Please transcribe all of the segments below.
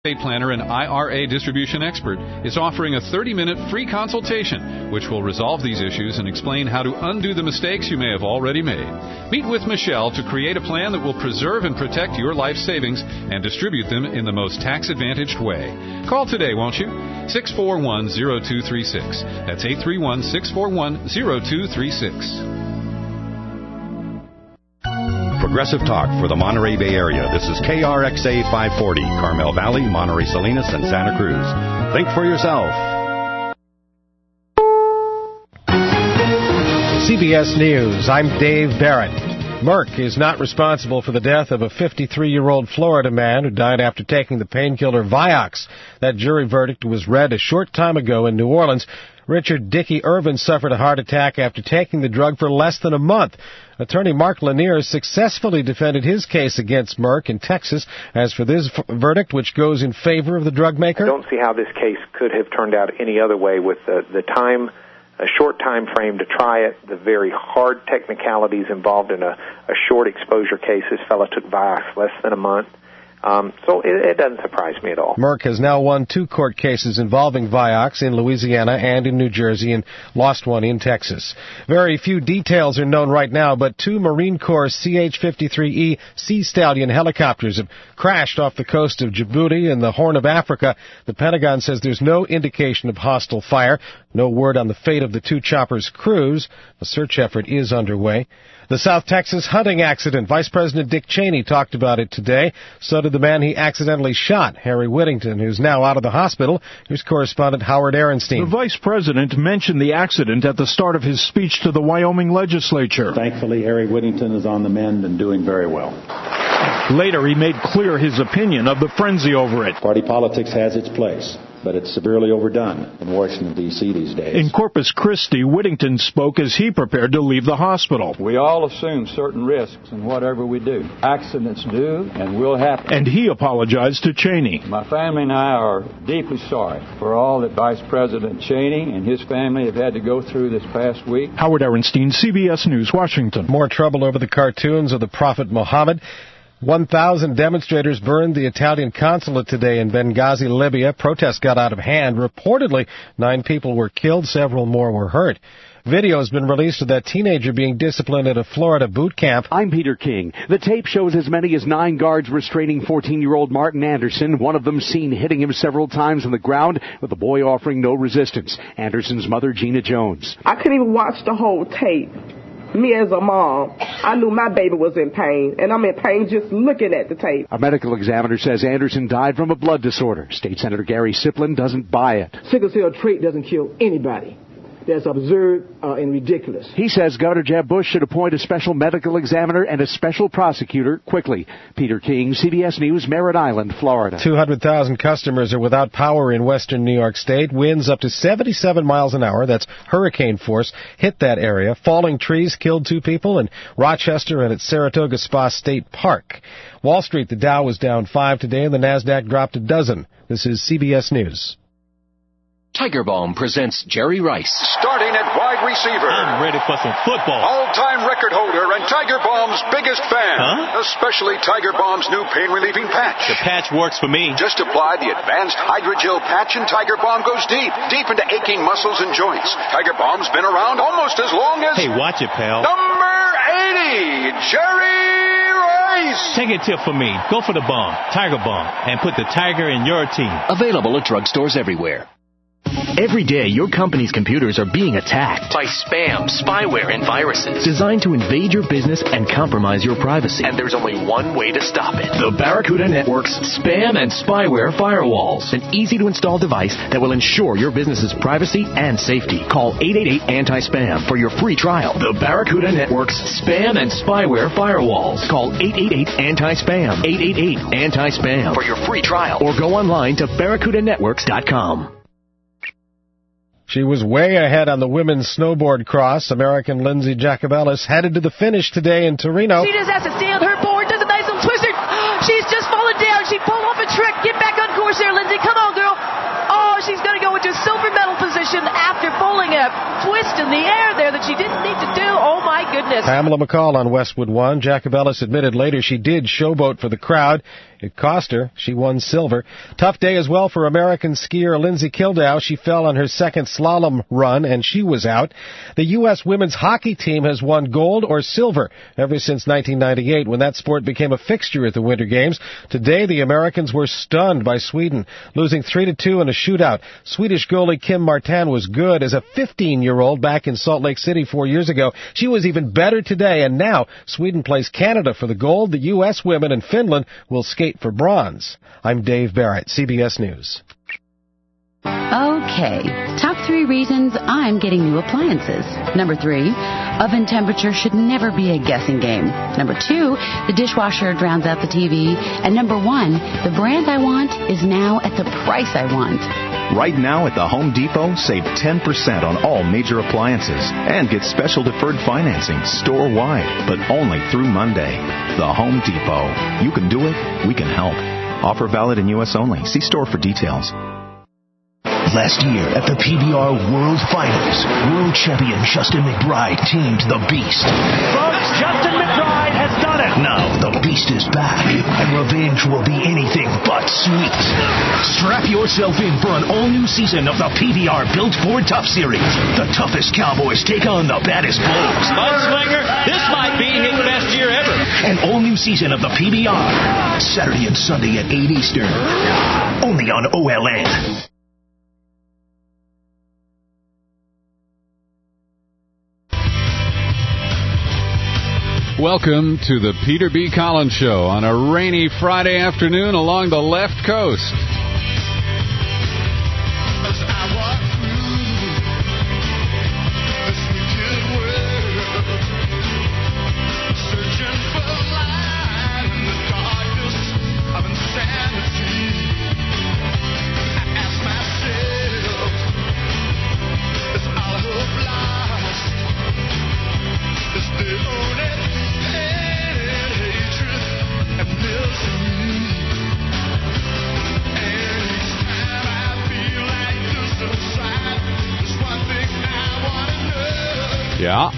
estate planner and IRA distribution expert, is offering a 30-minute free consultation which will resolve these issues and explain how to undo the mistakes you may have already made. Meet with Michelle to create a plan that will preserve and protect your life savings and distribute them in the most tax-advantaged way. Call today, won't you? 641-0236. That's 831-641-0236. Progressive Talk for the Monterey Bay Area. This is KRXA 540, Carmel Valley, Monterey Salinas, and Santa Cruz. Think for yourself. CBS News, I'm Dave Barrett. Merck is not responsible for the death of a 53-year-old Florida man who died after taking the painkiller Vioxx. That jury verdict was read a short time ago in New Orleans. Richard Dickey Irvin suffered a heart attack after taking the drug for less than a month. Attorney Mark Lanier successfully defended his case against Merck in Texas. As for this verdict, which goes in favor of the drug maker, I don't see how this case could have turned out any other way with the time, a short time frame to try it, the very hard technicalities involved in a short exposure case. This fellow took Vioxx less than a month. So it doesn't surprise me at all. Merck has now won 2 court cases involving Vioxx in Louisiana and in New Jersey and lost one in Texas. Very few details are known right now, but 2 Marine Corps CH-53E Sea Stallion helicopters have crashed off the coast of Djibouti in the Horn of Africa. The Pentagon says there's no indication of hostile fire. No word on the fate of the 2 choppers' crews. A search effort is underway. The South Texas hunting accident. Vice President Dick Cheney talked about it today. So did the man he accidentally shot, Harry Whittington, who's now out of the hospital. Here's correspondent Howard Ehrenstein. The Vice President mentioned the accident at the start of his speech to the Wyoming legislature. Thankfully, Harry Whittington is on the mend and doing very well. Later, he made clear his opinion of the frenzy over it. Party politics has its place, but it's severely overdone in Washington, D.C. these days. In Corpus Christi, Whittington spoke as he prepared to leave the hospital. We all assume certain risks in whatever we do. Accidents do and will happen. And he apologized to Cheney. My family and I are deeply sorry for all that Vice President Cheney and his family have had to go through this past week. Howard Ehrenstein, CBS News, Washington. More trouble over the cartoons of the Prophet Muhammad. 1,000 demonstrators burned the Italian consulate today in Benghazi, Libya. Protests got out of hand. Reportedly, 9 people were killed. Several more were hurt. Video has been released of that teenager being disciplined at a Florida boot camp. I'm Peter King. The tape shows as many as 9 guards restraining 14-year-old Martin Anderson, one of them seen hitting him several times on the ground, with the boy offering no resistance. Anderson's mother, Gina Jones. I couldn't even watch the whole tape. Me as a mom, I knew my baby was in pain, and I'm in pain just looking at the tape. A medical examiner says Anderson died from a blood disorder. State Senator Gary Siplin doesn't buy it. Sickle cell trait doesn't kill anybody. That's absurd and ridiculous. He says Governor Jeb Bush should appoint a special medical examiner and a special prosecutor quickly. Peter King, CBS News, Merritt Island, Florida. 200,000 customers are without power in western New York State. Winds up to 77 miles an hour, that's hurricane force, hit that area. Falling trees killed 2 people in Rochester and at Saratoga Spa State Park. Wall Street, the Dow was down 5 today and the NASDAQ dropped 12. This is CBS News. Tiger Balm presents Jerry Rice. Starting at wide receiver. I'm ready for some football. All-time record holder and Tiger Balm's biggest fan. Especially Tiger Balm's new pain-relieving patch. The patch works for me. Just apply the advanced Hydrogel patch and Tiger Balm goes deep into aching muscles and joints. Tiger Balm's been around almost as long as... Hey, watch it, pal. Number 80, Jerry Rice. Take a tip from me. Go for the bomb, Tiger Balm, and put the tiger in your team. Available at drugstores everywhere. Every day, your company's computers are being attacked by spam, spyware, and viruses designed to invade your business and compromise your privacy. And there's only one way to stop it. The Barracuda Network's Spam and Spyware Firewalls. An easy-to-install device that will ensure your business's privacy and safety. Call 888-ANTI-SPAM for your free trial. The Barracuda Network's Spam and Spyware Firewalls. Call 888-ANTI-SPAM. 888-ANTI-SPAM for your free trial. Or go online to barracudanetworks.com. She was way ahead on the women's snowboard cross. American Lindsey Jacobellis headed to the finish today in Torino. She just has to stay on her board, does a nice little twister. She's just fallen down. She pulled off a trick. Get back on course there, Lindsey. Come on, girl. Oh, she's going to go into silver medal position after pulling a twist in the air there that she didn't need to do. Oh, my goodness. Pamela McCall on Westwood One. Jacobellis admitted later she did showboat for the crowd. It cost her. She won silver. Tough day as well for American skier Lindsay Kildow. She fell on her second slalom run, and she was out. The U.S. women's hockey team has won gold or silver ever since 1998, when that sport became a fixture at the Winter Games. Today, the Americans were stunned by Sweden, losing 3-2 in a shootout. Swedish goalie Kim Martin was good as a 15-year-old back in Salt Lake City 4 years ago. She was even better today, and now Sweden plays Canada for the gold. The U.S. women and Finland will skate for bronze. I'm Dave Barrett, CBS News. Okay, top 3 reasons I'm getting new appliances. Number 3, oven temperature should never be a guessing game. Number 2, the dishwasher drowns out the TV. And number 1, the brand I want is now at the price I want. Right now at the Home Depot, save 10% on all major appliances and get special deferred financing store-wide, but only through Monday. The Home Depot. You can do it. We can help. Offer valid in U.S. only. See store for details. Last year at the PBR World Finals, world champion Justin McBride teamed the Beast. Folks, Justin McBride has done it. Now the Beast is back, and revenge will be anything but sweet. Strap yourself in for an all-new season of the PBR Built Ford Tough Series. The toughest cowboys take on the baddest bulls. Mudslinger, this might be his best year ever. An all-new season of the PBR. Saturday and Sunday at 8 Eastern. Only on OLN. Welcome to the Peter B. Collins Show on a rainy Friday afternoon along the left coast. Yeah.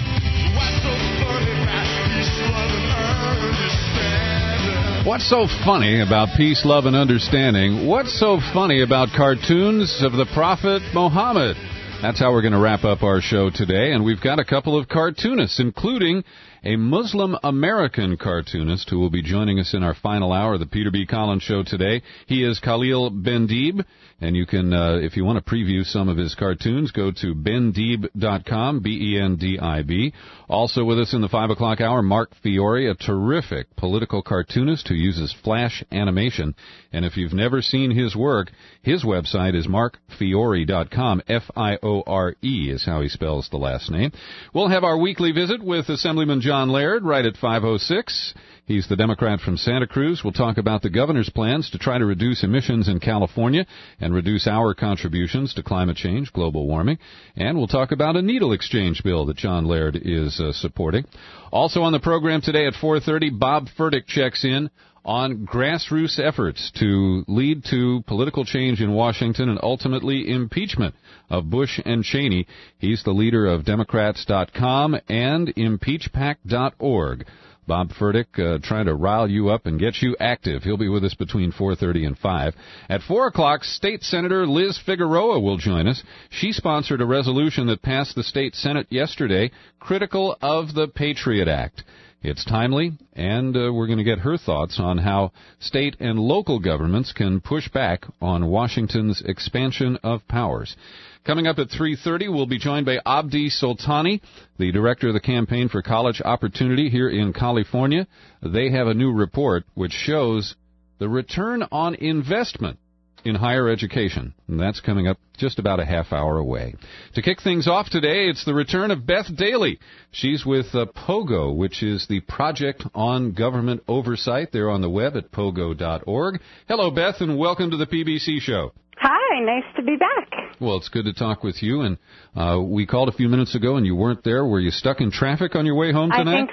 What's so funny about peace, love, and understanding? What's so funny about cartoons of the Prophet Muhammad? That's how we're going to wrap up our show today, and we've got a couple of cartoonists, including a Muslim American cartoonist who will be joining us in our final hour of the Peter B. Collins Show today. He is Khalil Bendib, and you can, if you want to preview some of his cartoons, go to bendib.com, B-E-N-D-I-B. Also with us in the 5 o'clock hour, Mark Fiore, a terrific political cartoonist who uses Flash animation. And if you've never seen his work, his website is markfiore.com. F-I-O-R-E is how he spells the last name. We'll have our weekly visit with Assemblyman John Laird right at 5:06. He's the Democrat from Santa Cruz. We'll talk about the governor's plans to try to reduce emissions in California and reduce our contributions to climate change, global warming. And we'll talk about a needle exchange bill that John Laird is supporting. Also on the program today at 4:30, Bob Furtick checks in on grassroots efforts to lead to political change in Washington and ultimately impeachment of Bush and Cheney. He's the leader of Democrats.com and ImpeachPact.org. Bob Furtick trying to rile you up and get you active. He'll be with us between 4:30 and 5. At 4 o'clock, State Senator Liz Figueroa will join us. She sponsored a resolution that passed the State Senate yesterday critical of the Patriot Act. It's timely, and we're going to get her thoughts on how state and local governments can push back on Washington's expansion of powers. Coming up at 3:30, we'll be joined by Abdi Soltani, the director of the Campaign for College Opportunity here in California. They have a new report which shows the return on investment in higher education, and that's coming up just about a half hour away. To kick things off today, it's the return of Beth Daly. She's with POGO, which is the Project on Government Oversight. They're on the web at pogo.org. Hello, Beth, and welcome to the PBC Show. Hi, nice to be back. Well, it's good to talk with you, and we called a few minutes ago and you weren't there. Were you stuck in traffic on your way home tonight? I think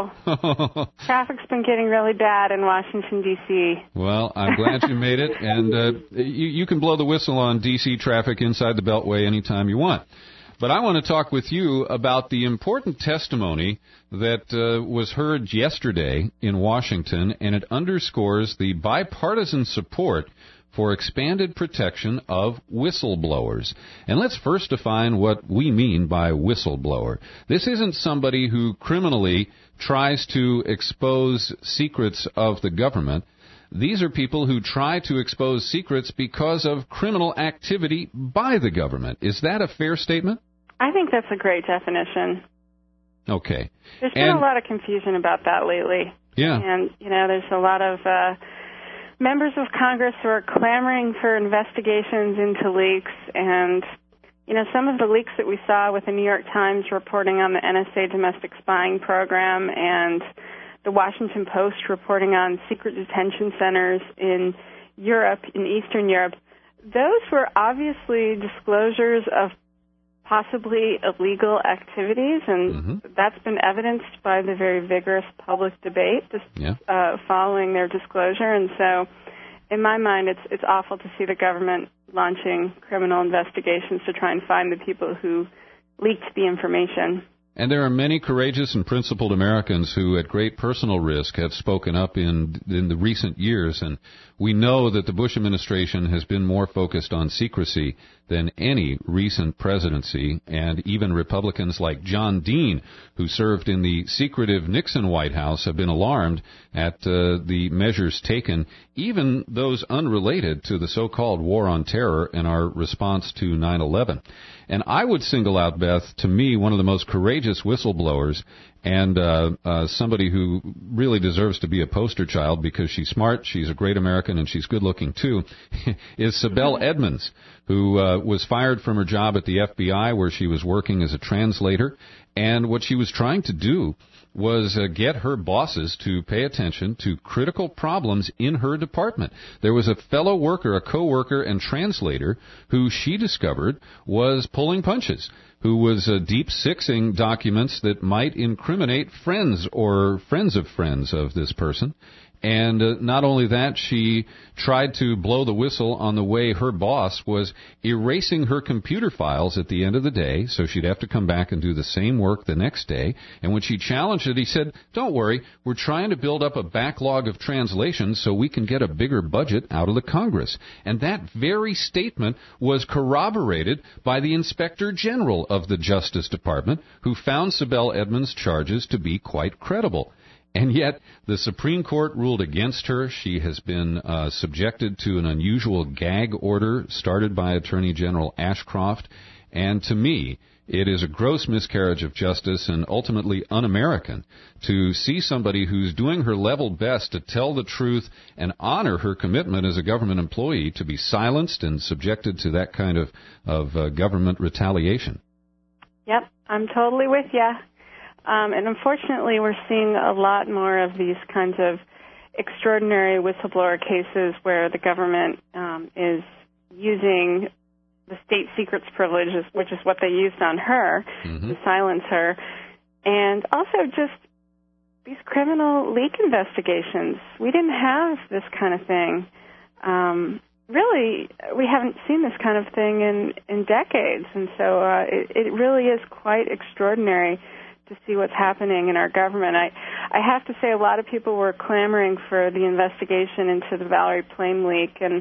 so. Traffic's been getting really bad in Washington, D.C. Well, I'm glad you made it, and you can blow the whistle on D.C. traffic inside the Beltway anytime you want. But I want to talk with you about the important testimony that was heard yesterday in Washington, and it underscores the bipartisan support for expanded protection of whistleblowers. And let's first define what we mean by whistleblower. This isn't somebody who criminally tries to expose secrets of the government. These are people who try to expose secrets because of criminal activity by the government. Is that a fair statement? I think that's a great definition. Okay. There's been a lot of confusion about that lately. Yeah. And, there's a lot of members of Congress who are clamoring for investigations into leaks. And, some of the leaks that we saw with the New York Times reporting on the NSA domestic spying program and the Washington Post reporting on secret detention centers in Europe, in Eastern Europe, those were obviously disclosures of possibly illegal activities, and that's been evidenced by the very vigorous public debate following their disclosure. And so, in my mind, it's awful to see the government launching criminal investigations to try and find the people who leaked the information. And there are many courageous and principled Americans who, at great personal risk, have spoken up in the recent years. And we know that the Bush administration has been more focused on secrecy than any recent presidency. And even Republicans like John Dean, who served in the secretive Nixon White House, have been alarmed at the measures taken, even those unrelated to the so-called war on terror and our response to 9/11. And I would single out, Beth, to me, one of the most courageous whistleblowers and somebody who really deserves to be a poster child because she's smart, she's a great American, and she's good-looking, too, is Sibel Edmonds, who was fired from her job at the FBI where she was working as a translator. And what she was trying to do was get her bosses to pay attention to critical problems in her department. There was a fellow worker, a co-worker and translator, who she discovered was pulling punches, who was deep-sixing documents that might incriminate friends or friends of this person. And not only that, she tried to blow the whistle on the way her boss was erasing her computer files at the end of the day, so she'd have to come back and do the same work the next day. And when she challenged it, he said, "Don't worry, we're trying to build up a backlog of translations so we can get a bigger budget out of the Congress." And that very statement was corroborated by the Inspector General of the Justice Department, who found Sibel Edmonds' charges to be quite credible. And yet, the Supreme Court ruled against her. She has been subjected to an unusual gag order started by Attorney General Ashcroft. And to me, it is a gross miscarriage of justice and ultimately un-American to see somebody who's doing her level best to tell the truth and honor her commitment as a government employee to be silenced and subjected to that kind of government retaliation. Yep, I'm totally with you. And unfortunately, we're seeing a lot more of these kinds of extraordinary whistleblower cases where the government is using the state secrets privilege, which is what they used on her, to silence her. And also just these criminal leak investigations. We didn't have this kind of thing. Really, we haven't seen this kind of thing in decades. And so it really is quite extraordinary to see what's happening in our government. I have to say a lot of people were clamoring for the investigation into the Valerie Plame leak, and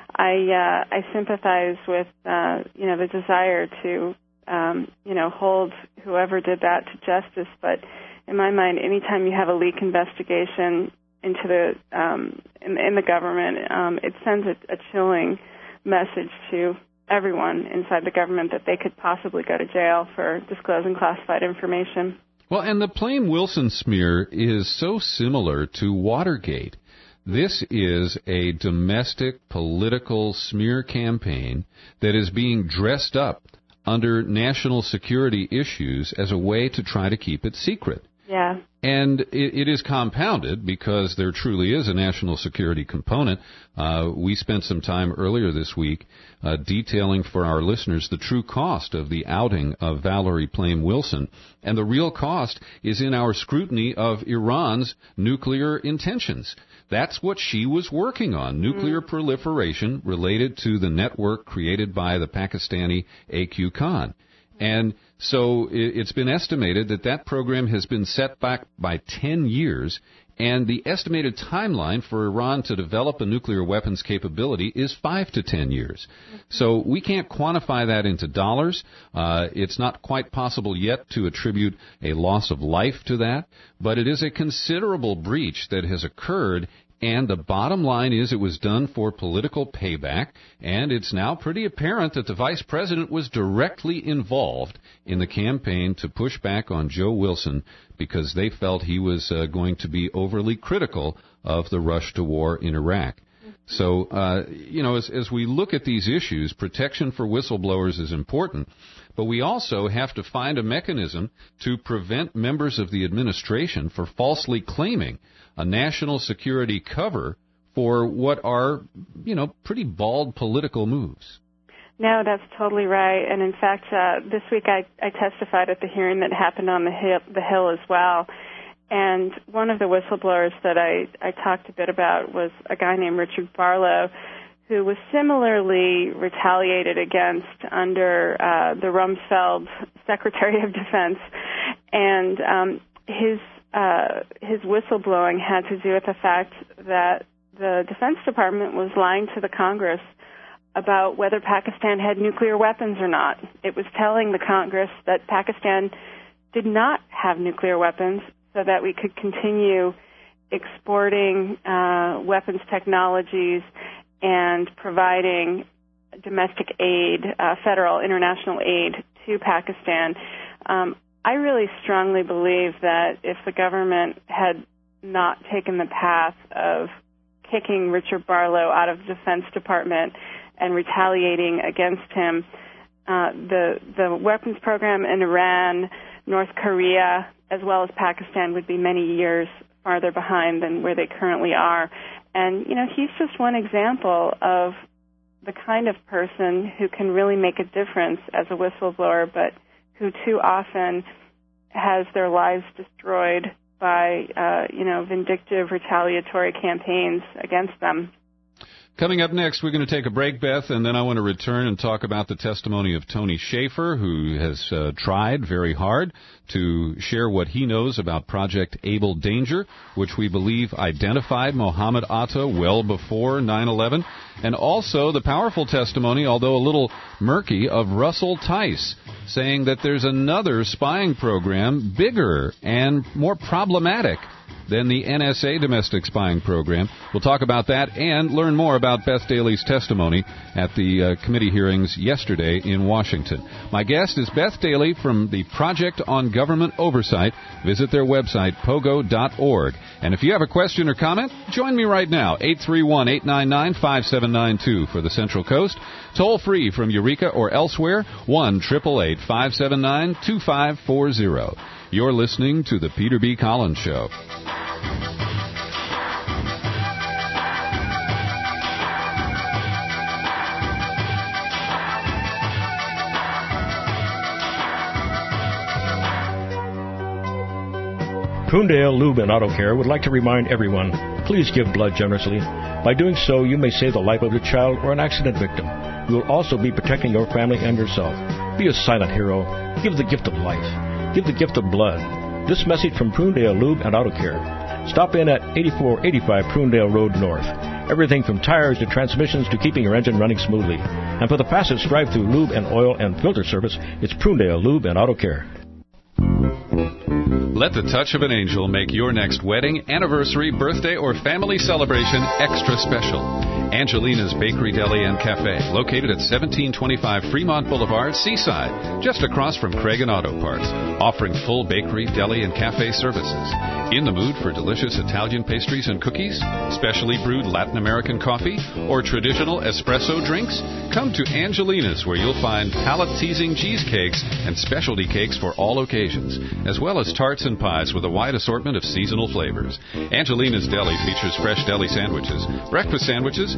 I sympathize with the desire to hold whoever did that to justice. But in my mind, anytime you have a leak investigation into the in the government, it sends a chilling message to everyone inside the government that they could possibly go to jail for disclosing classified information. Well, and the Plame-Wilson smear is so similar to Watergate. This is a domestic political smear campaign that is being dressed up under national security issues as a way to try to keep it secret. Yeah. And it is compounded because there truly is a national security component. We spent some time earlier this week detailing for our listeners the true cost of the outing of Valerie Plame-Wilson. And the real cost is in our scrutiny of Iran's nuclear intentions. That's what she was working on, nuclear proliferation related to the network created by the Pakistani AQ Khan. And so it's been estimated that program has been set back by 10 years, and the estimated timeline for Iran to develop a nuclear weapons capability is 5 to 10 years. So we can't quantify that into dollars. It's not quite possible yet to attribute a loss of life to that, but it is a considerable breach that has occurred. And the bottom line is it was done for political payback, and it's now pretty apparent that the vice president was directly involved in the campaign to push back on Joe Wilson because they felt he was going to be overly critical of the rush to war in Iraq. So, as we look at these issues, protection for whistleblowers is important, but we also have to find a mechanism to prevent members of the administration from falsely claiming a national security cover for what are, pretty bald political moves. No, that's totally right. And in fact, this week I testified at the hearing that happened on the Hill as well. And one of the whistleblowers that I talked a bit about was a guy named Richard Barlow, who was similarly retaliated against under the Rumsfeld Secretary of Defense. And his whistleblowing had to do with the fact that the Defense Department was lying to the Congress about whether Pakistan had nuclear weapons or not. It was telling the Congress that Pakistan did not have nuclear weapons so that we could continue exporting weapons technologies and providing domestic aid, federal, international aid to Pakistan. I really strongly believe that if the government had not taken the path of kicking Richard Barlow out of the Defense Department and retaliating against him, the weapons program in Iran, North Korea, as well as Pakistan would be many years farther behind than where they currently are. And, he's just one example of the kind of person who can really make a difference as a whistleblower, but who too often has their lives destroyed by, vindictive, retaliatory campaigns against them. Coming up next, we're going to take a break, Beth, and then I want to return and talk about the testimony of Tony Schaefer, who has tried very hard to share what he knows about Project Able Danger, which we believe identified Mohammed Atta well before 9/11, and also the powerful testimony, although a little murky, of Russell Tice, saying that there's another spying program bigger and more problematic than the NSA domestic spying program. We'll talk about that and learn more about Beth Daly's testimony at the committee hearings yesterday in Washington. My guest is Beth Daly from the Project on Government Oversight. Visit their website, pogo.org. And if you have a question or comment, join me right now, 831-899-5792 for the Central Coast. Toll free from Eureka or elsewhere, 1-888-579-2540. You're listening to The Peter B. Collins Show. Prunedale Lube and Auto Care would like to remind everyone, please give blood generously. By doing so, you may save the life of your child or an accident victim. You will also be protecting your family and yourself. Be a silent hero. Give the gift of life. Give the gift of blood. This message from Prunedale Lube and Auto Care. Stop in at 8485 Prunedale Road North. Everything from tires to transmissions to keeping your engine running smoothly. And for the fastest drive-through lube and oil and filter service, it's Prunedale Lube and Auto Care. Let the touch of an angel make your next wedding, anniversary, birthday, or family celebration extra special. Angelina's Bakery, Deli, and Cafe, located at 1725 Fremont Boulevard, Seaside, just across from Craig & Auto Parts, offering full bakery, deli, and cafe services. In the mood for delicious Italian pastries and cookies, specially brewed Latin American coffee, or traditional espresso drinks? Come to Angelina's, where you'll find palate-teasing cheesecakes and specialty cakes for all occasions, as well as tarts and pies with a wide assortment of seasonal flavors. Angelina's Deli features fresh deli sandwiches, breakfast sandwiches,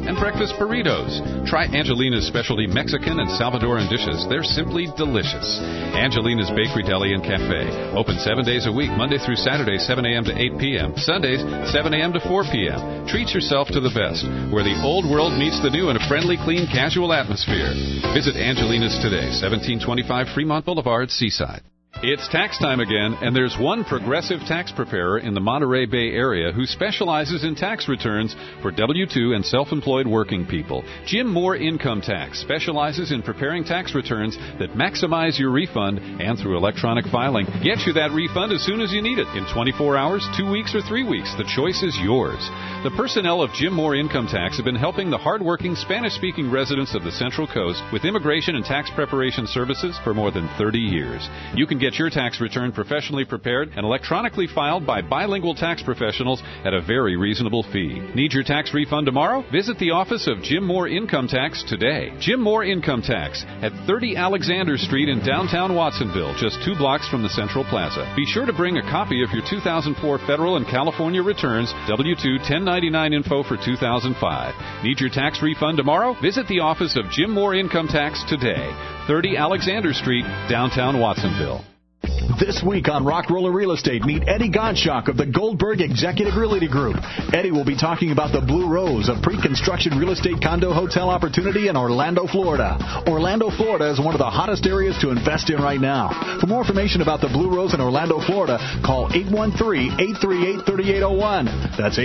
and breakfast burritos. Try Angelina's specialty Mexican and Salvadoran dishes. They're simply delicious. Angelina's Bakery, Deli, and Cafe. Open 7 days a week, Monday through Saturday, 7 a.m. to 8 p.m. Sundays, 7 a.m. to 4 p.m. Treat yourself to the best, where the old world meets the new in a friendly, clean, casual atmosphere. Visit Angelina's today, 1725 Fremont Boulevard, Seaside. It's tax time again, and there's one progressive tax preparer in the Monterey Bay area who specializes in tax returns for W-2 and self-employed working people. Jim Moore Income Tax specializes in preparing tax returns that maximize your refund, and through electronic filing, get you that refund as soon as you need it, in 24 hours, 2 weeks, or 3 weeks. The choice is yours. The personnel of Jim Moore Income Tax have been helping the hardworking Spanish-speaking residents of the Central Coast with immigration and tax preparation services for more than 30 years. You can get your tax return professionally prepared and electronically filed by bilingual tax professionals at a very reasonable fee. Need your tax refund tomorrow? Visit the office of Jim Moore Income Tax today. Jim Moore Income Tax at 30 Alexander Street in downtown Watsonville, just 2 blocks from the Central Plaza. Be sure to bring a copy of your 2004 federal and California returns, W-2 1099 info for 2005. Need your tax refund tomorrow? Visit the office of Jim Moore Income Tax today. 30 Alexander Street, downtown Watsonville. This week on Rock Roller Real Estate, meet Eddie Gottschalk of the Goldberg Executive Realty Group. Eddie will be talking about the Blue Rose, a pre-construction real estate condo hotel opportunity in Orlando, Florida. Orlando, Florida is one of the hottest areas to invest in right now. For more information about the Blue Rose in Orlando, Florida, call 813-838-3801. That's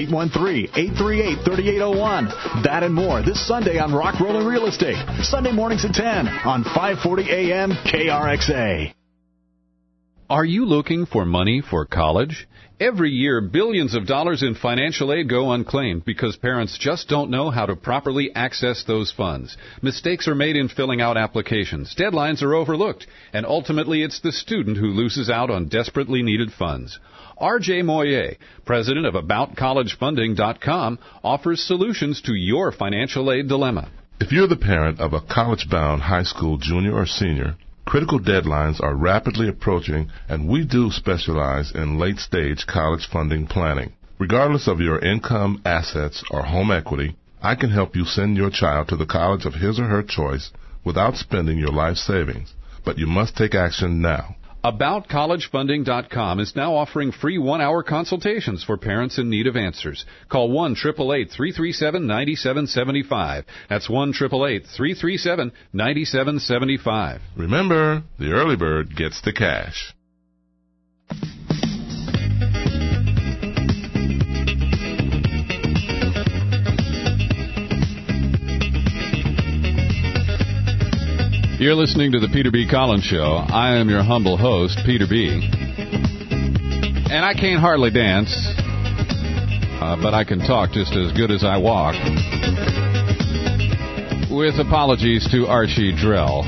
813-838-3801. That and more this Sunday on Rock Roller Real Estate. Sunday mornings at 10 on 540 AM KRXA. Are you looking for money for college? Every year, billions of dollars in financial aid go unclaimed because parents just don't know how to properly access those funds. Mistakes are made in filling out applications. Deadlines are overlooked. And ultimately, it's the student who loses out on desperately needed funds. R.J. Moyer, president of AboutCollegeFunding.com, offers solutions to your financial aid dilemma. If you're the parent of a college-bound high school junior or senior, critical deadlines are rapidly approaching, and we do specialize in late-stage college funding planning. Regardless of your income, assets, or home equity, I can help you send your child to the college of his or her choice without spending your life savings. But you must take action now. AboutCollegeFunding.com is now offering free 1-hour consultations for parents in need of answers. Call 1-888-337-9775. That's 1-888-337-9775. Remember, the early bird gets the cash. You're listening to the Peter B. Collins Show. I am your humble host, Peter B. And I can't hardly dance, but I can talk just as good as I walk. With apologies to Archie Drell.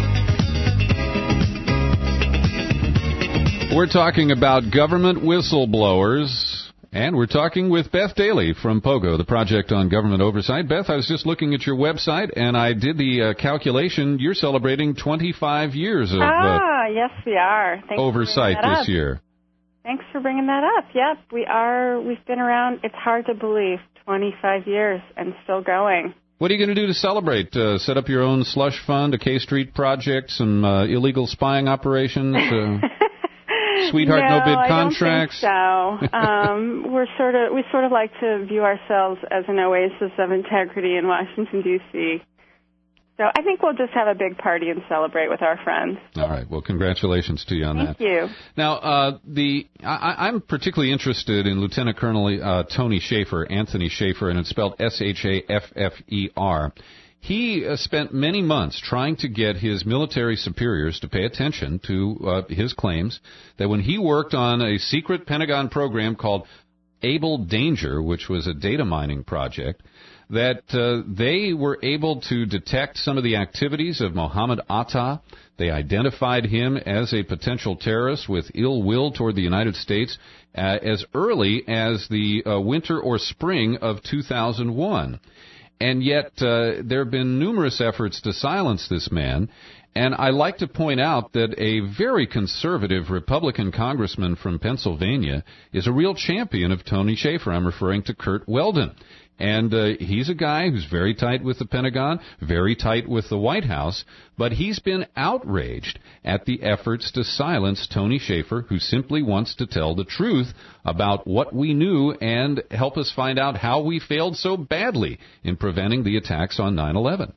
We're talking about government whistleblowers. And we're talking with Beth Daly from POGO, the Project on Government Oversight. Beth, I was just looking at your website, and I did the calculation. You're celebrating 25 years of yes, we are. Thanks oversight this year. Thanks for bringing that up. Yep, we are. We've been around, it's hard to believe, 25 years and still going. What are you going to do to celebrate? Set up your own slush fund, a K Street project, some illegal spying operations? Sweetheart, no bid contracts. No, I don't think so. We sort of like to view ourselves as an oasis of integrity in Washington D.C. So I think we'll just have a big party and celebrate with our friends. All right. Well, congratulations to you on that. Thank you. Now, I'm particularly interested in Lieutenant Colonel Anthony Shaffer, and it's spelled Shaffer. He spent many months trying to get his military superiors to pay attention to his claims that when he worked on a secret Pentagon program called Able Danger, which was a data mining project, that they were able to detect some of the activities of Mohammed Atta. They identified him as a potential terrorist with ill will toward the United States as early as the winter or spring of 2001. And yet there have been numerous efforts to silence this man. And I like to point out that a very conservative Republican congressman from Pennsylvania is a real champion of Tony Shaffer. I'm referring to Kurt Weldon. And he's a guy who's very tight with the Pentagon, very tight with the White House, but he's been outraged at the efforts to silence Tony Shaffer, who simply wants to tell the truth about what we knew and help us find out how we failed so badly in preventing the attacks on 9/11.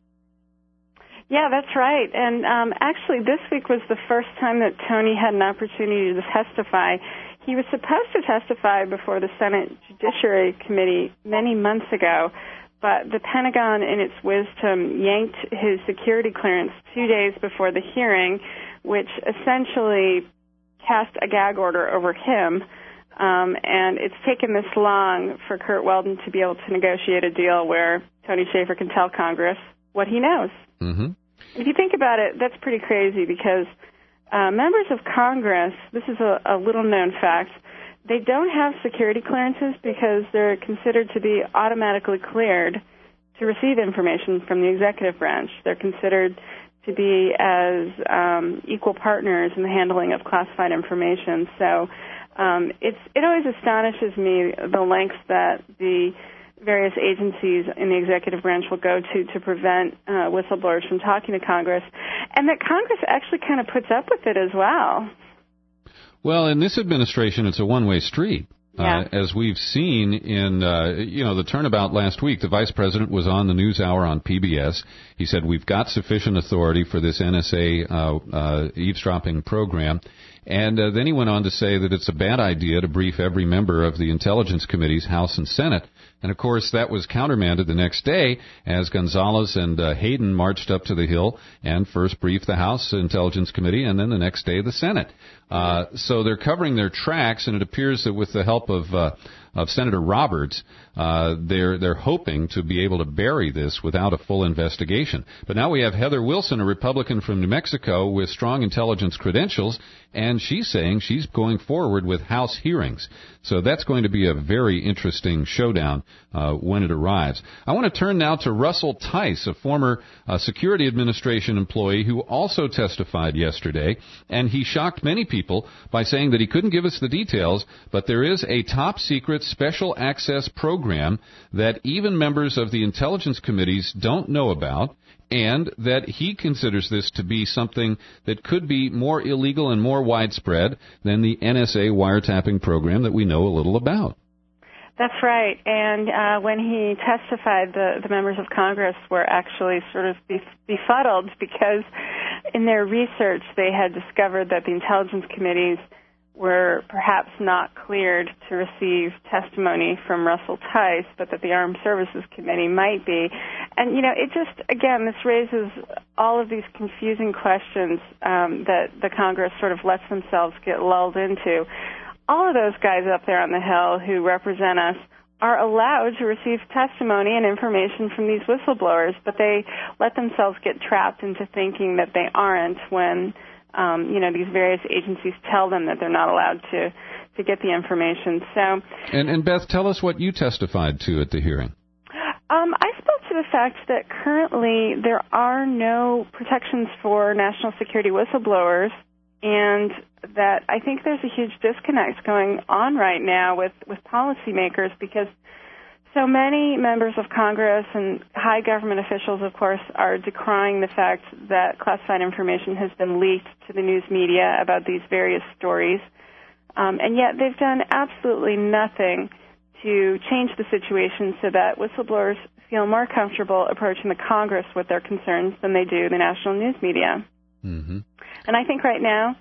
Yeah, that's right. And actually, this week was the first time that Tony had an opportunity to testify. He was supposed to testify before the Senate Judiciary Committee many months ago, but the Pentagon, in its wisdom, yanked his security clearance 2 days before the hearing, which essentially cast a gag order over him. And it's taken this long for Curt Weldon to be able to negotiate a deal where Tony Shaffer can tell Congress what he knows. Mm-hmm. If you think about it, that's pretty crazy because members of Congress, this is a little-known fact, they don't have security clearances because they're considered to be automatically cleared to receive information from the executive branch. They're considered to be as equal partners in the handling of classified information. So it always astonishes me the lengths that the various agencies in the executive branch will go to prevent whistleblowers from talking to Congress, and that Congress actually kind of puts up with it as well. Well, in this administration, it's a one-way street. Yeah. As we've seen in, the turnabout last week, the vice president was on the NewsHour on PBS. He said, we've got sufficient authority for this NSA eavesdropping program. And then he went on to say that it's a bad idea to brief every member of the Intelligence Committees, House and Senate. And, of course, that was countermanded the next day as Gonzalez and Hayden marched up to the Hill and first briefed the House Intelligence Committee and then the next day the Senate. So they're covering their tracks, and it appears that with the help of Senator Roberts, they're hoping to be able to bury this without a full investigation. But now we have Heather Wilson, a Republican from New Mexico with strong intelligence credentials, and she's saying she's going forward with House hearings. So that's going to be a very interesting showdown when it arrives. I want to turn now to Russell Tice, a former Security Administration employee who also testified yesterday, and he shocked many people by saying that he couldn't give us the details, but there is a top-secret special access program that even members of the intelligence committees don't know about, and that he considers this to be something that could be more illegal and more widespread than the NSA wiretapping program that we know a little about. That's right. And when he testified, the members of Congress were actually sort of befuddled because in their research they had discovered that the intelligence committees were perhaps not cleared to receive testimony from Russell Tice, but that the Armed Services Committee might be. And, it just, again, this raises all of these confusing questions that the Congress sort of lets themselves get lulled into. All of those guys up there on the Hill who represent us are allowed to receive testimony and information from these whistleblowers, but they let themselves get trapped into thinking that they aren't when these various agencies tell them that they're not allowed to get the information. So, and Beth, tell us what you testified to at the hearing. I spoke to the fact that currently there are no protections for national security whistleblowers, and that I think there's a huge disconnect going on right now with policymakers because so many members of Congress and high government officials, of course, are decrying the fact that classified information has been leaked to the news media about these various stories. And yet they've done absolutely nothing to change the situation so that whistleblowers feel more comfortable approaching the Congress with their concerns than they do the national news media. Mm-hmm. And I think right now,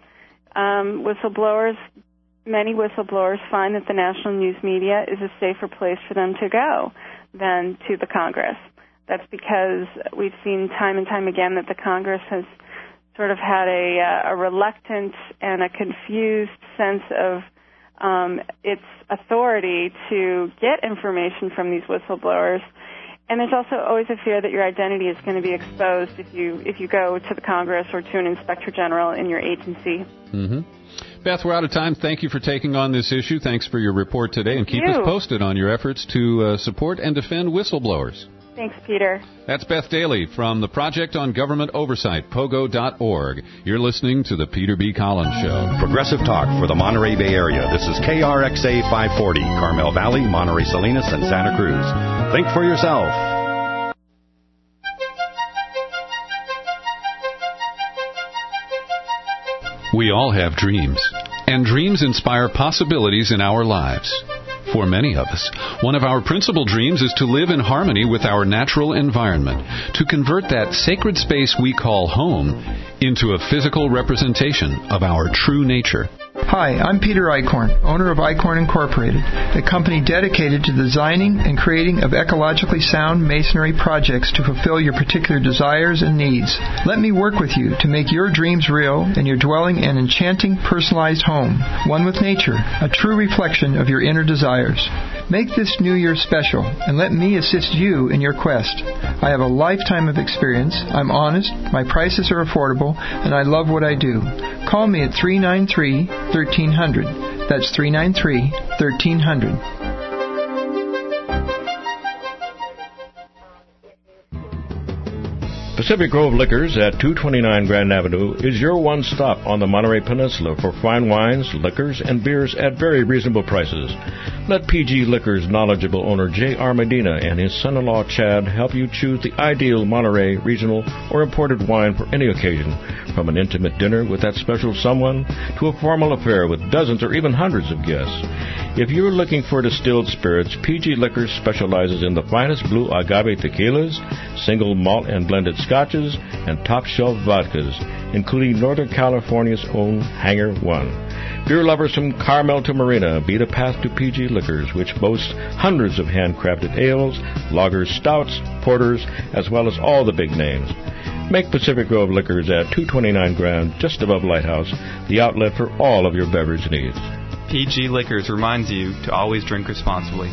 many whistleblowers find that the national news media is a safer place for them to go than to the Congress. That's because we've seen time and time again that the Congress has sort of had a reluctant and a confused sense of its authority to get information from these whistleblowers. And there's also always a fear that your identity is going to be exposed if you go to the Congress or to an inspector general in your agency. Mm-hmm. Beth, we're out of time. Thank you for taking on this issue. Thanks for your report today, and keep us posted on your efforts to support and defend whistleblowers. Thanks, Peter. That's Beth Daly from the Project on Government Oversight, pogo.org. You're listening to the Peter B. Collins Show. Progressive talk for the Monterey Bay Area. This is KRXA 540, Carmel Valley, Monterey Salinas, and Santa Cruz. Think for yourself. We all have dreams, and dreams inspire possibilities in our lives. For many of us, one of our principal dreams is to live in harmony with our natural environment, to convert that sacred space we call home into a physical representation of our true nature. Hi, I'm Peter Eichhorn, owner of Eichhorn Incorporated, a company dedicated to designing and creating of ecologically sound masonry projects to fulfill your particular desires and needs. Let me work with you to make your dreams real and your dwelling an enchanting, personalized home, one with nature, a true reflection of your inner desires. Make this New Year special, and let me assist you in your quest. I have a lifetime of experience, I'm honest, my prices are affordable, and I love what I do. Call me at 393-1300. That's 393-1300. Pacific Grove Liquors at 229 Grand Avenue is your one stop on the Monterey Peninsula for fine wines, liquors, and beers at very reasonable prices. Let PG Liquors' knowledgeable owner J.R. Medina and his son-in-law Chad help you choose the ideal Monterey regional or imported wine for any occasion, from an intimate dinner with that special someone to a formal affair with dozens or even hundreds of guests. If you're looking for distilled spirits, PG Liquors specializes in the finest blue agave tequilas, single malt and blended scotches, and top-shelf vodkas, including Northern California's own Hangar One. Beer lovers from Carmel to Marina beat a path to PG Liquors, which boasts hundreds of handcrafted ales, lagers, stouts, porters, as well as all the big names. Make Pacific Grove Liquors at 229 Grand, just above Lighthouse, the outlet for all of your beverage needs. PG Liquors reminds you to always drink responsibly.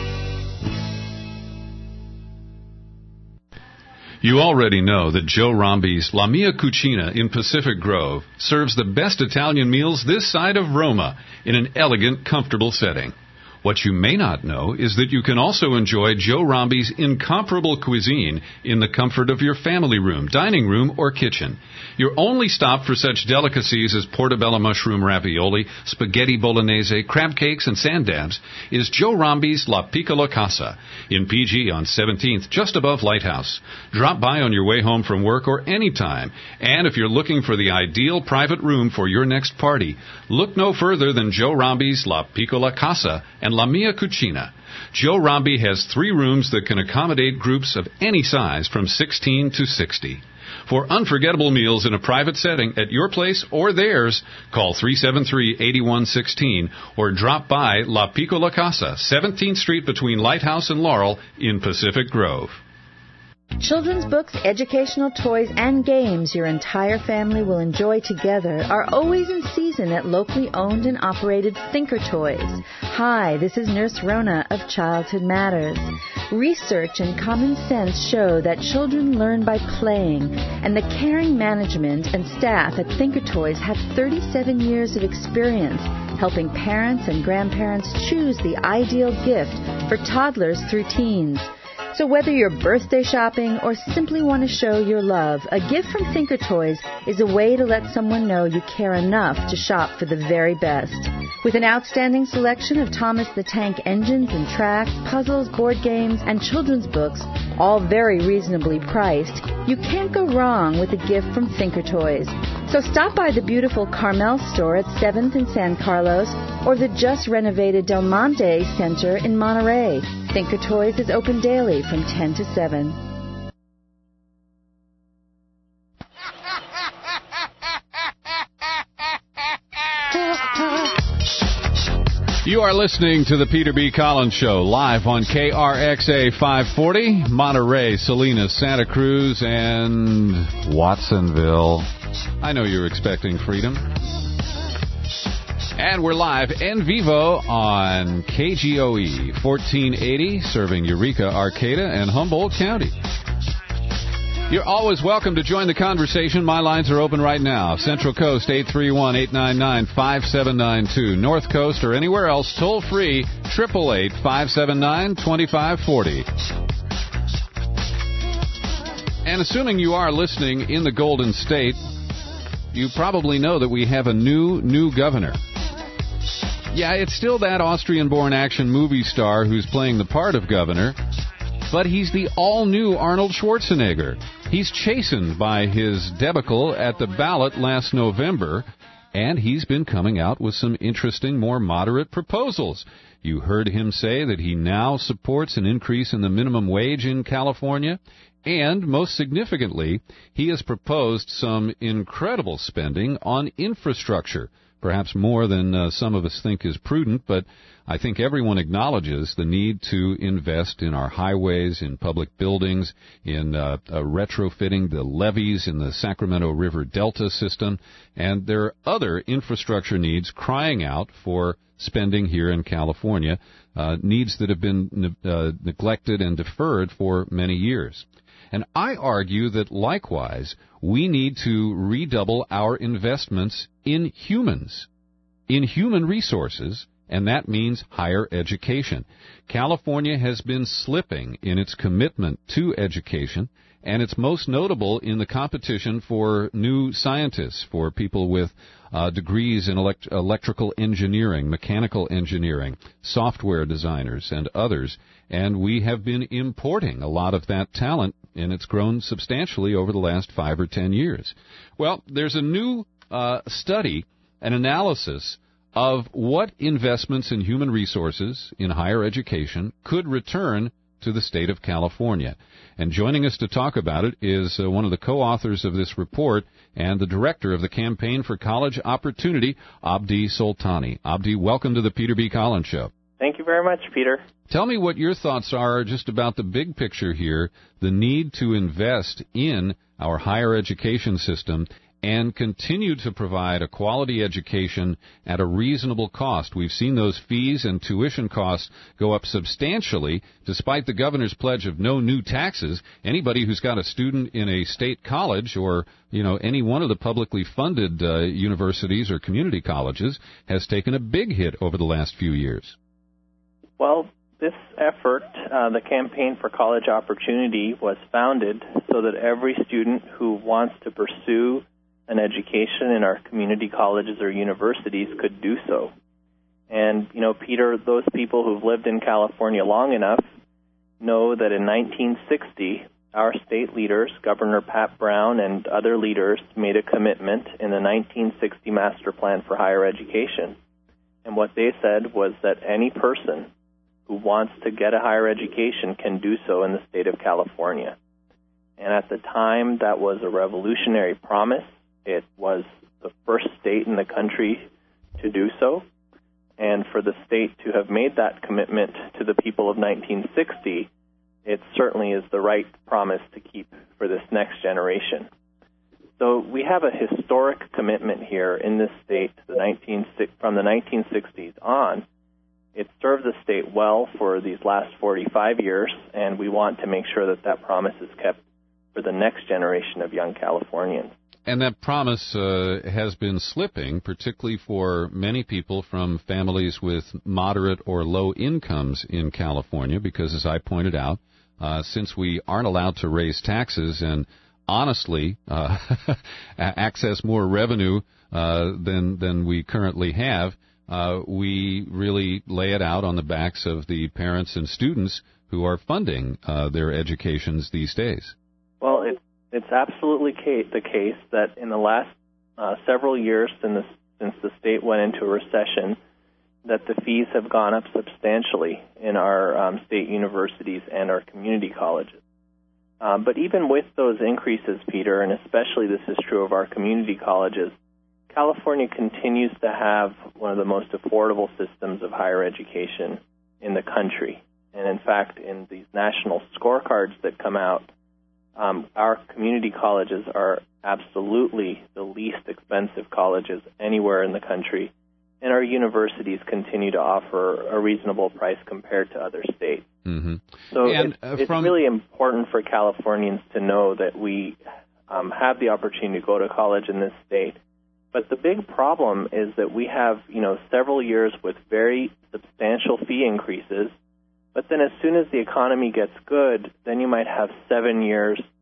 You already know that Joe Rombi's La Mia Cucina in Pacific Grove serves the best Italian meals this side of Roma in an elegant, comfortable setting. What you may not know is that you can also enjoy Joe Rombi's incomparable cuisine in the comfort of your family room, dining room, or kitchen. Your only stop for such delicacies as portobello mushroom ravioli, spaghetti bolognese, crab cakes, and sandabs is Joe Rombi's La Piccola Casa in PG on 17th, just above Lighthouse. Drop by on your way home from work or anytime. And if you're looking for the ideal private room for your next party, look no further than Joe Rombi's La Piccola Casa and La Mia Cucina. Joe Rombi has 3 rooms that can accommodate groups of any size from 16 to 60. For unforgettable meals in a private setting at your place or theirs, call 373-8116 or drop by La Piccola Casa, 17th Street between Lighthouse and Laurel in Pacific Grove. Children's books, educational toys, and games your entire family will enjoy together are always in season at locally owned and operated Thinker Toys. Hi, this is Nurse Rona of Childhood Matters. Research and common sense show that children learn by playing, and the caring management and staff at Thinker Toys have 37 years of experience helping parents and grandparents choose the ideal gift for toddlers through teens. So whether you're birthday shopping or simply want to show your love, a gift from Thinker Toys is a way to let someone know you care enough to shop for the very best. With an outstanding selection of Thomas the Tank engines and tracks, puzzles, board games, and children's books, all very reasonably priced, you can't go wrong with a gift from Thinker Toys. So stop by the beautiful Carmel store at 7th and San Carlos or the just renovated Del Monte Center in Monterey. Thinker Toys is open daily from 10 to 7. You are listening to the Peter B. Collins Show, live on KRXA 540, Monterey, Salinas, Santa Cruz, and Watsonville. I know you're expecting freedom. And we're live en vivo on KGOE 1480, serving Eureka, Arcata, and Humboldt County. You're always welcome to join the conversation. My lines are open right now. Central Coast, 831-899-5792. North Coast or anywhere else, toll free, 888-579-2540. And assuming you are listening in the Golden State, you probably know that we have a new governor. Yeah, it's still that Austrian-born action movie star who's playing the part of governor, but he's the all-new Arnold Schwarzenegger. He's chastened by his debacle at the ballot last November, and he's been coming out with some interesting, more moderate proposals. You heard him say that he now supports an increase in the minimum wage in California. And, most significantly, he has proposed some incredible spending on infrastructure, perhaps more than some of us think is prudent, but I think everyone acknowledges the need to invest in our highways, in public buildings, in retrofitting the levees in the Sacramento River Delta system, and there are other infrastructure needs crying out for spending here in California, needs that have been neglected and deferred for many years. And I argue that, likewise, we need to redouble our investments in humans, in human resources, and that means higher education. California has been slipping in its commitment to education, and it's most notable in the competition for new scientists, for people with degrees in electrical engineering, mechanical engineering, software designers, and others. And we have been importing a lot of that talent, and it's grown substantially over the last 5 or 10 years. Well, there's a new study, an analysis of what investments in human resources in higher education could return to the state of California. And joining us to talk about it is one of the co-authors of this report and the director of the Campaign for College Opportunity, Abdi Soltani. Abdi, welcome to the Peter B. Collins Show. Thank you very much, Peter. Tell me what your thoughts are just about the big picture here, the need to invest in our higher education system and continue to provide a quality education at a reasonable cost. We've seen those fees and tuition costs go up substantially, despite the governor's pledge of no new taxes. Anybody who's got a student in a state college or, any one of the publicly funded universities or community colleges has taken a big hit over the last few years. Well, this effort, the Campaign for College Opportunity, was founded so that every student who wants to pursue an education in our community colleges or universities could do so. And, Peter, those people who've lived in California long enough know that in 1960, our state leaders, Governor Pat Brown and other leaders, made a commitment in the 1960 Master Plan for Higher Education. And what they said was that any person who wants to get a higher education can do so in the state of California. And at the time, that was a revolutionary promise. It was the first state in the country to do so. And for the state to have made that commitment to the people of 1960, it certainly is the right promise to keep for this next generation. So we have a historic commitment here in this state from the 1960s on. It served the state well for these last 45 years, and we want to make sure that that promise is kept for the next generation of young Californians. And that promise has been slipping, particularly for many people from families with moderate or low incomes in California, because, as I pointed out, since we aren't allowed to raise taxes and honestly access more revenue than we currently have, we really lay it out on the backs of the parents and students who are funding their educations these days. Well, it's absolutely the case that in the last several years since the state went into a recession, that the fees have gone up substantially in our state universities and our community colleges. But even with those increases, Peter, and especially this is true of our community colleges, California continues to have one of the most affordable systems of higher education in the country. And in fact, in these national scorecards that come out, our community colleges are absolutely the least expensive colleges anywhere in the country, and our universities continue to offer a reasonable price compared to other states. Mm-hmm. So it's really important for Californians to know that we have the opportunity to go to college in this state. But the big problem is that we have, several years with very substantial fee increases. But then as soon as the economy gets good, then you might have 7 years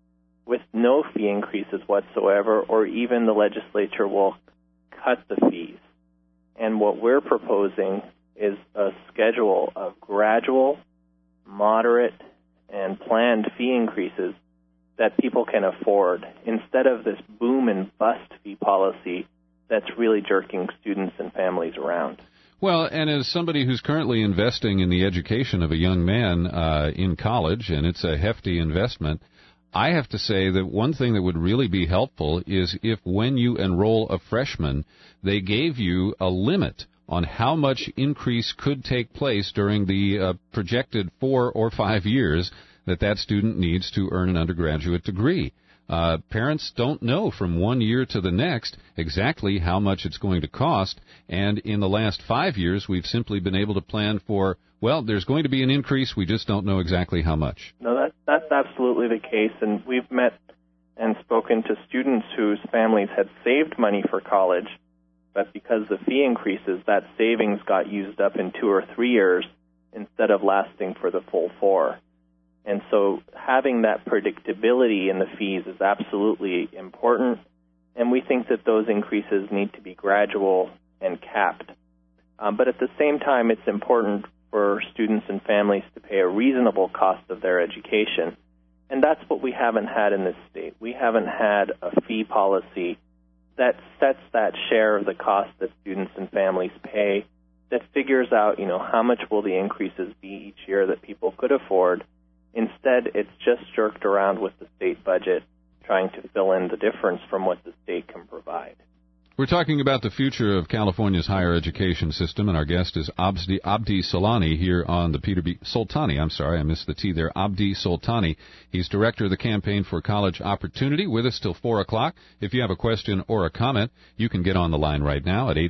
with no fee increases whatsoever, or even the legislature will cut the fees. And what we're proposing is a schedule of gradual, moderate, and planned fee increases that people can afford, instead of this boom and bust fee policy that's really jerking students and families around. Well, and as somebody who's currently investing in the education of a young man in college, and it's a hefty investment, I have to say that one thing that would really be helpful is if when you enroll a freshman, they gave you a limit on how much increase could take place during the projected 4 or 5 years that student needs to earn an undergraduate degree. Parents don't know from 1 year to the next exactly how much it's going to cost, and in the last 5 years, we've simply been able to plan for, well, there's going to be an increase, we just don't know exactly how much. No, that's absolutely the case, and we've met and spoken to students whose families had saved money for college, but because the fee increases, that savings got used up in 2 or 3 years instead of lasting for the full 4. And so having that predictability in the fees is absolutely important, and we think that those increases need to be gradual and capped. But at the same time, it's important for students and families to pay a reasonable cost of their education, and that's what we haven't had in this state. We haven't had a fee policy that sets that share of the cost that students and families pay, that figures out, how much will the increases be each year that people could afford. Instead, it's just jerked around with the state budget, trying to fill in the difference from what the state can provide. We're talking about the future of California's higher education system, and our guest is Abdi Soltani here on the Peter B. Soltani. I'm sorry, I missed the T there. Abdi Soltani. He's director of the Campaign for College Opportunity, with us till 4 o'clock. If you have a question or a comment, you can get on the line right now at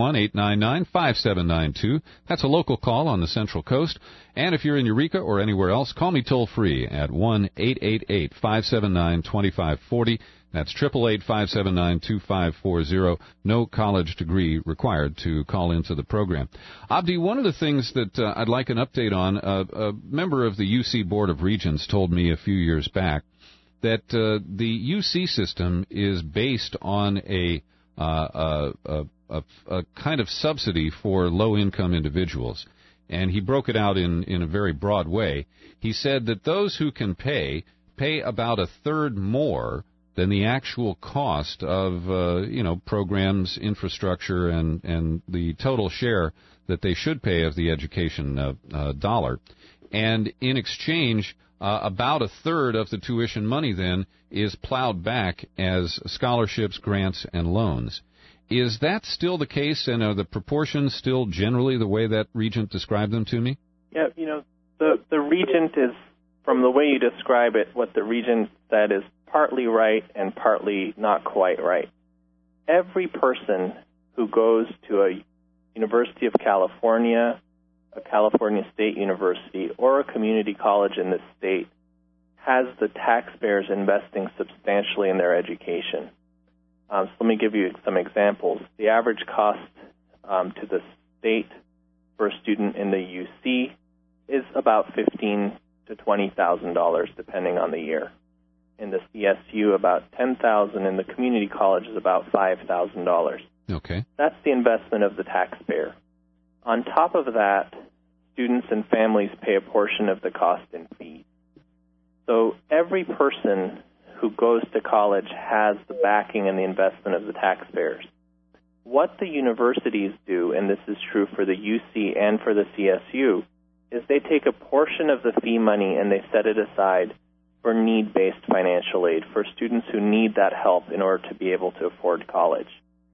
831-899-5792. That's a local call on the Central Coast. And if you're in Eureka or anywhere else, call me toll-free at 1-888-579-2540. That's 888-579-2540. No college degree required to call into the program. Abdi, one of the things that I'd like an update on, a member of the UC Board of Regents told me a few years back that the UC system is based on a kind of subsidy for low-income individuals. And he broke it out in a very broad way. He said that those who can pay about a third more than the actual cost of, programs, infrastructure, and the total share that they should pay of the education dollar. And in exchange, about a third of the tuition money then is plowed back as scholarships, grants, and loans. Is that still the case, and are the proportions still generally the way that Regent described them to me? Yeah, the Regent is, from the way you describe it, what the Regent said is partly right and partly not quite right. Every person who goes to a University of California, a California State University, or a community college in this state has the taxpayers investing substantially in their education. So let me give you some examples. The average cost to the state for a student in the UC is about $15,000 to $20,000, depending on the year. In the CSU, about $10,000. In the community college, is about $5,000. Okay. That's the investment of the taxpayer. On top of that, students and families pay a portion of the cost in fees. So every person who goes to college has the backing and the investment of the taxpayers. What the universities do, and this is true for the UC and for the CSU, is they take a portion of the fee money and they set it aside for need-based financial aid for students who need that help in order to be able to afford college.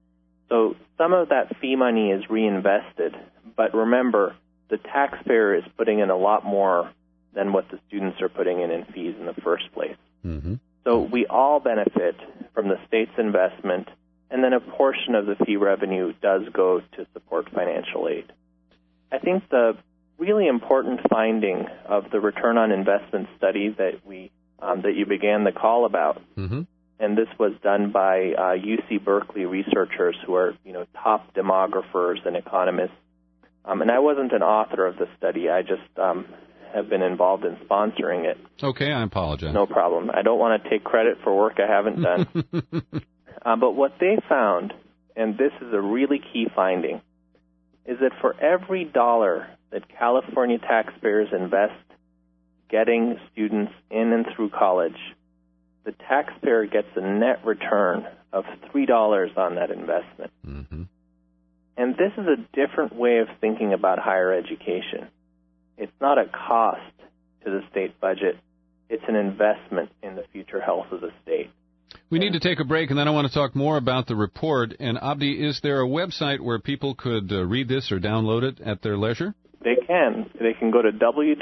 So some of that fee money is reinvested, but remember, the taxpayer is putting in a lot more than what the students are putting in fees in the first place. Mm-hmm. So we all benefit from the state's investment, and then a portion of the fee revenue does go to support financial aid. I think the really important finding of the return on investment study that you began the call about, mm-hmm. and this was done by UC Berkeley researchers who are top demographers and economists. And I wasn't an author of the study. I just have been involved in sponsoring it. Okay, I apologize. No problem. I don't want to take credit for work I haven't done. But what they found, and this is a really key finding, is that for every dollar that California taxpayers invest getting students in and through college, the taxpayer gets a net return of $3 on that investment. Mm-hmm. And this is a different way of thinking about higher education. It's not a cost to the state budget. It's an investment in the future health of the state. We need to take a break, and then I want to talk more about the report. And, Abdi, is there a website where people could read this or download it at their leisure? They can. They can go to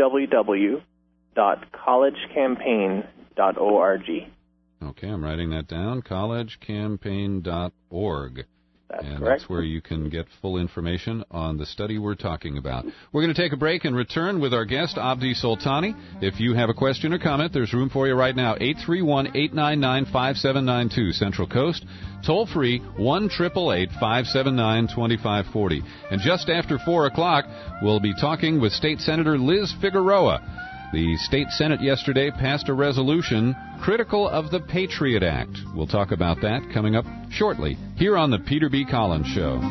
www.collegecampaign.org. Okay, I'm writing that down, collegecampaign.org. That's and correct. That's where you can get full information on the study we're talking about. We're going to take a break and return with our guest, Abdi Soltani. If you have a question or comment, there's room for you right now. 831-899-5792, Central Coast. Toll free, 1-888-579-2540. And just after 4 o'clock, we'll be talking with State Senator Liz Figueroa. The State Senate yesterday passed a resolution critical of the Patriot Act. We'll talk about that coming up shortly here on the Peter B. Collins Show.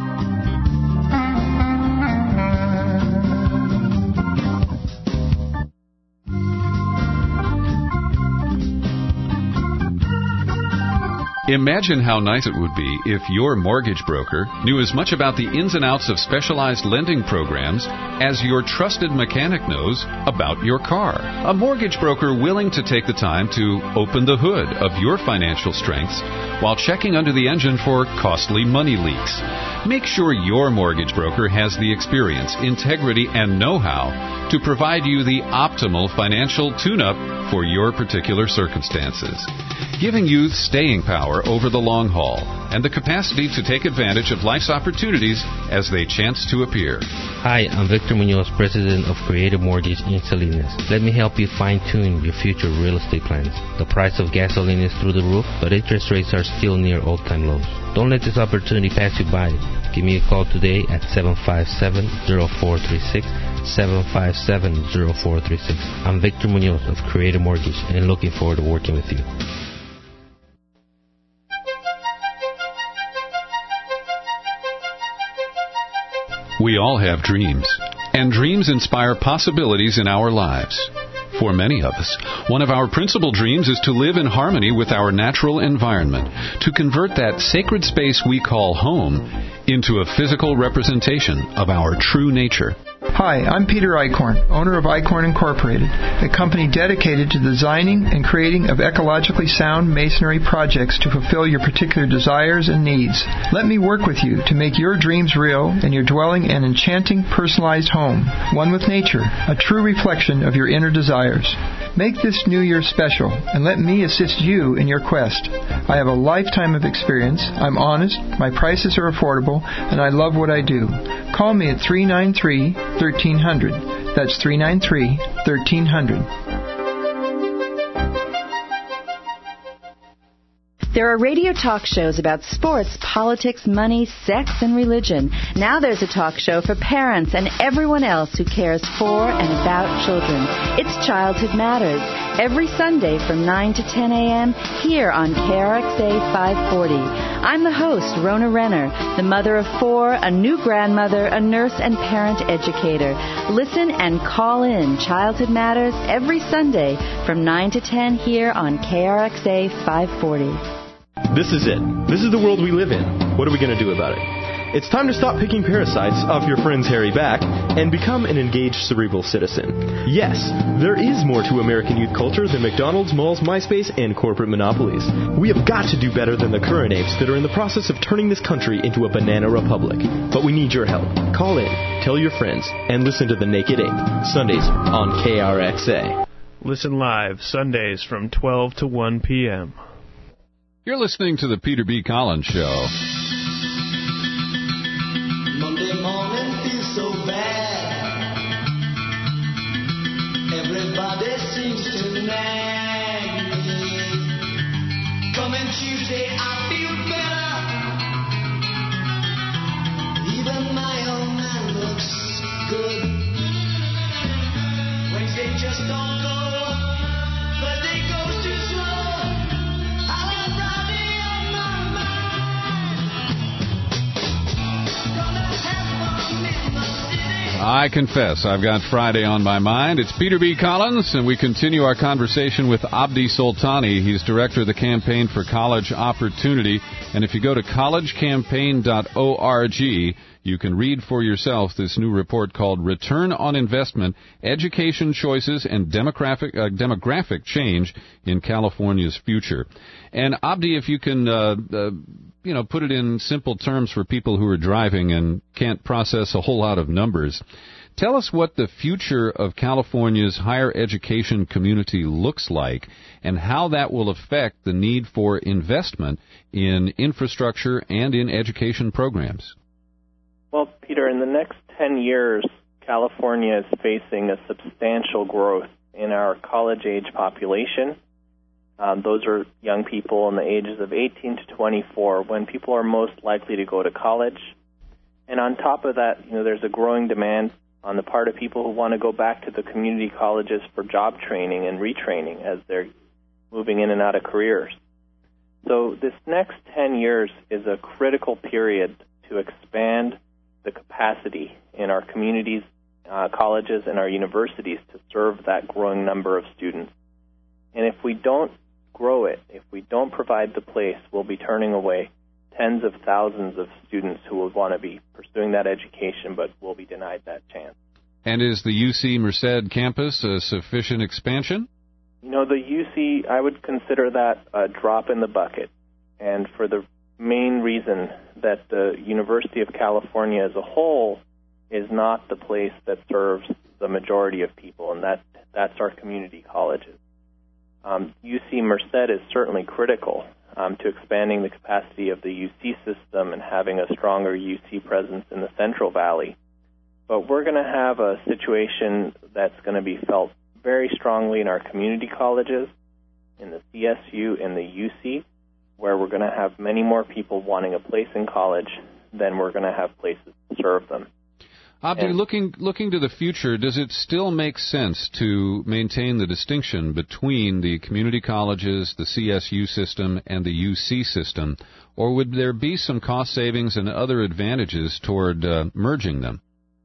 Imagine how nice it would be if your mortgage broker knew as much about the ins and outs of specialized lending programs as your trusted mechanic knows about your car. A mortgage broker willing to take the time to open the hood of your financial strengths while checking under the engine for costly money leaks. Make sure your mortgage broker has the experience, integrity, and know-how to provide you the optimal financial tune-up for your particular circumstances, giving you staying power over the long haul and the capacity to take advantage of life's opportunities as they chance to appear. Hi, I'm Victor Munoz, President of Creative Mortgage in Salinas. Let me help you fine-tune your future real estate plans. The price of gasoline is through the roof, but interest rates are still near all-time lows. Don't let this opportunity pass you by. Give me a call today at 757-0436, 757-0436. I'm Victor Munoz of Creative Mortgage and looking forward to working with you. We all have dreams, and dreams inspire possibilities in our lives. For many of us, one of our principal dreams is to live in harmony with our natural environment, to convert that sacred space we call home into a physical representation of our true nature. Hi, I'm Peter Eichhorn, owner of Eichhorn Incorporated, a company dedicated to designing and creating of ecologically sound masonry projects to fulfill your particular desires and needs. Let me work with you to make your dreams real and your dwelling an enchanting, personalized home, one with nature, a true reflection of your inner desires. Make this New Year special, and let me assist you in your quest. I have a lifetime of experience, I'm honest, my prices are affordable, and I love what I do. Call me at 393-1300. That's 393-1300. There are radio talk shows about sports, politics, money, sex, and religion. Now there's a talk show for parents and everyone else who cares for and about children. It's Childhood Matters, every Sunday from 9 to 10 a.m. here on KRXA 540. I'm the host, Rona Renner, the mother of 4, a new grandmother, a nurse, and parent educator. Listen and call in Childhood Matters every Sunday from 9 to 10 here on KRXA 540. This is it. This is the world we live in. What are we going to do about it? It's time to stop picking parasites off your friend's hairy back and become an engaged cerebral citizen. Yes, there is more to American youth culture than McDonald's, malls, MySpace, and corporate monopolies. We have got to do better than the current apes that are in the process of turning this country into a banana republic. But we need your help. Call in, tell your friends, and listen to The Naked Ape, Sundays on KRXA. Listen live, Sundays from 12 to 1 p.m. You're listening to the Peter B. Collins Show. Monday morning feels so bad. Everybody seems to nag me. Coming Tuesday, I feel better. Even my old man looks good. I confess, I've got Friday on my mind. It's Peter B. Collins, and we continue our conversation with Abdi Soltani. He's director of the Campaign for College Opportunity. And if you go to collegecampaign.org, you can read for yourself this new report called Return on Investment, Education Choices and Demographic Change in California's Future. And Abdi, if you can put it in simple terms for people who are driving and can't process a whole lot of numbers. Tell us what the future of California's higher education community looks like and how that will affect the need for investment in infrastructure and in education programs. Well, Peter, in the next 10 years, California is facing a substantial growth in our college-age population. Those are young people in the ages of 18 to 24 when people are most likely to go to college. And on top of that, there's a growing demand on the part of people who want to go back to the community colleges for job training and retraining as they're moving in and out of careers. So this next 10 years is a critical period to expand the capacity in our communities, colleges, and our universities to serve that growing number of students. And if we don't grow it, if we don't provide the place, we'll be turning away tens of thousands of students who will want to be pursuing that education but will be denied that chance. And is the UC Merced campus a sufficient expansion? The UC, I would consider that a drop in the bucket, and for the main reason that the University of California as a whole is not the place that serves the majority of people, and that's our community colleges. UC Merced is certainly critical to expanding the capacity of the UC system and having a stronger UC presence in the Central Valley. But we're going to have a situation that's going to be felt very strongly in our community colleges, in the CSU and the UC, where we're going to have many more people wanting a place in college than we're going to have places to serve them. Abdi, looking to the future, does it still make sense to maintain the distinction between the community colleges, the CSU system, and the UC system, or would there be some cost savings and other advantages toward merging them?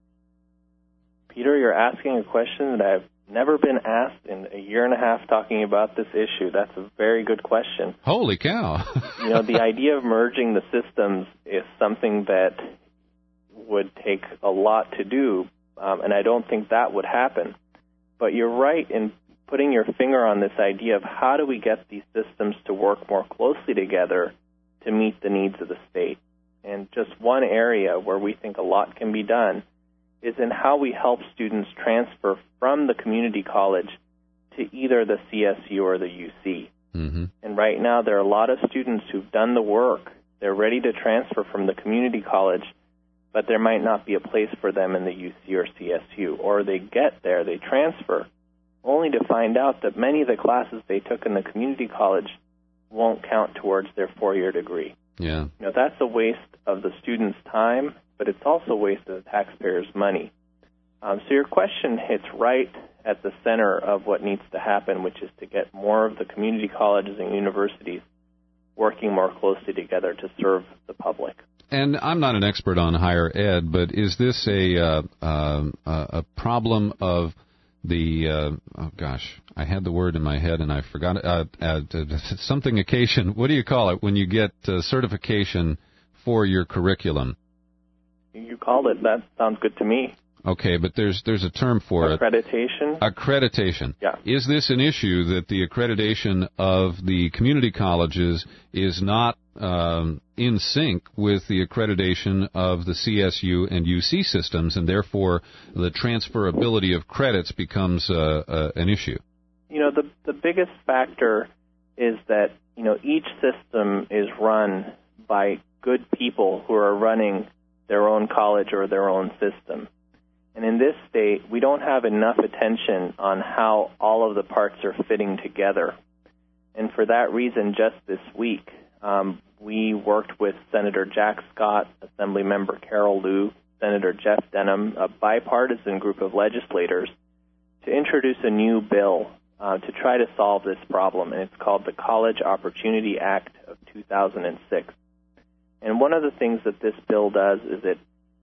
Peter, you're asking a question that I've never been asked in a year and a half talking about this issue. That's a very good question. Holy cow. The idea of merging the systems is something that would take a lot to do, and I don't think that would happen. But you're right in putting your finger on this idea of how do we get these systems to work more closely together to meet the needs of the state. And just one area where we think a lot can be done is in how we help students transfer from the community college to either the CSU or the UC. Mm-hmm. And right now there are a lot of students who've done the work. They're ready to transfer from the community college, but there might not be a place for them in the UC or CSU. Or they get there, they transfer, only to find out that many of the classes they took in the community college won't count towards their four-year degree. Yeah. That's a waste of the student's time, but it's also a waste of the taxpayers' money. So your question hits right at the center of what needs to happen, which is to get more of the community colleges and universities working more closely together to serve the public. And I'm not an expert on higher ed, but is this a problem of the I had the word in my head and I forgot something occasion. What do you call it when you get certification for your curriculum? You called it. That sounds good to me. Okay, but there's a term for accreditation. Accreditation. Yeah. Is this an issue that the accreditation of the community colleges is not in sync with the accreditation of the CSU and UC systems, and therefore the transferability of credits becomes an issue? The biggest factor is that each system is run by good people who are running their own college or their own system. And in this state, we don't have enough attention on how all of the parts are fitting together. And for that reason, just this week, we worked with Senator Jack Scott, Assemblymember Carol Liu, Senator Jeff Denham, a bipartisan group of legislators, to introduce a new bill to try to solve this problem. And it's called the College Opportunity Act of 2006. And one of the things that this bill does is it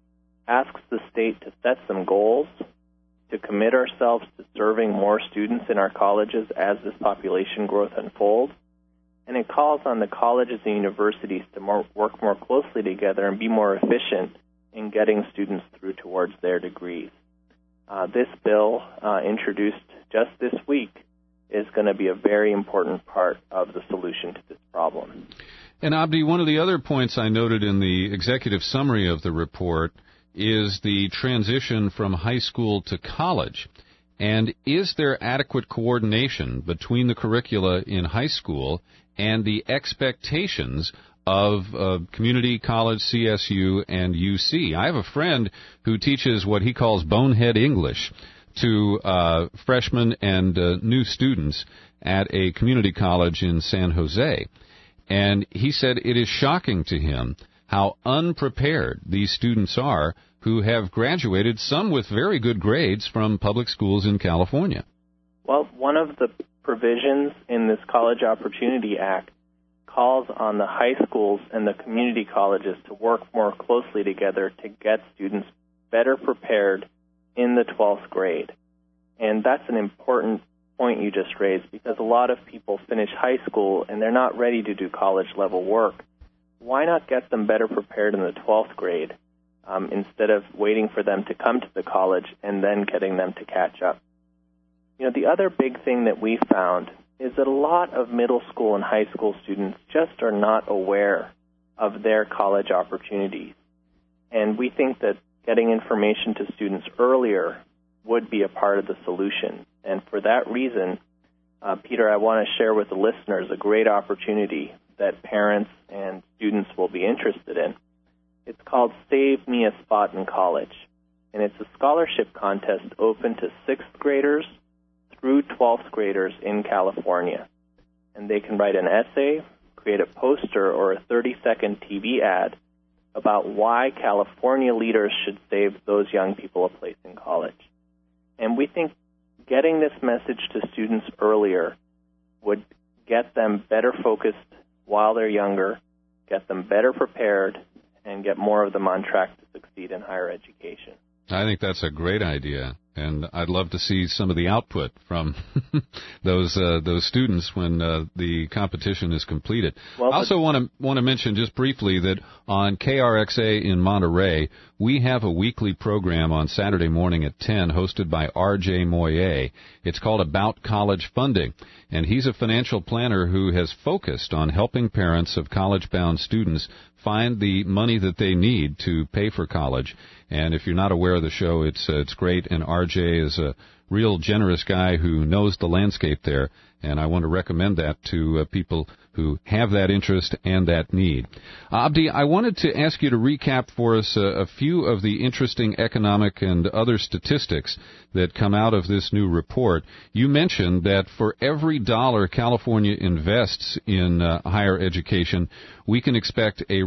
asks the state to set some goals, to commit ourselves to serving more students in our colleges as this population growth unfolds, and it calls on the colleges and universities to work more closely together and be more efficient in getting students through towards their degrees. This bill, introduced just this week, is going to be a very important part of the solution to this problem. And Abdi, one of the other points I noted in the executive summary of the report is the transition from high school to college. And is there adequate coordination between the curricula in high school and the expectations of community college, CSU, and UC? I have a friend who teaches what he calls bonehead English to freshmen and new students at a community college in San Jose. And he said it is shocking to him how unprepared these students are who have graduated, some with very good grades, from public schools in California. Well, one of the provisions in this College Opportunity Act calls on the high schools and the community colleges to work more closely together to get students better prepared in the 12th grade. And that's an important point you just raised, because a lot of people finish high school and they're not ready to do college-level work. Why not get them better prepared in the 12th grade instead of waiting for them to come to the college and then getting them to catch up? You know, the other big thing that we found is that a lot of middle school and high school students just are not aware of their college opportunities. And we think that getting information to students earlier would be a part of the solution. And for that reason, Peter, I want to share with the listeners a great opportunity that parents and students will be interested in. It's called Save Me a Spot in College, and it's a scholarship contest open to 6th graders through 12th graders in California. And they can write an essay, create a poster, or a 30-second TV ad about why California leaders should save those young people a place in college. And we think getting this message to students earlier would get them better focused while they're younger, get them better prepared, and get more of them on track to succeed in higher education. I think that's a great idea, and I'd love to see some of the output from those students when the competition is completed. Well, I also want to mention just briefly that on KRXA in Monterey, we have a weekly program on Saturday morning at 10 hosted by R.J. Moyer. It's called About College Funding, and he's a financial planner who has focused on helping parents of college-bound students find the money that they need to pay for college. And if you're not aware of the show, it's great, and RJ is a real generous guy who knows the landscape there, and I want to recommend that to people who have that interest and that need. Abdi, I wanted to ask you to recap for us a few of the interesting economic and other statistics that come out of this new report. You mentioned that for every dollar California invests in higher education, we can expect a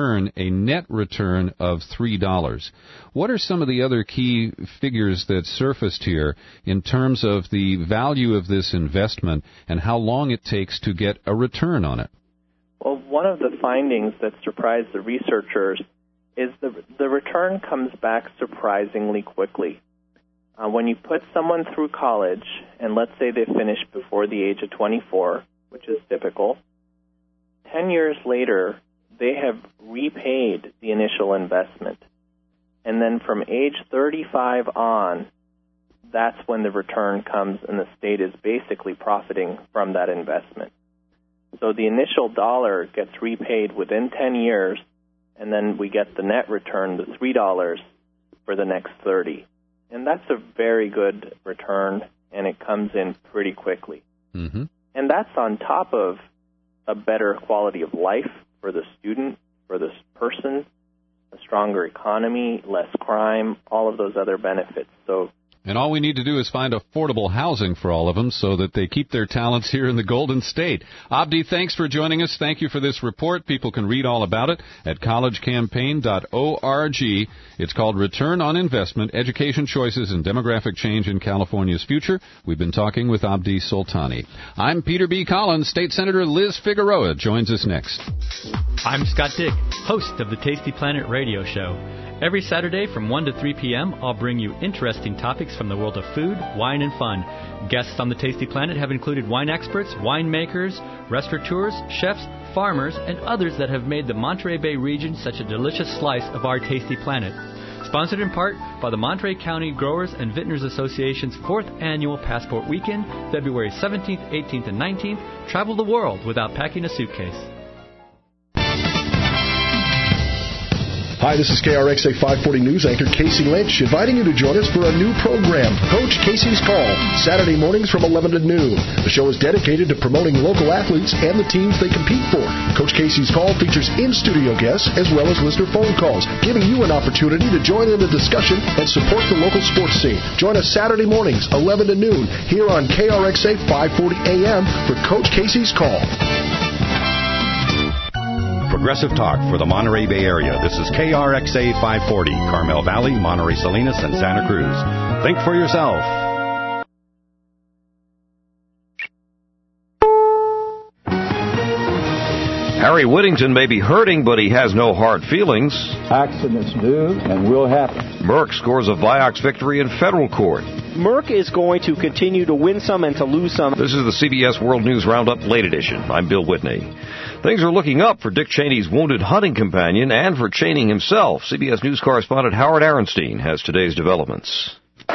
net return of $3. What are some of the other key figures that surfaced here in terms of the value of this investment and how long it takes to get a return on it? Well, one of the findings that surprised the researchers is the return comes back surprisingly quickly. When you put someone through college, and let's say they finish before the age of 24, which is typical, 10 years later, they have repaid the initial investment. And then from age 35 on, that's when the return comes and the state is basically profiting from that investment. So the initial dollar gets repaid within 10 years, and then we get the net return, the $3, for the next 30. And that's a very good return, and it comes in pretty quickly. Mm-hmm. And that's on top of a better quality of life for the student, for this person, a stronger economy, less crime, all of those other benefits. And all we need to do is find affordable housing for all of them so that they keep their talents here in the Golden State. Abdi, thanks for joining us. Thank you for this report. People can read all about it at collegecampaign.org. It's called Return on Investment, Education Choices and Demographic Change in California's Future. We've been talking with Abdi Soltani. I'm Peter B. Collins. State Senator Liz Figueroa joins us next. I'm Scott Dick, host of the Tasty Planet radio show. Every Saturday from 1 to 3 p.m., I'll bring you interesting topics from the world of food, wine, and fun. Guests on the Tasty Planet have included wine experts, winemakers, restaurateurs, chefs, farmers, and others that have made the Monterey Bay region such a delicious slice of our Tasty Planet. Sponsored in part by the Monterey County Growers and Vintners Association's 4th Annual Passport Weekend, February 17th, 18th, and 19th. Travel the world without packing a suitcase. Hi, this is KRXA 540 News anchor Casey Lynch, inviting you to join us for a new program, Coach Casey's Call, Saturday mornings from 11 to noon. The show is dedicated to promoting local athletes and the teams they compete for. Coach Casey's Call features in-studio guests as well as listener phone calls, giving you an opportunity to join in the discussion and support the local sports scene. Join us Saturday mornings, 11 to noon, here on KRXA 540 AM for Coach Casey's Call. Progressive Talk for the Monterey Bay Area. This is KRXA 540, Carmel Valley, Monterey Salinas, and Santa Cruz. Think for yourself. Harry Whittington may be hurting, but he has no hard feelings. Accidents do and will happen. Merck scores a Vioxx victory in federal court. Merck is going to continue to win some and to lose some. This is the CBS World News Roundup Late Edition. I'm Bill Whitney. Things are looking up for Dick Cheney's wounded hunting companion and for Cheney himself. CBS News correspondent Howard Arenstein has today's developments.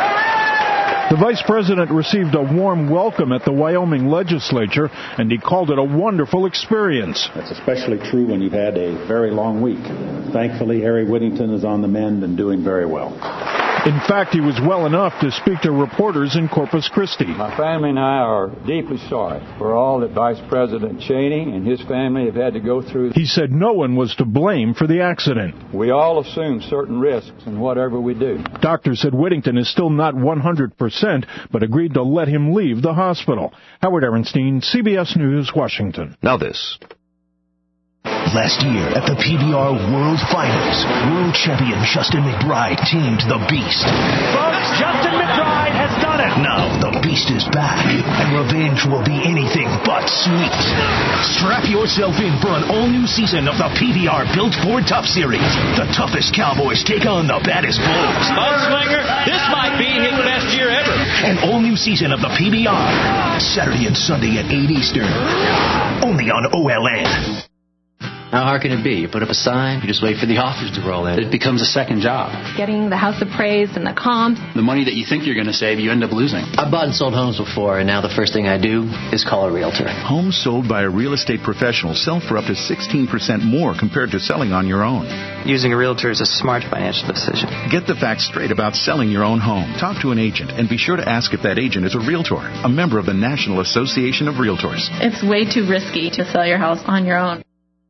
The vice president received a warm welcome at the Wyoming legislature, and he called it a wonderful experience. That's especially true when you've had a very long week. Thankfully, Harry Whittington is on the mend and doing very well. In fact, he was well enough to speak to reporters in Corpus Christi. My family and I are deeply sorry for all that Vice President Cheney and his family have had to go through. He said no one was to blame for the accident. We all assume certain risks in whatever we do. Doctors said Whittington is still not 100%, but agreed to let him leave the hospital. Howard Arenstein, CBS News, Washington. Now this. Last year at the PBR World Finals, world champion Justin McBride teamed the Beast. Folks, Justin McBride has done it. Now the Beast is back, and revenge will be anything but sweet. Strap yourself in for an all-new season of the PBR Built Ford Tough Series. The toughest cowboys take on the baddest bulls. Mudslinger, this might be his best year ever. An all-new season of the PBR, Saturday and Sunday at 8 Eastern, only on OLN. How hard can it be? You put up a sign, you just wait for the offers to roll in. It becomes a second job. Getting the house appraised and the comps. The money that you think you're going to save, you end up losing. I've bought and sold homes before, and now the first thing I do is call a realtor. Homes sold by a real estate professional sell for up to 16% more compared to selling on your own. Using a realtor is a smart financial decision. Get the facts straight about selling your own home. Talk to an agent, and be sure to ask if that agent is a realtor, a member of the National Association of Realtors. It's way too risky to sell your house on your own.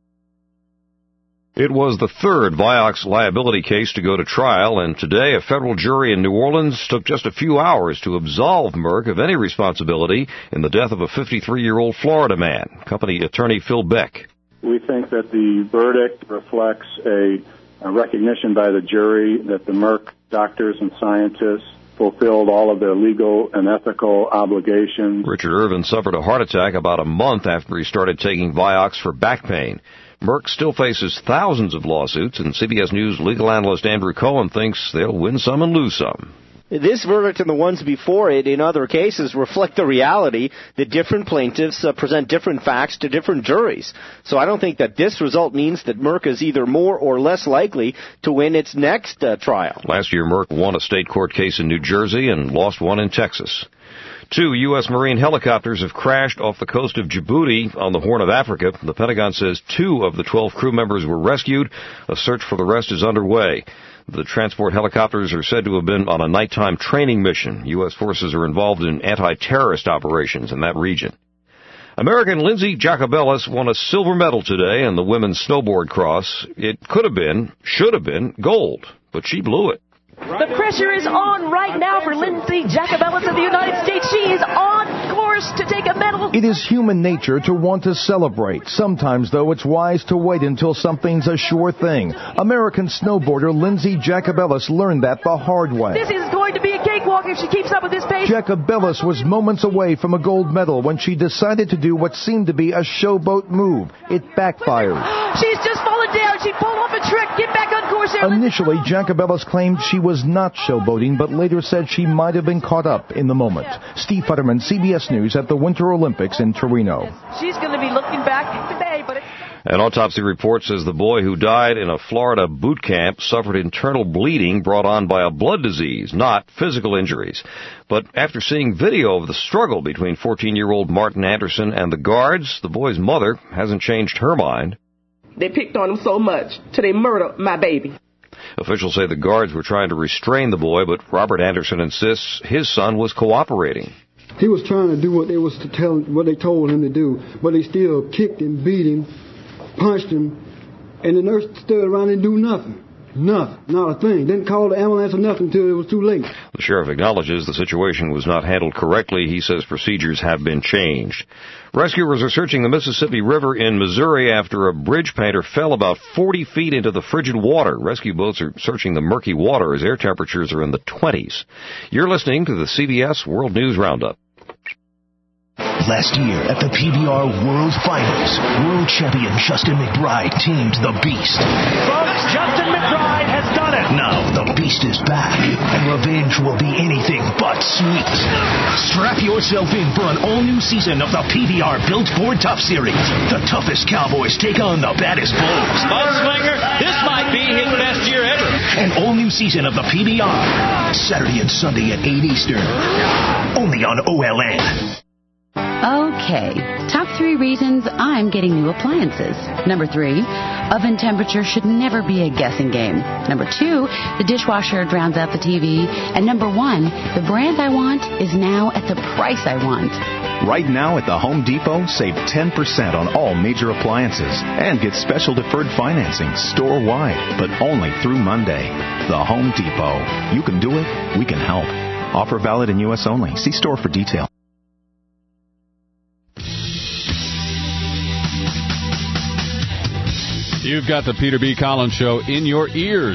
It was the third Vioxx liability case to go to trial, and today a federal jury in New Orleans took just a few hours to absolve Merck of any responsibility in the death of a 53-year-old Florida man. Company attorney Phil Beck. We think that the verdict reflects a recognition by the jury that the Merck doctors and scientists fulfilled all of their legal and ethical obligations. Richard Irvin suffered a heart attack about a month after he started taking Vioxx for back pain. Merck still faces thousands of lawsuits, and CBS News legal analyst Andrew Cohen thinks they'll win some and lose some. This verdict and the ones before it in other cases reflect the reality that different plaintiffs present different facts to different juries. So I don't think that this result means that Merck is either more or less likely to win its next trial. Last year, Merck won a state court case in New Jersey and lost one in Texas. 2 U.S. Marine helicopters have crashed off the coast of Djibouti on the Horn of Africa. The Pentagon says 2 of the 12 crew members were rescued. A search for the rest is underway. The transport helicopters are said to have been on a nighttime training mission. U.S. forces are involved in anti-terrorist operations in that region. American Lindsey Jacobellis won a silver medal today in the women's snowboard cross. It could have been, should have been, gold, but she blew it. The pressure is on right now for Lindsey Jacobellis of the United States. She is on course to take a medal. It is human nature to want to celebrate. Sometimes, though, it's wise to wait until something's a sure thing. American snowboarder Lindsey Jacobellis learned that the hard way. This is going to be a cakewalk if she keeps up with this pace. Jacobellis was moments away from a gold medal when she decided to do what seemed to be a showboat move. It backfired. She's just fallen down. she pulled off a trick. Get back on course there. Initially, Jacobellis claimed she was not showboating, but later said she might have been caught up in the moment. Steve Futterman, CBS News at the Winter Olympics in Torino. She's going to be looking back today, but An autopsy report says the boy who died in a Florida boot camp suffered internal bleeding brought on by a blood disease, not physical injuries. But after seeing video of the struggle between 14-year-old Martin Anderson and the guards, the boy's mother hasn't changed her mind. They picked on him so much till they murdered my baby. Officials say the guards were trying to restrain the boy, but Robert Anderson insists his son was cooperating. He was trying to do what they told him to do, but they still kicked him, beat him, punched him, and the nurse stood around and do nothing. Nothing. Not a thing. Didn't call the ambulance or nothing until it was too late. The sheriff acknowledges the situation was not handled correctly. He says procedures have been changed. Rescuers are searching the Mississippi River in Missouri after a bridge painter fell about 40 feet into the frigid water. Rescue boats are searching the murky water as air temperatures are in the 20s. You're listening to the CBS World News Roundup. Last year at the PBR World Finals, world champion Justin McBride tamed the Beast. Folks, Justin McBride has done it. Now the Beast is back, and revenge will be anything but sweet. Strap yourself in for an all-new season of the PBR Built Ford Tough Series. The toughest cowboys take on the baddest bulls. Mudslinger, this might be his best year ever. An all-new season of the PBR. Saturday and Sunday at 8 Eastern. Only on OLN. Okay, top 3 reasons I'm getting new appliances. Number 3, oven temperature should never be a guessing game. Number 2, the dishwasher drowns out the TV. And number 1, the brand I want is now at the price I want. Right now at the Home Depot, save 10% on all major appliances and get special deferred financing store-wide, but only through Monday. The Home Depot. You can do it, we can help. Offer valid in U.S. only. See store for detail. You've got the Peter B. Collins Show in your ears.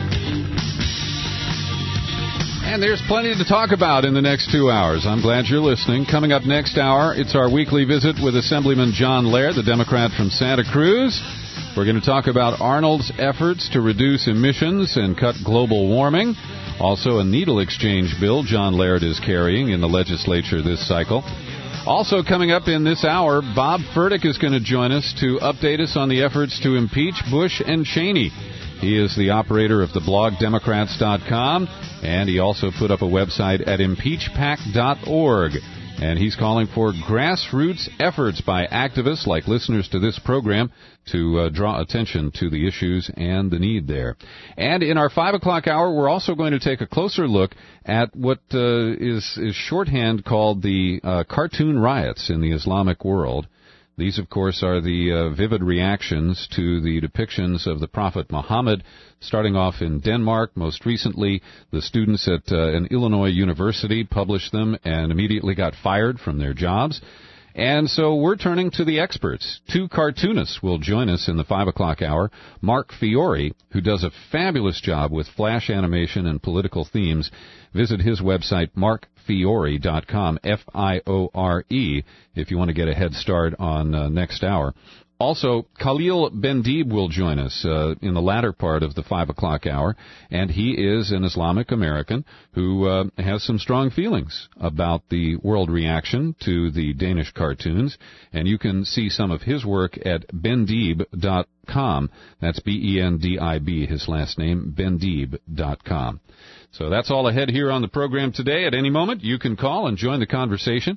And there's plenty to talk about in the next 2 hours. I'm glad you're listening. Coming up next hour, it's our weekly visit with Assemblyman John Laird, the Democrat from Santa Cruz. We're going to talk about Arnold's efforts to reduce emissions and cut global warming. Also, a needle exchange bill John Laird is carrying in the legislature this cycle. Also coming up in this hour, Bob Furtick is going to join us to update us on the efforts to impeach Bush and Cheney. He is the operator of the blog Democrats.com, and he also put up a website at impeachpac.org. And he's calling for grassroots efforts by activists like listeners to this program to draw attention to the issues and the need there. And in our 5 o'clock hour, we're also going to take a closer look at what is shorthand called the cartoon riots in the Islamic world. These, of course, are the vivid reactions to the depictions of the Prophet Muhammad, starting off in Denmark. Most recently, the students at an Illinois university published them and immediately got fired from their jobs. And so we're turning to the experts. 2 cartoonists will join us in the 5 o'clock hour. Mark Fiore, who does a fabulous job with flash animation and political themes. Visit his website, markfiore.com, F-I-O-R-E, if you want to get a head start on next hour. Also, Khalil Bendib will join us in the latter part of the 5 o'clock hour, and he is an Islamic American who has some strong feelings about the world reaction to the Danish cartoons, and you can see some of his work at bendib.com. That's B-E-N-D-I-B, his last name, bendib.com. So that's all ahead here on the program today. At any moment, you can call and join the conversation.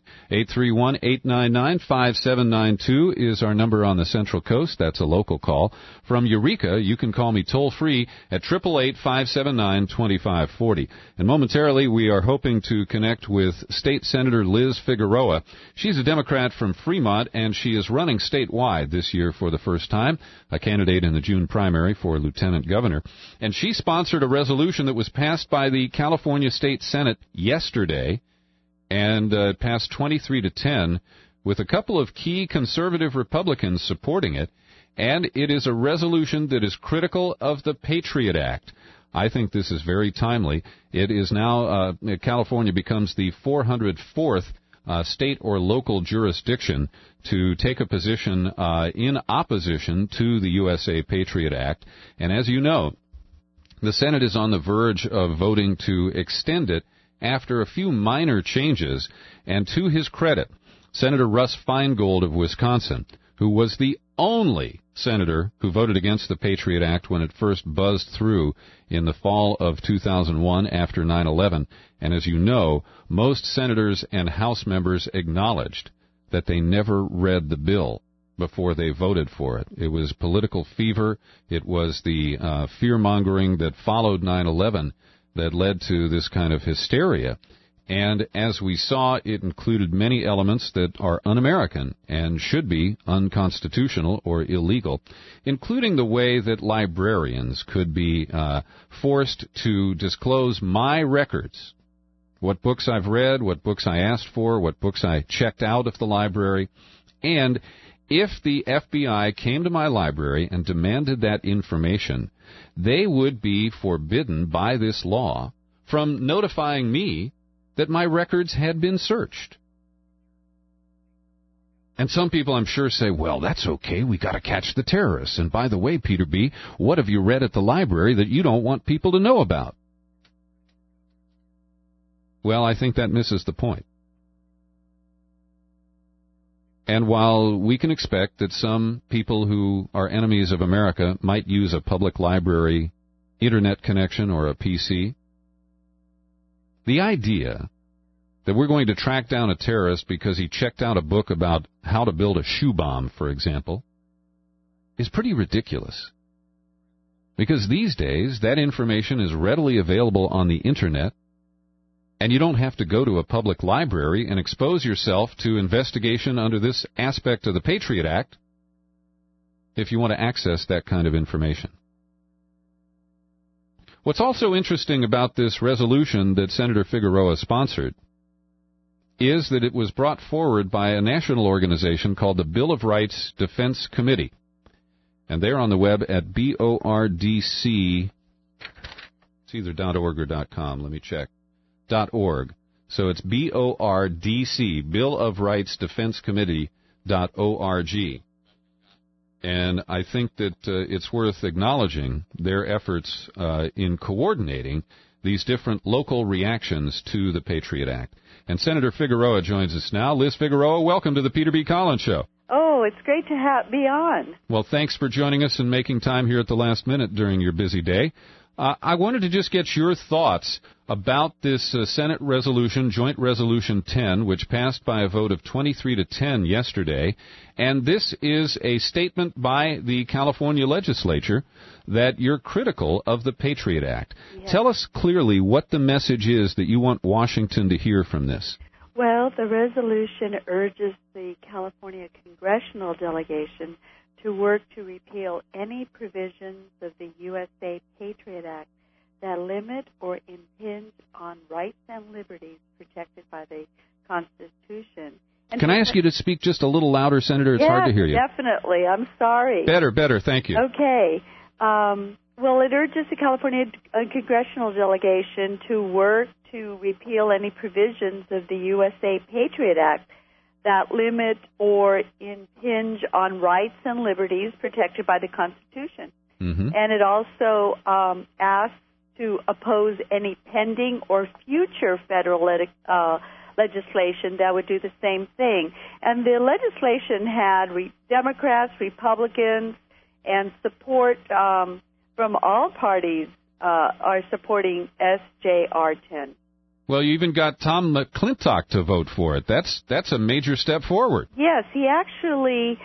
831-899-5792 is our number on the Central Coast. That's a local call. From Eureka, you can call me toll-free at 888-579-2540. And momentarily, we are hoping to connect with State Senator Liz Figueroa. She's a Democrat from Fremont, and she is running statewide this year for the first time, a candidate in the June primary for lieutenant governor. And she sponsored a resolution that was passed by the California State Senate yesterday, and passed 23-10 with a couple of key conservative Republicans supporting it, and it is a resolution that is critical of the Patriot Act. I think this is very timely. It is now, California becomes the 404th state or local jurisdiction to take a position in opposition to the USA Patriot Act. And as you know, the Senate is on the verge of voting to extend it after a few minor changes. And to his credit, Senator Russ Feingold of Wisconsin, who was the only senator who voted against the Patriot Act when it first buzzed through in the fall of 2001 after 9/11. And as you know, most senators and House members acknowledged that they never read the bill before they voted for it. It was political fever. It was the fear-mongering that followed 9/11 that led to this kind of hysteria. And as we saw, it included many elements that are un-American and should be unconstitutional or illegal, including the way that librarians could be forced to disclose my records, what books I've read, what books I asked for, what books I checked out of the library. And if the FBI came to my library and demanded that information, they would be forbidden by this law from notifying me that my records had been searched. And some people, I'm sure, say, well, that's okay, we got to catch the terrorists. And by the way, Peter B., what have you read at the library that you don't want people to know about? Well, I think that misses the point. And while we can expect that some people who are enemies of America might use a public library internet connection or a PC, the idea that we're going to track down a terrorist because he checked out a book about how to build a shoe bomb, for example, is pretty ridiculous. Because these days, that information is readily available on the internet, and you don't have to go to a public library and expose yourself to investigation under this aspect of the Patriot Act if you want to access that kind of information. What's also interesting about this resolution that Senator Figueroa sponsored is that it was brought forward by a national organization called the Bill of Rights Defense Committee. And they're on the web at BORDC, it's either .org or .com, let me check, .org. So it's BORDC, Bill of Rights Defense Committee.org. And I think that it's worth acknowledging their efforts in coordinating these different local reactions to the Patriot Act. And Senator Figueroa joins us now. Liz Figueroa, welcome to the Peter B. Collins Show. Oh, it's great to be on. Well, thanks for joining us and making time here at the last minute during your busy day. I wanted to just get your thoughts about this Senate resolution, Joint Resolution 10, which passed by a vote of 23-10 yesterday. And this is a statement by the California legislature that you're critical of the Patriot Act. Yes. Tell us clearly what the message is that you want Washington to hear from this. Well, the resolution urges the California congressional delegation to work to repeal any provisions of the USA Patriot Act that limit or impinge on rights and liberties protected by the Constitution. And can I ask you to speak just a little louder, Senator? It's hard to hear you. Definitely. I'm sorry. Better. Thank you. Okay. Well, it urges the California congressional delegation to work to repeal any provisions of the USA Patriot Act that limit or impinge on rights and liberties protected by the Constitution. Mm-hmm. And it also asks to oppose any pending or future federal legislation that would do the same thing. And the legislation had Democrats, Republicans, and support from all parties are supporting SJR 10. Well, you even got Tom McClintock to vote for it. That's a major step forward. Yes, he actually,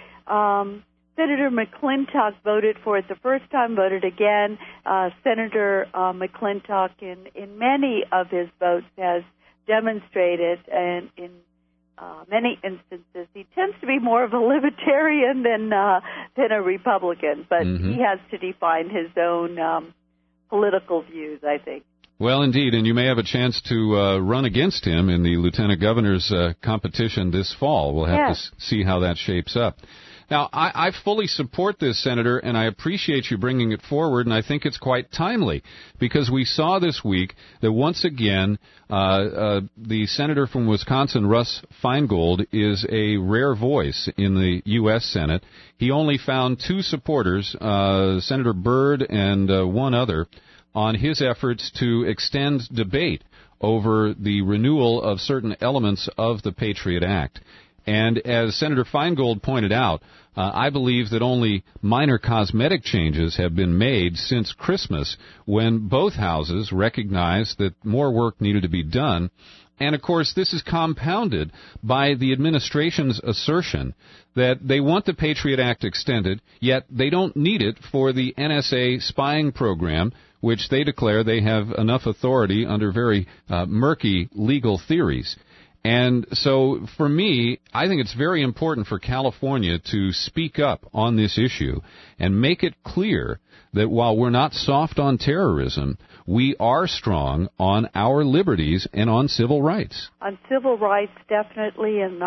Senator McClintock voted for it the first time, voted again. Senator McClintock, in many of his votes, has demonstrated, and in many instances, he tends to be more of a libertarian than a Republican, but he has to define his own political views, I think. Well, indeed, and you may have a chance to run against him in the lieutenant governor's competition this fall. We'll have to see how that shapes up. Now, I fully support this, Senator, and I appreciate you bringing it forward, and I think it's quite timely, because we saw this week that once again the senator from Wisconsin, Russ Feingold, is a rare voice in the U.S. Senate. He only found 2 supporters, Senator Byrd and one other, on his efforts to extend debate over the renewal of certain elements of the Patriot Act. And as Senator Feingold pointed out, I believe that only minor cosmetic changes have been made since Christmas, when both houses recognized that more work needed to be done. And, of course, this is compounded by the administration's assertion that they want the Patriot Act extended, yet they don't need it for the NSA spying program, which they declare they have enough authority under very murky legal theories. And so, for me, I think it's very important for California to speak up on this issue and make it clear that while we're not soft on terrorism, we are strong on our liberties and on civil rights. On civil rights, definitely, and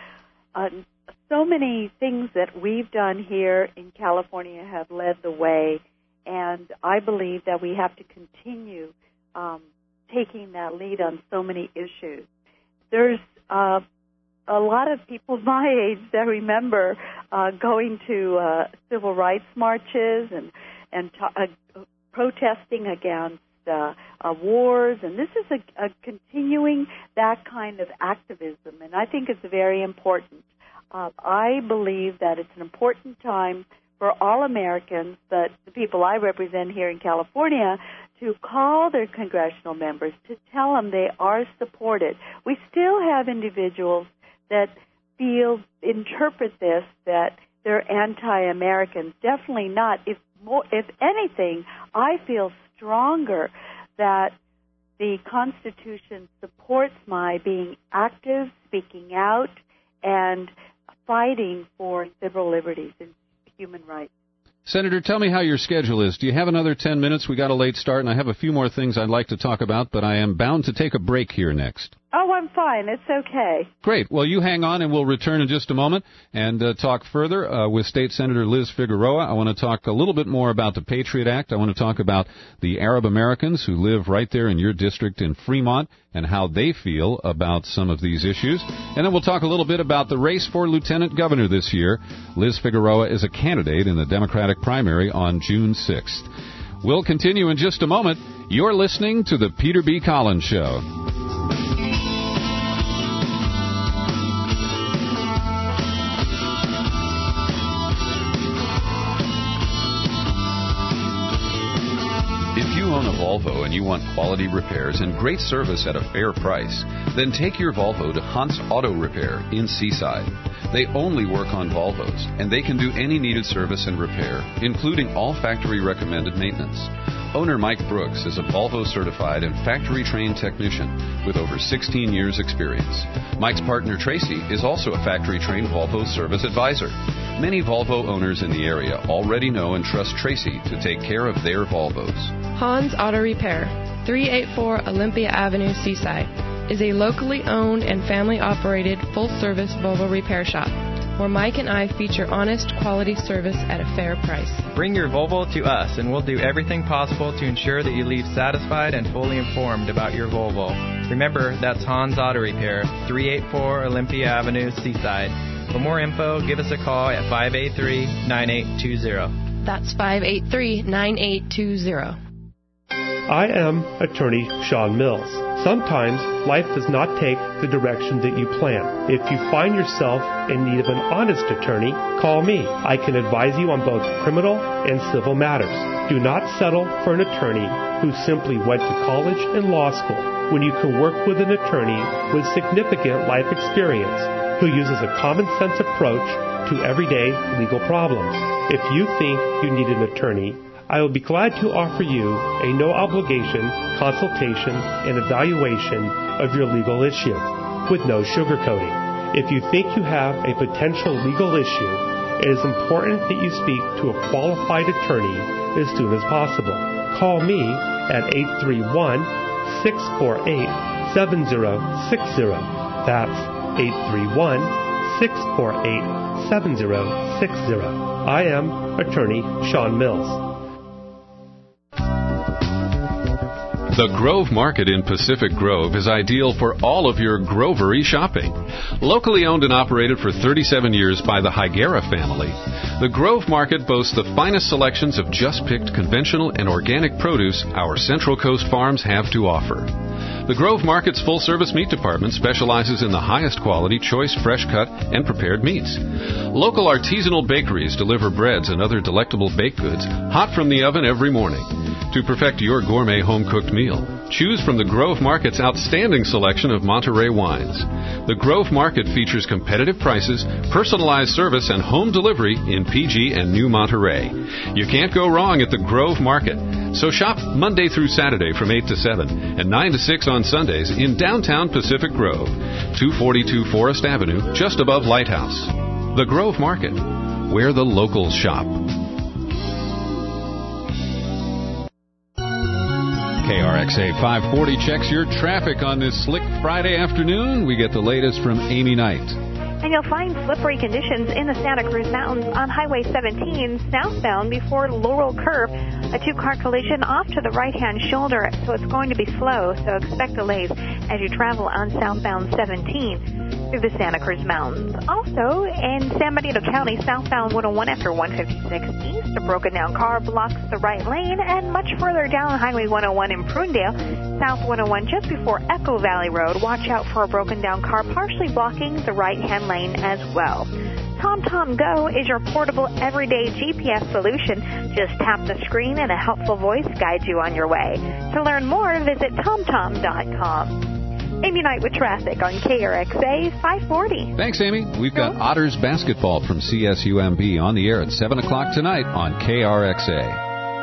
so many things that we've done here in California have led the way, and I believe that we have to continue taking that lead on so many issues. There's a lot of people my age that remember going to civil rights marches and protesting against wars, and this is a continuing that kind of activism, and I think it's very important. I believe that it's an important time for all Americans, but the people I represent here in California, to call their congressional members, to tell them they are supported. We still have individuals that interpret this, that they're anti-Americans. Definitely not. If anything, I feel stronger that the Constitution supports my being active, speaking out, and fighting for civil liberties and human rights. Senator, tell me how your schedule is. Do you have another 10 minutes? We got a late start, and I have a few more things I'd like to talk about, but I am bound to take a break here next. Oh, I'm fine. It's okay. Great. Well, you hang on, and we'll return in just a moment and talk further with State Senator Liz Figueroa. I want to talk a little bit more about the Patriot Act. I want to talk about the Arab Americans who live right there in your district in Fremont and how they feel about some of these issues. And then we'll talk a little bit about the race for lieutenant governor this year. Liz Figueroa is a candidate in the Democratic primary on June 6th. We'll continue in just a moment. You're listening to the Peter B. Collins Show. If you own a Volvo and you want quality repairs and great service at a fair price, then take your Volvo to Hunt's Auto Repair in Seaside. They only work on Volvos, and they can do any needed service and repair, including all factory-recommended maintenance. Owner Mike Brooks is a Volvo-certified and factory-trained technician with over 16 years' experience. Mike's partner Tracy is also a factory-trained Volvo service advisor. Many Volvo owners in the area already know and trust Tracy to take care of their Volvos. Hans Auto Repair, 384 Olympia Avenue, Seaside, is a locally owned and family-operated full-service Volvo repair shop, where Mike and I feature honest, quality service at a fair price. Bring your Volvo to us, and we'll do everything possible to ensure that you leave satisfied and fully informed about your Volvo. Remember, that's Hans Auto Repair, 384 Olympia Avenue, Seaside. For more info, give us a call at 583-9820. That's 583-9820. I am attorney Sean Mills. Sometimes life does not take the direction that you plan. If you find yourself in need of an honest attorney, call me. I can advise you on both criminal and civil matters. Do not settle for an attorney who simply went to college and law school when you can work with an attorney with significant life experience who uses a common sense approach to everyday legal problems. If you think you need an attorney, I will be glad to offer you a no-obligation consultation and evaluation of your legal issue with no sugarcoating. If you think you have a potential legal issue, it is important that you speak to a qualified attorney as soon as possible. Call me at 831-648-7060. That's 648-7060. I am Attorney Sean Mills. The Grove Market in Pacific Grove is ideal for all of your grovery shopping. Locally owned and operated for 37 years by the Higuera family, the Grove Market boasts the finest selections of just-picked conventional and organic produce our Central Coast farms have to offer. The Grove Market's full-service meat department specializes in the highest quality, choice, fresh-cut, and prepared meats. Local artisanal bakeries deliver breads and other delectable baked goods hot from the oven every morning. To perfect your gourmet home-cooked meal, choose from the Grove Market's outstanding selection of Monterey wines. The Grove Market features competitive prices, personalized service, and home delivery in PG and New Monterey. You can't go wrong at the Grove Market. So shop Monday through Saturday from 8 to 7 and 9 to 6 on Sundays in downtown Pacific Grove, 242 Forest Avenue, just above Lighthouse. The Grove Market, where the locals shop. KRXA 540 checks your traffic on this slick Friday afternoon. We get the latest from Amy Knight. And you'll find slippery conditions in the Santa Cruz Mountains on Highway 17 southbound before Laurel Curve. A two-car collision off to the right-hand shoulder, so it's going to be slow, so expect delays as you travel on southbound 17 through the Santa Cruz Mountains. Also, in San Benito County, southbound 101 after 156 east, a broken-down car blocks the right lane, and much further down Highway 101 in Prunedale, south 101 just before Echo Valley Road. Watch out for a broken-down car partially blocking the right-hand lane as well. TomTom Go is your portable everyday GPS solution. Just tap the screen and a helpful voice guides you on your way. To learn more, visit TomTom.com. Amy Knight with traffic on KRXA 540. Thanks, Amy. We've got Otters basketball from CSUMB on the air at 7 o'clock tonight on KRXA.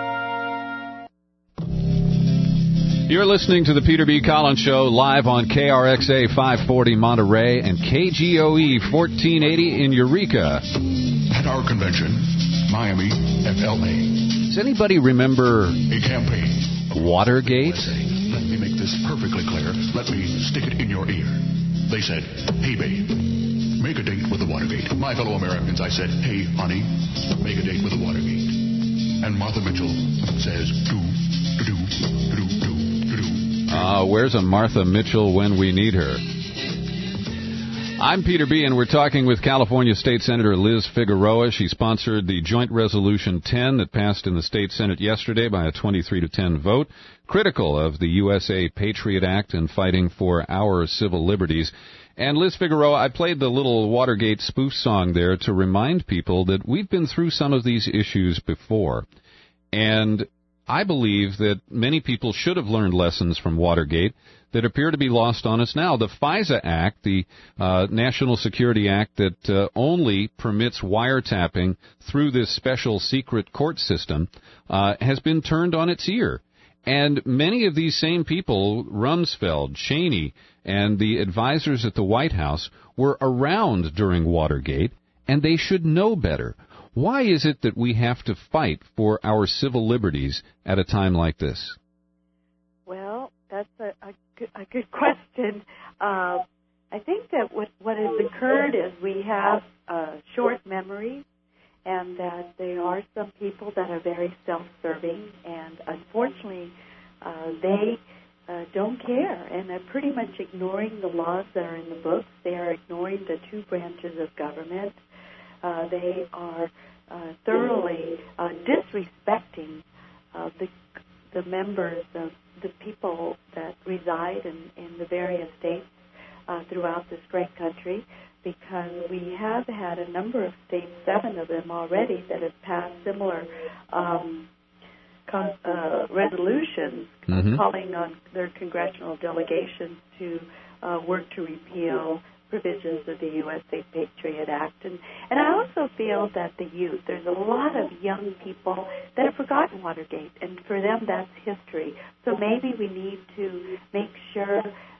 You're listening to the Peter B. Collins Show live on KRXA 540 Monterey and KGOE 1480 in Eureka. At our convention, Miami, FLA. Does anybody remember a campaign? Watergate? Let me make this perfectly clear. Let me stick it in your ear. They said, hey, babe, make a date with the Watergate. My fellow Americans, I said, hey, honey, make a date with the Watergate. And Martha Mitchell says, do. Where's a Martha Mitchell when we need her? I'm Peter B., and we're talking with California State Senator Liz Figueroa. She sponsored the Joint Resolution 10 that passed in the State Senate yesterday by a 23-10 vote, critical of the USA Patriot Act and fighting for our civil liberties. And Liz Figueroa, I played the little Watergate spoof song there to remind people that we've been through some of these issues before. And I believe that many people should have learned lessons from Watergate that appear to be lost on us now. The FISA Act, the National Security Act that only permits wiretapping through this special secret court system, has been turned on its ear. And many of these same people, Rumsfeld, Cheney, and the advisors at the White House, were around during Watergate, and they should know better. Why is it that we have to fight for our civil liberties at a time like this? Well, that's a good question. I think that what has occurred is we have short memories, and that there are some people that are very self-serving, and unfortunately they don't care, and they're pretty much ignoring the laws that are in the books. They are ignoring the two branches of government. They are thoroughly disrespecting the members of the people that reside in the various states throughout this great country, because we have had a number of states, 7 of them already, that have passed similar resolutions calling on their congressional delegations to work to repeal provisions of the USA Patriot Act. And I also feel that the youth, there's a lot of young people that have forgotten Watergate, and for them that's history. So maybe we need to make sure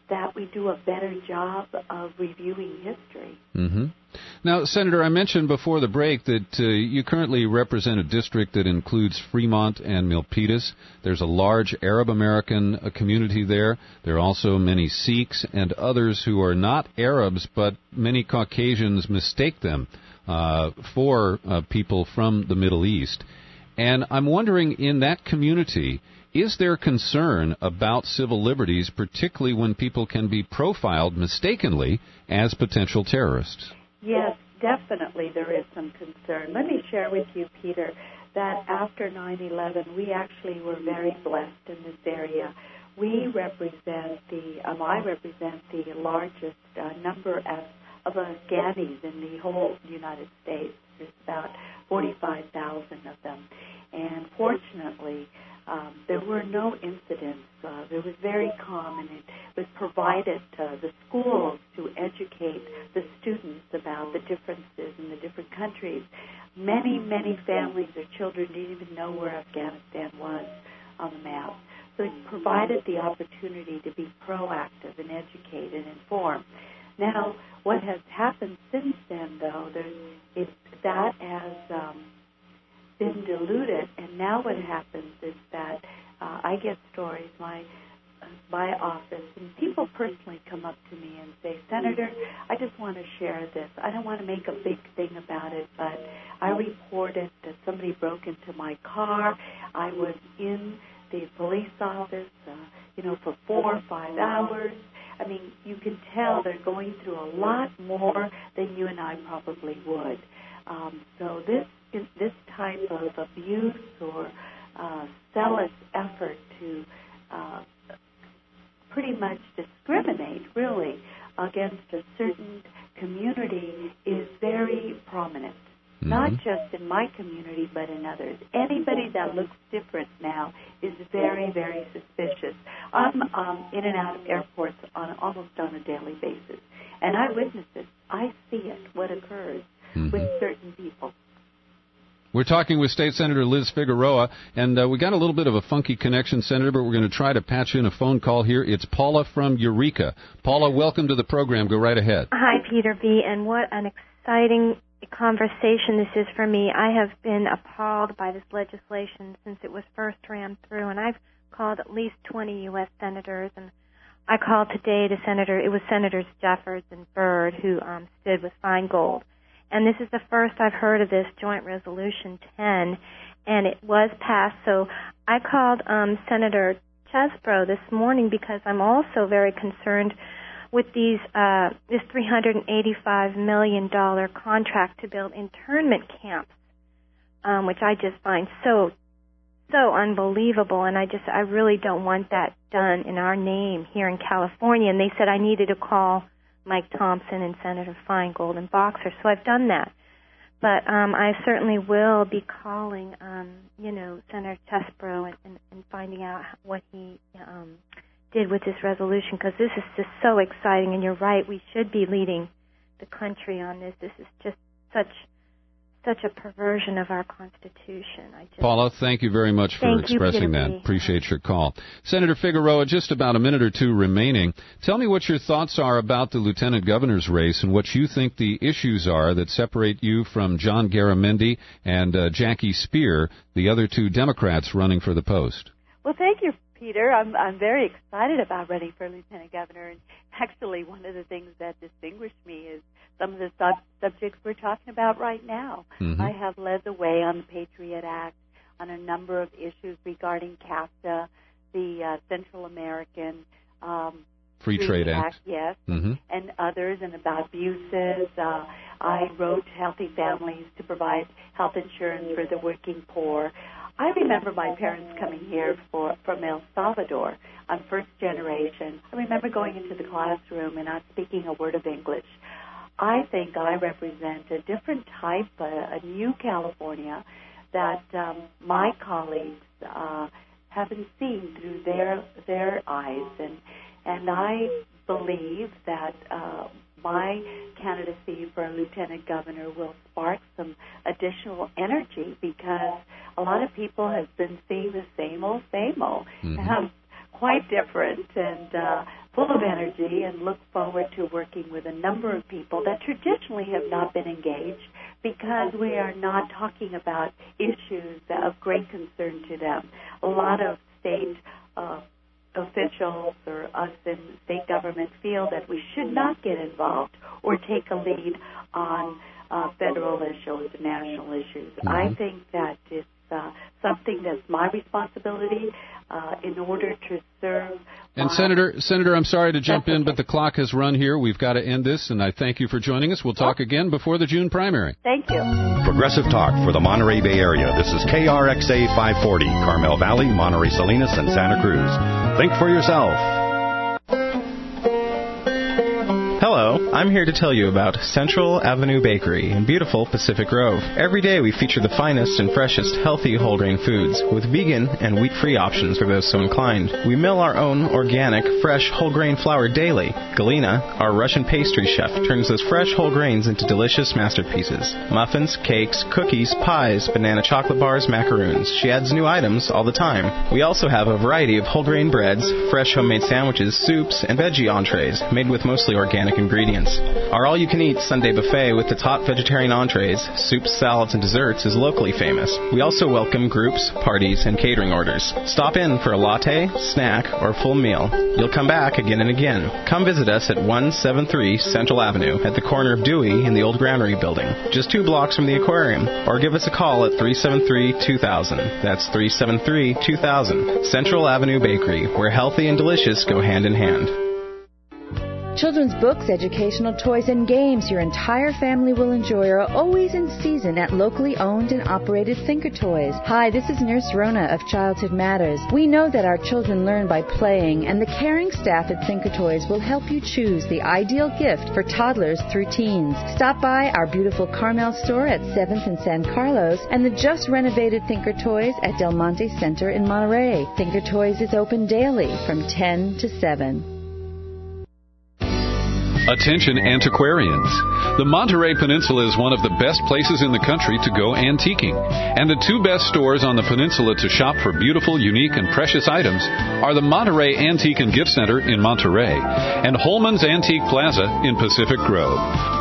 that we do a better job of reviewing history. Mm-hmm. Now, Senator, I mentioned before the break that you currently represent a district that includes Fremont and Milpitas. There's a large Arab American community there. There are also many Sikhs and others who are not Arabs, but many Caucasians mistake them for people from the Middle East. And I'm wondering, in that community, is there concern about civil liberties, particularly when people can be profiled mistakenly as potential terrorists? Yes, definitely there is some concern. Let me share with you, Peter, that after 9/11, we actually were very blessed in this area. I represent the largest number of Afghanis in the whole United States. There's about 45,000 of them. And fortunately, there were no incidents. It was very calm, and it was provided to the schools to educate the students about the differences in the different countries. Many, many families or children didn't even know where Afghanistan was on the map. So it provided the opportunity to be proactive and educate and inform. Now, what has happened since then, though, that has been diluted, and now what happens is that I get stories, my office, and people personally come up to me and say, Senator, I just want to share this. I don't want to make a big thing about it, but I reported that somebody broke into my car. I was in the police office, for 4 or 5 hours. I mean, you can tell they're going through a lot more than you and I probably would. So this type of abuse or zealous effort to pretty much discriminate, really, against a certain community is very prominent. Mm-hmm. Not just in my community, but in others. Anybody that looks different now is very, very suspicious. I'm in and out of airports almost on a daily basis, and I witness it. I see it, what occurs with certain people. We're talking with State Senator Liz Figueroa, and we got a little bit of a funky connection, Senator, but we're going to try to patch in a phone call here. It's Paula from Eureka. Paula, welcome to the program. Go right ahead. Hi, Peter B., and what an exciting conversation this is for me. I have been appalled by this legislation since it was first rammed through, and I've called at least 20 U.S. senators, and I called today to Senators Jeffords and Byrd who stood with Feingold. And this is the first I've heard of this Joint Resolution 10, and it was passed. So I called Senator Chesbro this morning because I'm also very concerned with this $385 million contract to build internment camps, which I just find so unbelievable, and I really don't want that done in our name here in California. And they said I needed to call Mike Thompson and Senator Feingold and Boxer, so I've done that. But I certainly will be calling, Senator Chesbro and finding out what he did with this resolution, because this is just so exciting. And you're right, we should be leading the country on this. This is just such a perversion of our Constitution. Paula, thank you very much for expressing that. Appreciate your call. Senator Figueroa, just about a minute or two remaining. Tell me what your thoughts are about the lieutenant governor's race and what you think the issues are that separate you from John Garamendi and Jackie Speer, the other two Democrats running for the post. Well, thank you, Peter. I'm very excited about running for lieutenant governor, and actually one of the things that distinguished me is some of the subjects we're talking about right now. Mm-hmm. I have led the way on the Patriot Act, on a number of issues regarding CAFTA, the Central American Free Trade Act, yes, and others, and about abuses. I wrote Healthy Families to provide health insurance for the working poor. I remember my parents coming here from El Salvador. I'm first generation. I remember going into the classroom and not speaking a word of English. I think I represent a different type, a new California that my colleagues haven't seen through their eyes, and I believe that my candidacy for lieutenant governor will spark some additional energy, because a lot of people have been seeing the same old, quite different, and full of energy and look forward to working with a number of people that traditionally have not been engaged because we are not talking about issues of great concern to them. A lot of state officials or us in state government feel that we should not get involved or take a lead on federal issues, national issues. Mm-hmm. I think that it's something that's my responsibility in order to serve. And Senator, I'm sorry to jump in, but the clock has run here. We've got to end this, and I thank you for joining us. We'll talk again before the June primary. Thank you. Progressive Talk for the Monterey Bay Area. This is KRXA 540, Carmel Valley, Monterey Salinas, and Santa Cruz. Think for yourself. Hello, I'm here to tell you about Central Avenue Bakery in beautiful Pacific Grove. Every day we feature the finest and freshest healthy whole grain foods with vegan and wheat-free options for those so inclined. We mill our own organic, fresh whole grain flour daily. Galina, our Russian pastry chef, turns those fresh whole grains into delicious masterpieces. Muffins, cakes, cookies, pies, banana chocolate bars, macaroons. She adds new items all the time. We also have a variety of whole grain breads, fresh homemade sandwiches, soups, and veggie entrees made with mostly organic ingredients. Our all-you-can-eat Sunday buffet with its hot vegetarian entrees, soups, salads, and desserts is locally famous. We also welcome groups, parties, and catering orders. Stop in for a latte, snack, or full meal. You'll come back again and again. Come visit us at 173 Central Avenue at the corner of Dewey and the old Granary building, just 2 blocks from the aquarium, or give us a call at 373-2000. That's 373-2000. Central Avenue Bakery, where healthy and delicious go hand in hand. Children's books, educational toys, and games your entire family will enjoy are always in season at locally owned and operated Thinker Toys. Hi, this is Nurse Rona of Childhood Matters. We know that our children learn by playing, and the caring staff at Thinker Toys will help you choose the ideal gift for toddlers through teens. Stop by our beautiful Carmel store at 7th and San Carlos and the just renovated Thinker Toys at Del Monte Center in Monterey. Thinker Toys is open daily from 10 to 7. Attention antiquarians. The Monterey Peninsula is one of the best places in the country to go antiquing. And the 2 best stores on the peninsula to shop for beautiful, unique, and precious items are the Monterey Antique and Gift Center in Monterey and Holman's Antique Plaza in Pacific Grove.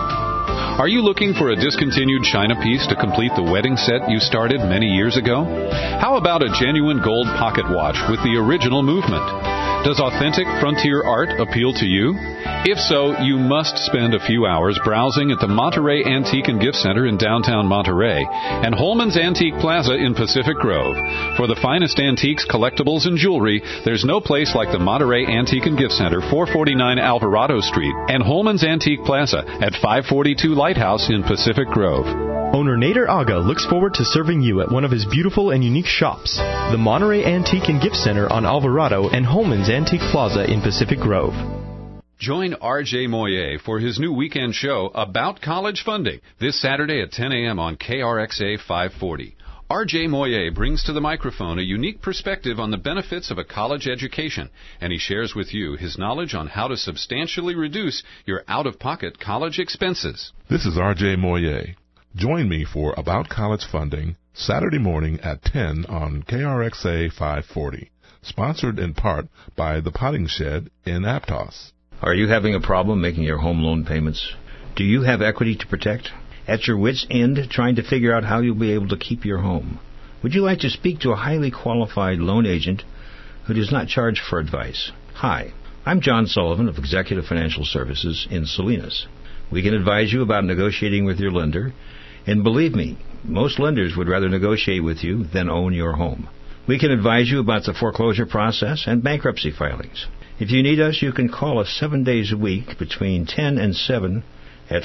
Are you looking for a discontinued china piece to complete the wedding set you started many years ago? How about a genuine gold pocket watch with the original movement? Does authentic frontier art appeal to you? If so, you must spend a few hours browsing at the Monterey Antique and Gift Center in downtown Monterey and Holman's Antique Plaza in Pacific Grove. For the finest antiques, collectibles, and jewelry, there's no place like the Monterey Antique and Gift Center, 449 Alvarado Street, and Holman's Antique Plaza at 542 Lighthouse in Pacific Grove. Owner Nader Aga looks forward to serving you at one of his beautiful and unique shops, the Monterey Antique and Gift Center on Alvarado and Holman's Antique Plaza in Pacific Grove. Join R.J. Moyer for his new weekend show about college funding this Saturday at 10 a.m. on KRXA 540. R.J. Moyer brings to the microphone a unique perspective on the benefits of a college education, and he shares with you his knowledge on how to substantially reduce your out-of-pocket college expenses. This is R.J. Moyer. Join me for About College Funding Saturday morning at 10 on KRXA 540, sponsored in part by the Potting Shed in Aptos. Are you having a problem making your home loan payments? Do you have equity to protect? At your wit's end, trying to figure out how you'll be able to keep your home? Would you like to speak to a highly qualified loan agent who does not charge for advice? Hi, I'm John Sullivan of Executive Financial Services in Salinas. We can advise you about negotiating with your lender, and believe me, most lenders would rather negotiate with you than own your home. We can advise you about the foreclosure process and bankruptcy filings. If you need us, you can call us 7 days a week between 10 and 7 at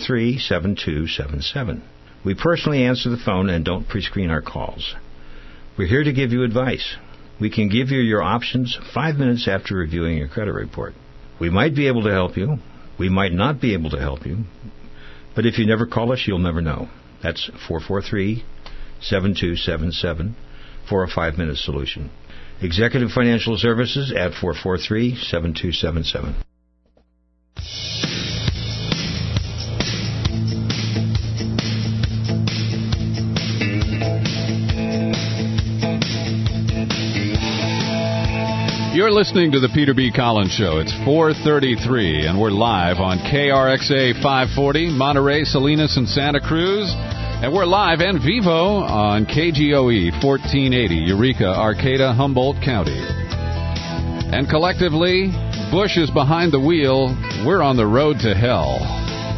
443-7277. We personally answer the phone and don't pre-screen our calls. We're here to give you advice. We can give you your options 5 minutes after reviewing your credit report. We might be able to help you. We might not be able to help you. But if you never call us, you'll never know. That's 443-7277 for a 5-minute solution. Executive Financial Services at 443-7277. You're listening to the Peter B. Collins Show. It's 4:33, and we're live on KRXA 540, Monterey, Salinas, and Santa Cruz. And we're live and vivo on KGOE 1480, Eureka, Arcata, Humboldt County. And collectively, Bush is behind the wheel. We're on the road to hell.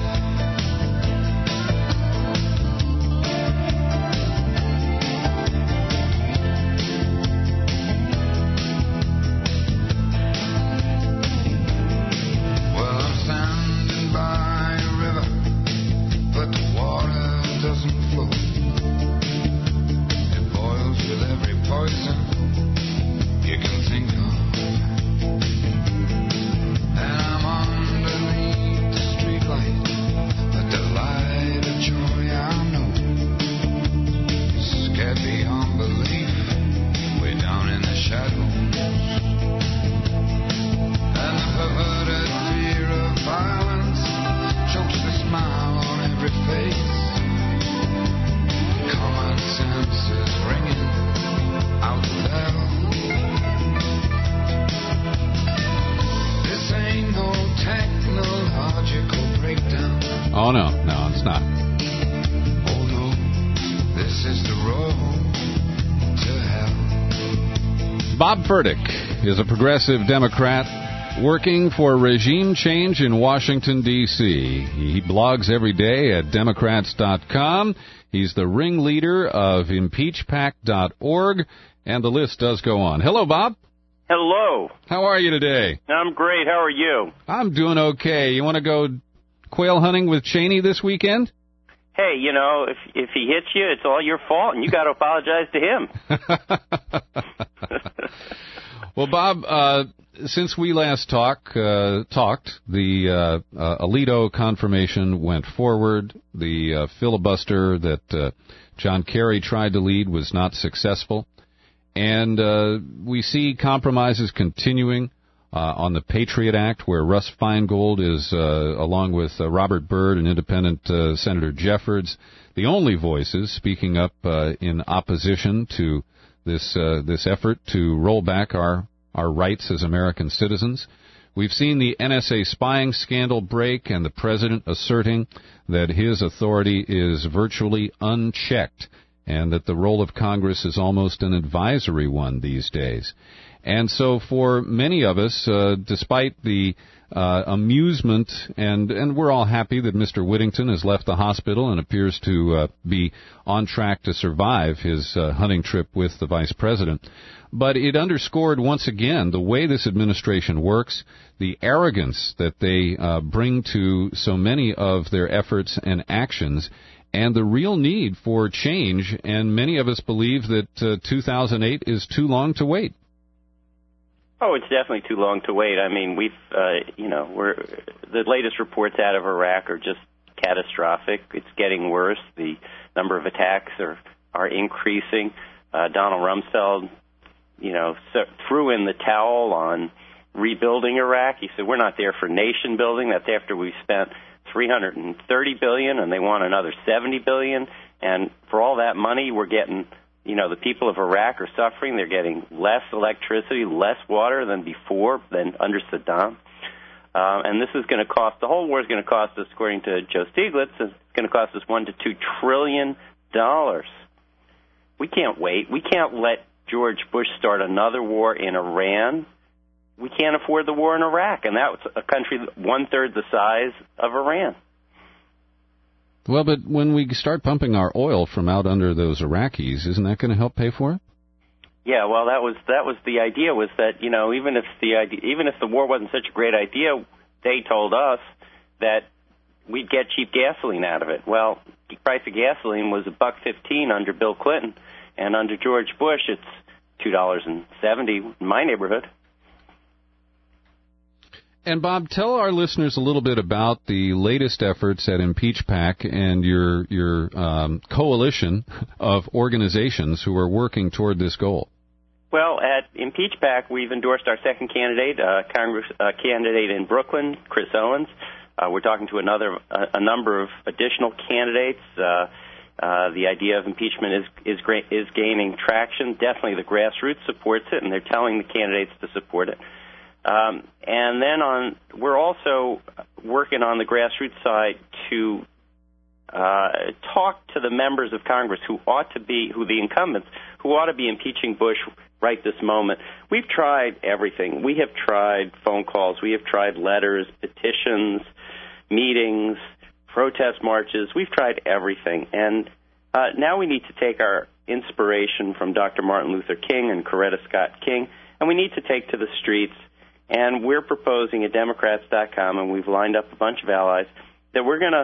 Bob Furtick is a progressive Democrat working for regime change in Washington, D.C. He blogs every day at Democrats.com. He's the ringleader of ImpeachPact.org, and the list does go on. Hello, Bob. Hello. How are you today? I'm great. How are you? I'm doing okay. You want to go quail hunting with Cheney this weekend? Hey, you know, if he hits you, it's all your fault, and you got to apologize to him. Well, Bob, since we last talked, the Alito confirmation went forward. The filibuster that John Kerry tried to lead was not successful. And we see compromises continuing on the Patriot Act, where Russ Feingold is, along with Robert Byrd and independent Senator Jeffords, the only voices speaking up in opposition to this effort to roll back our rights as American citizens. We've seen the NSA spying scandal break, and the president asserting that his authority is virtually unchecked, and that the role of Congress is almost an advisory one these days. And so for many of us, despite the amusement, and we're all happy that Mr. Whittington has left the hospital and appears to be on track to survive his hunting trip with the vice president, but it underscored once again the way this administration works, the arrogance that they bring to so many of their efforts and actions, and the real need for change. And many of us believe that 2008 is too long to wait. Oh, it's definitely too long to wait. I mean, the latest reports out of Iraq are just catastrophic. It's getting worse. The number of attacks are increasing. Donald Rumsfeld, threw in the towel on rebuilding Iraq. He said, we're not there for nation building. That's after we've spent $330 billion, and they want another $70 billion. And for all that money, we're getting, the people of Iraq are suffering. They're getting less electricity, less water than before, than under Saddam. And this is going to cost, the whole war is going to cost us, according to Joe Stiglitz, it's going to cost us $1 to $2 trillion. We can't wait. We can't let George Bush start another war in Iran. We can't afford the war in Iraq, and that's a country one-third the size of Iran. Well, but when we start pumping our oil from out under those Iraqis, isn't that going to help pay for it? Yeah, well, that was the idea, was that even if the war wasn't such a great idea, they told us that we'd get cheap gasoline out of it. Well, the price of gasoline was $1.15 under Bill Clinton, and under George Bush, it's $2.70 in my neighborhood. And, Bob, tell our listeners a little bit about the latest efforts at ImpeachPac and your coalition of organizations who are working toward this goal. Well, at ImpeachPac, we've endorsed our second candidate, Congress candidate in Brooklyn, Chris Owens. We're talking to a number of additional candidates. The idea of impeachment is gaining traction. Definitely the grassroots supports it, and they're telling the candidates to support it. And then we're also working on the grassroots side to talk to the members of Congress who the incumbents, who ought to be impeaching Bush right this moment. We've tried everything. We have tried phone calls. We have tried letters, petitions, meetings, protest marches. We've tried everything. And now we need to take our inspiration from Dr. Martin Luther King and Coretta Scott King, and we need to take to the streets. And we're proposing at Democrats.com, and we've lined up a bunch of allies, that we're going to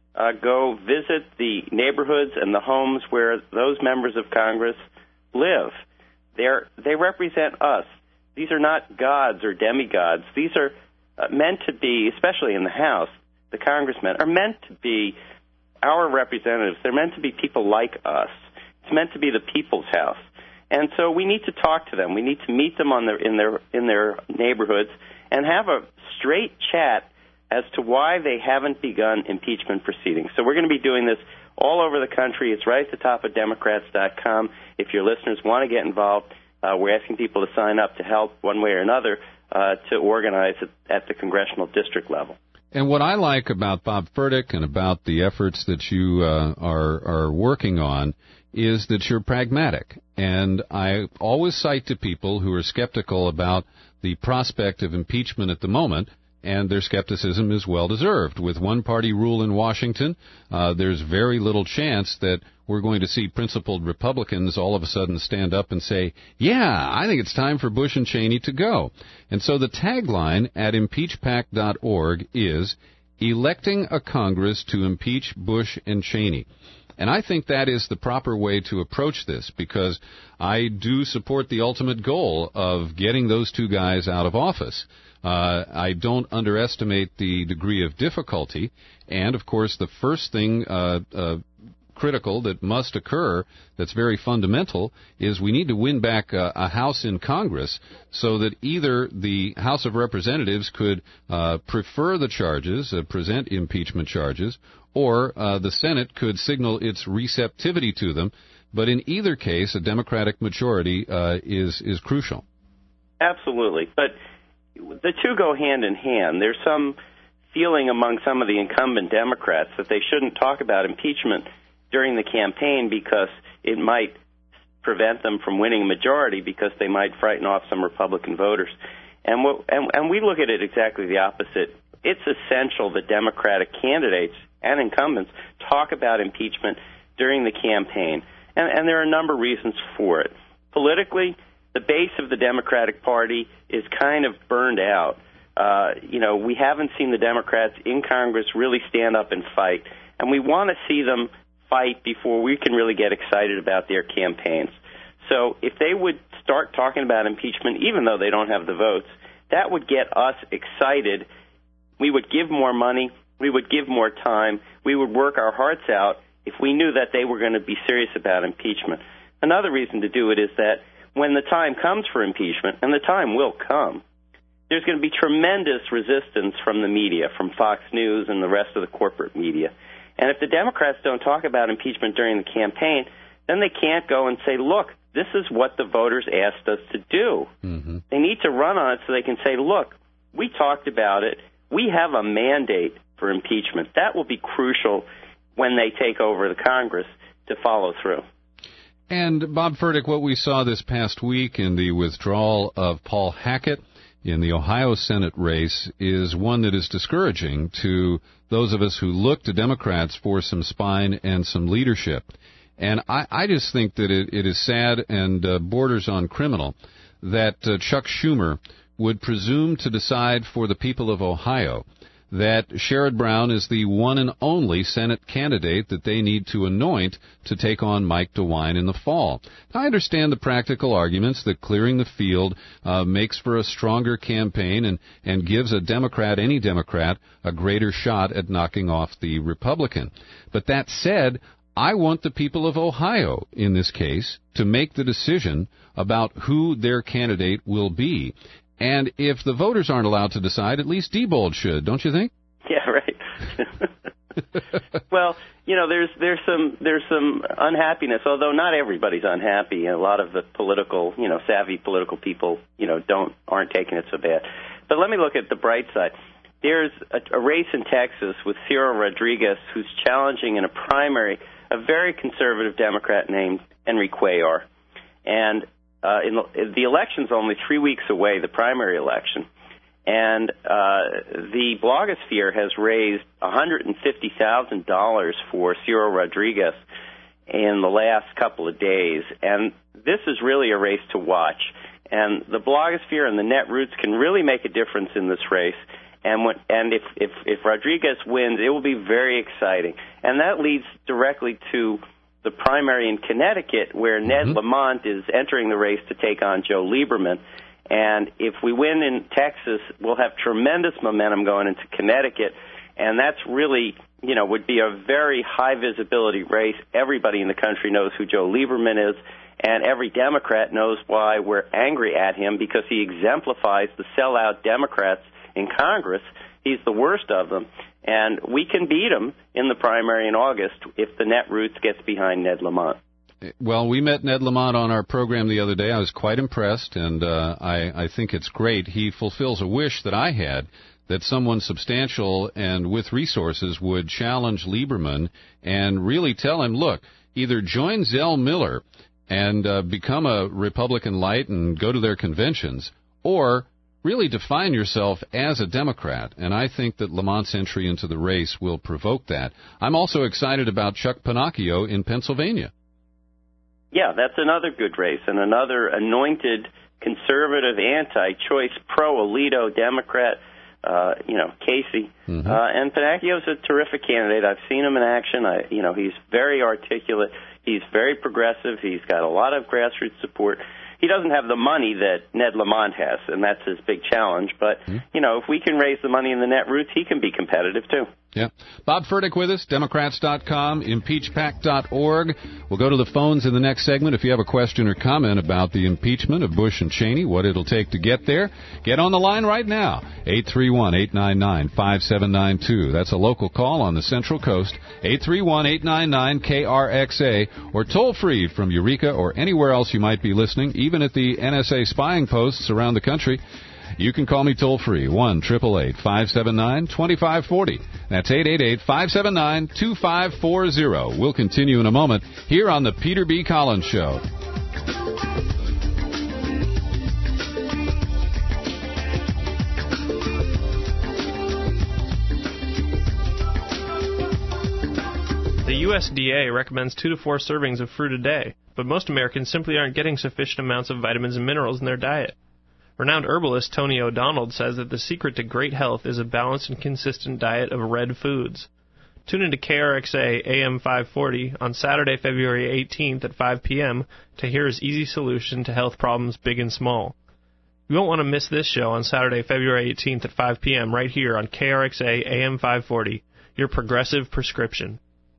go visit the neighborhoods and the homes where those members of Congress live. They represent us. These are not gods or demigods. These are meant to be, especially in the House, the congressmen are meant to be our representatives. They're meant to be people like us. It's meant to be the people's house. And so we need to talk to them. We need to meet them in their neighborhoods and have a straight chat as to why they haven't begun impeachment proceedings. So we're going to be doing this all over the country. It's right at the top of Democrats.com. If your listeners want to get involved, we're asking people to sign up to help one way or another to organize it at the congressional district level. And what I like about Bob Furtick and about the efforts that you are working on is that you're pragmatic. And I always cite to people who are skeptical about the prospect of impeachment at the moment, and their skepticism is well-deserved. With one-party rule in Washington, there's very little chance that we're going to see principled Republicans all of a sudden stand up and say, yeah, I think it's time for Bush and Cheney to go. And so the tagline at impeachpac.org is, electing a Congress to impeach Bush and Cheney. And I think that is the proper way to approach this, because I do support the ultimate goal of getting those two guys out of office. I don't underestimate the degree of difficulty, and, of course, the first thing critical that must occur that's very fundamental is we need to win back a House in Congress so that either the House of Representatives could prefer the charges, present impeachment charges, or the Senate could signal its receptivity to them. But in either case, a Democratic majority is crucial. Absolutely. But the two go hand in hand. There's some feeling among some of the incumbent Democrats that they shouldn't talk about impeachment during the campaign because it might prevent them from winning a majority, because they might frighten off some Republican voters. And we look at it exactly the opposite. It's essential that Democratic candidates and incumbents talk about impeachment during the campaign. And there are a number of reasons for it. Politically, the base of the Democratic Party is kind of burned out. We haven't seen the Democrats in Congress really stand up and fight, and we want to see them fight before we can really get excited about their campaigns. So if they would start talking about impeachment, even though they don't have the votes, that would get us excited. We would give more money. We would give more time. We would work our hearts out if we knew that they were going to be serious about impeachment. Another reason to do it is that when the time comes for impeachment, and the time will come, there's going to be tremendous resistance from the media, from Fox News and the rest of the corporate media. And if the Democrats don't talk about impeachment during the campaign, then they can't go and say, look, this is what the voters asked us to do. Mm-hmm. They need to run on it so they can say, look, we talked about it. We have a mandate for impeachment. That will be crucial when they take over the Congress to follow through. And, Bob Furtick, what we saw this past week in the withdrawal of Paul Hackett in the Ohio Senate race is one that is discouraging to those of us who look to Democrats for some spine and some leadership. And I just think that it is sad and borders on criminal that Chuck Schumer would presume to decide for the people of Ohio that Sherrod Brown is the one and only Senate candidate that they need to anoint to take on Mike DeWine in the fall. I understand the practical arguments that clearing the field makes for a stronger campaign and gives a Democrat, any Democrat, a greater shot at knocking off the Republican. But that said, I want the people of Ohio, in this case, to make the decision about who their candidate will be. And if the voters aren't allowed to decide, at least Diebold should, don't you think? Yeah, right. Well, there's some unhappiness, although not everybody's unhappy. A lot of the savvy political people, aren't taking it so bad. But let me look at the bright side. There's a race in Texas with Ciro Rodriguez, who's challenging in a primary a very conservative Democrat named Henry Cuellar. And the election's only 3 weeks away, the primary election. And the blogosphere has raised $150,000 for Ciro Rodriguez in the last couple of days. And this is really a race to watch. And the blogosphere and the Netroots can really make a difference in this race. And if Rodriguez wins, it will be very exciting. And that leads directly to the primary in Connecticut, where Ned Lamont is entering the race to take on Joe Lieberman. And if we win in Texas, we'll have tremendous momentum going into Connecticut. And that's really, would be a very high visibility race. Everybody in the country knows who Joe Lieberman is. And every Democrat knows why we're angry at him, because he exemplifies the sellout Democrats in Congress. He's the worst of them. And we can beat him in the primary in August if the Netroots gets behind Ned Lamont. Well, we met Ned Lamont on our program the other day. I was quite impressed, and I think it's great. He fulfills a wish that I had, that someone substantial and with resources would challenge Lieberman and really tell him, look, either join Zell Miller and become a Republican light and go to their conventions, or really define yourself as a Democrat. And I think that Lamont's entry into the race will provoke that. I'm also excited about Chuck Pinocchio in Pennsylvania. Yeah, that's another good race, and another anointed conservative, anti-choice, pro-Alito Democrat, Casey. And Pinocchio's a terrific candidate. I've seen him in action. He's very articulate. He's very progressive. He's got a lot of grassroots support. He doesn't have the money that Ned Lamont has, and that's his big challenge. But, if we can raise the money in the Netroots, he can be competitive, too. Yeah. Bob Furtick with us, Democrats.com, impeachpact.org. We'll go to the phones in the next segment. If you have a question or comment about the impeachment of Bush and Cheney, what it'll take to get there, get on the line right now, 831-899-5792. That's a local call on the Central Coast, 831-899-KRXA, or toll-free from Eureka or anywhere else you might be listening, even at the NSA spying posts around the country. You can call me toll-free, 1-888-579-2540. That's 888-579-2540. We'll continue in a moment here on the Peter B. Collins Show. The USDA recommends 2 to 4 servings of fruit a day, but most Americans simply aren't getting sufficient amounts of vitamins and minerals in their diet. Renowned herbalist Tony O'Donnell says that the secret to great health is a balanced and consistent diet of red foods. Tune into KRXA AM 540 on Saturday, February 18th at 5 p.m. to hear his easy solution to health problems big and small. You won't want to miss this show on Saturday, February 18th at 5 p.m. right here on KRXA AM 540, your progressive prescription.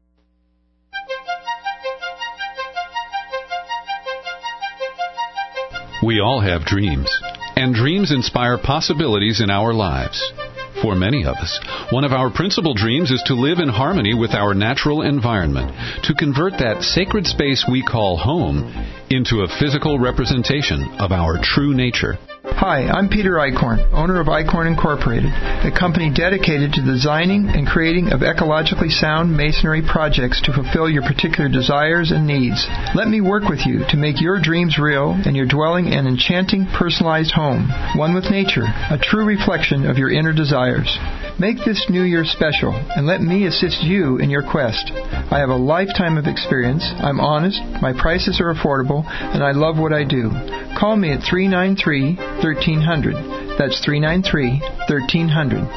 We all have dreams, and dreams inspire possibilities in our lives. For many of us, one of our principal dreams is to live in harmony with our natural environment, to convert that sacred space we call home into a physical representation of our true nature. Hi, I'm Peter Eichhorn, owner of Eichhorn Incorporated, a company dedicated to designing and creating of ecologically sound masonry projects to fulfill your particular desires and needs. Let me work with you to make your dreams real and your dwelling an enchanting, personalized home, one with nature, a true reflection of your inner desires. Make this New Year special, and let me assist you in your quest. I have a lifetime of experience, I'm honest, my prices are affordable, and I love what I do. Call me at 393-1300. That's 393-1300.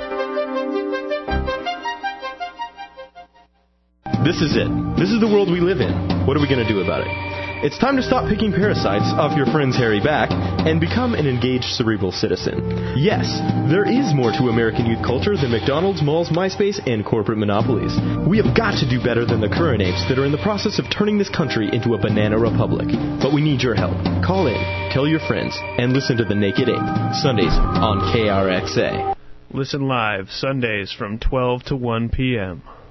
This is it. This is the world we live in. What are we going to do about it? It's time to stop picking parasites off your friend's hairy back and become an engaged cerebral citizen. Yes, there is more to American youth culture than McDonald's, malls, MySpace, and corporate monopolies. We have got to do better than the current apes that are in the process of turning this country into a banana republic. But we need your help. Call in, tell your friends, and listen to The Naked Ape, Sundays on KRXA. Listen live, Sundays from 12 to 1 p.m.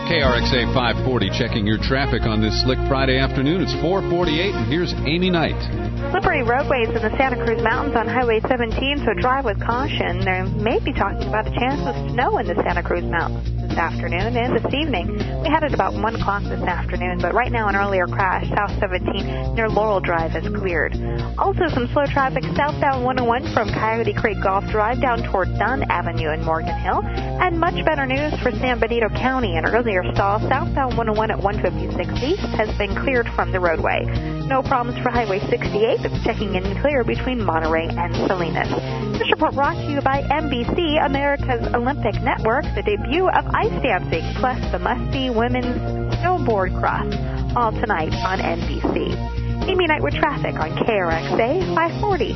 KRXA 540, checking your traffic on this slick Friday afternoon. It's 4:48, and here's Amy Knight. Slippery roadways in the Santa Cruz Mountains on Highway 17, so drive with caution. There may be talking about a chance of snow in the Santa Cruz Mountains this afternoon and this evening. We had it about 1 o'clock this afternoon, but right now an earlier crash, South 17 near Laurel Drive is cleared. Also some slow traffic southbound 101 from Coyote Creek Golf Drive down toward Dunn Avenue in Morgan Hill. And much better news for San Benito County. An earlier stall southbound 101 at 156 East has been cleared from the roadway. No problems for Highway 68. It's checking in clear between Monterey and Salinas. This report brought to you by NBC, America's Olympic Network, the debut of ice dancing, plus the must-see women's snowboard cross, all tonight on NBC. Amy Knight with traffic on KRXA 540.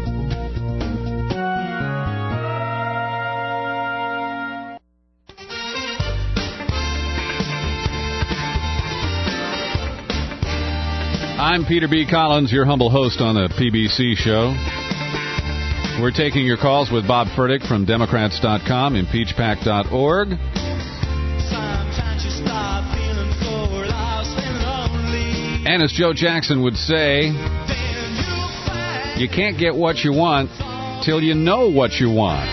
I'm Peter B. Collins, your humble host on the PBC show. We're taking your calls with Bob Furtick from Democrats.com, impeachpack.org. And as Joe Jackson would say, you can't get what you want till you know what you want.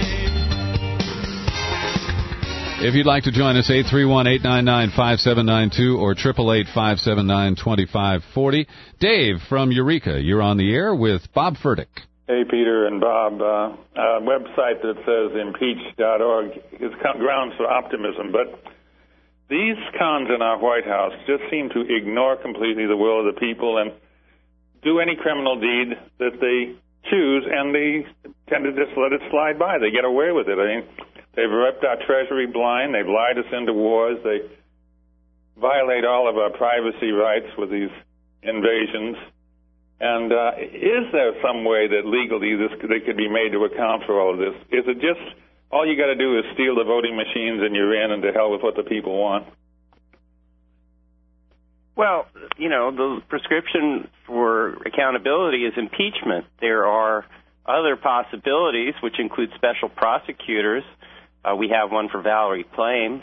If you'd like to join us, 831-899-5792 or 888-579-2540. Dave from Eureka, you're on the air with Bob Furtick. Hey, Peter and Bob. A website that says impeach.org is grounds for optimism, but these cons in our White House just seem to ignore completely the will of the people and do any criminal deed that they choose, and they tend to just let it slide by. They get away with it. I mean, they've ripped our Treasury blind. They've lied us into wars. They violate all of our privacy rights with these invasions. And is there some way that legally they could be made to account for all of this? Is it just all you got to do is steal the voting machines and you're in, and to hell with what the people want? Well, you know, the prescription for accountability is impeachment. There are other possibilities, which include special prosecutors. We have one for Valerie Plame.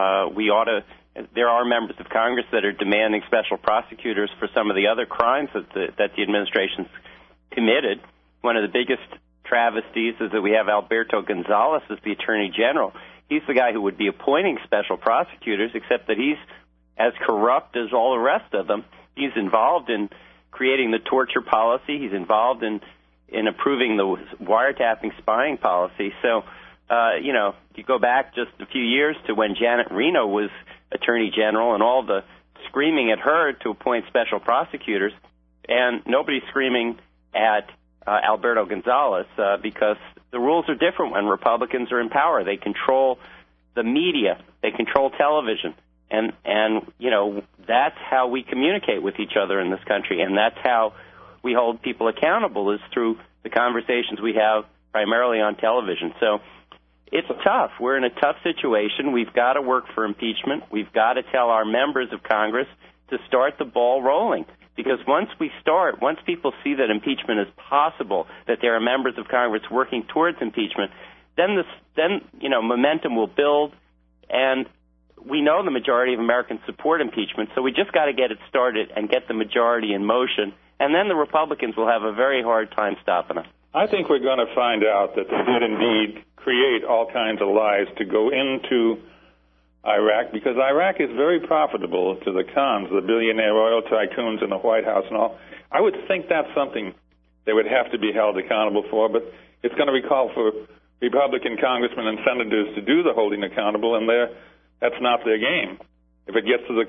There are members of Congress that are demanding special prosecutors for some of the other crimes that the administration's committed. One of the biggest travesties is that we have Alberto Gonzales as the Attorney General. He's the guy who would be appointing special prosecutors, except that he's as corrupt as all the rest of them. He's involved in creating the torture policy. He's involved in approving the wiretapping spying policy. So, you go back just a few years to when Janet Reno was Attorney General and all the screaming at her to appoint special prosecutors, and nobody's screaming at Alberto Gonzales because the rules are different when Republicans are in power. They control the media. They control television. And that's how we communicate with each other in this country, and that's how we hold people accountable, is through the conversations we have primarily on television. So it's tough. We're in a tough situation. We've got to work for impeachment. We've got to tell our members of Congress to start the ball rolling. Because once people see that impeachment is possible, that there are members of Congress working towards impeachment, then momentum will build, and we know the majority of Americans support impeachment, so we just got to get it started and get the majority in motion, and then the Republicans will have a very hard time stopping us. I think we're going to find out that they did indeed create all kinds of lies to go into Iraq, because Iraq is very profitable to the cons, the billionaire oil tycoons in the White House and all. I would think that's something they would have to be held accountable for, but it's going to be called for Republican congressmen and senators to do the holding accountable, and that's not their game. If it gets to the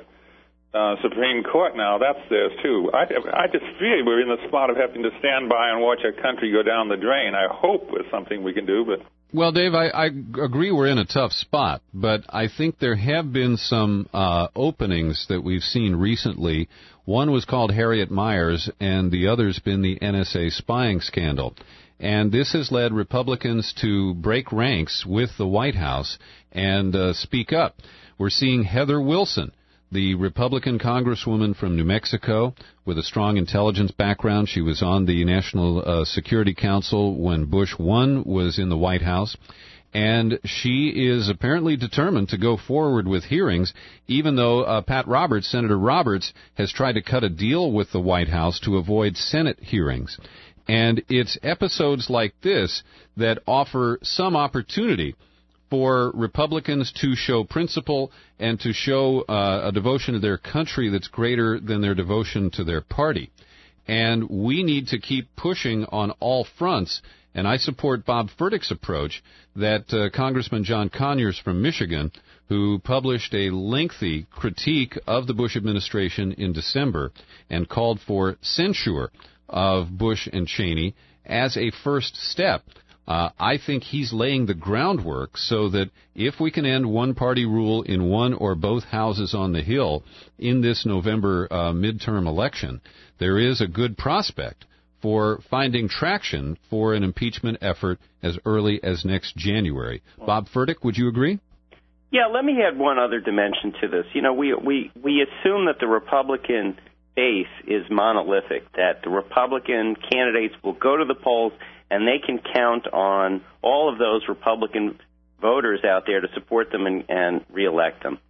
Supreme Court now, that's theirs too. I just feel we're in the spot of having to stand by and watch our country go down the drain. I hope there's something we can do, but... Well, Dave, I agree we're in a tough spot, but I think there have been some openings that we've seen recently. One was called Harriet Miers, and the other's been the NSA spying scandal. And this has led Republicans to break ranks with the White House and speak up. We're seeing Heather Wilson, the Republican congresswoman from New Mexico with a strong intelligence background. She was on the National Security Council when Bush 1 was in the White House. And she is apparently determined to go forward with hearings, even though Senator Roberts, has tried to cut a deal with the White House to avoid Senate hearings. And it's episodes like this that offer some opportunity for Republicans to show principle and to show a devotion to their country that's greater than their devotion to their party. And we need to keep pushing on all fronts. And I support Bob Furtick's approach that Congressman John Conyers from Michigan, who published a lengthy critique of the Bush administration in December and called for censure of Bush and Cheney as a first step. I think he's laying the groundwork so that if we can end one-party rule in one or both houses on the Hill in this November midterm election, there is a good prospect for finding traction for an impeachment effort as early as next January. Bob Furtick, would you agree? Yeah, let me add one other dimension to this. You know, we assume that the Republican base is monolithic, that the Republican candidates will go to the polls and they can count on all of those Republican voters out there to support them and reelect them.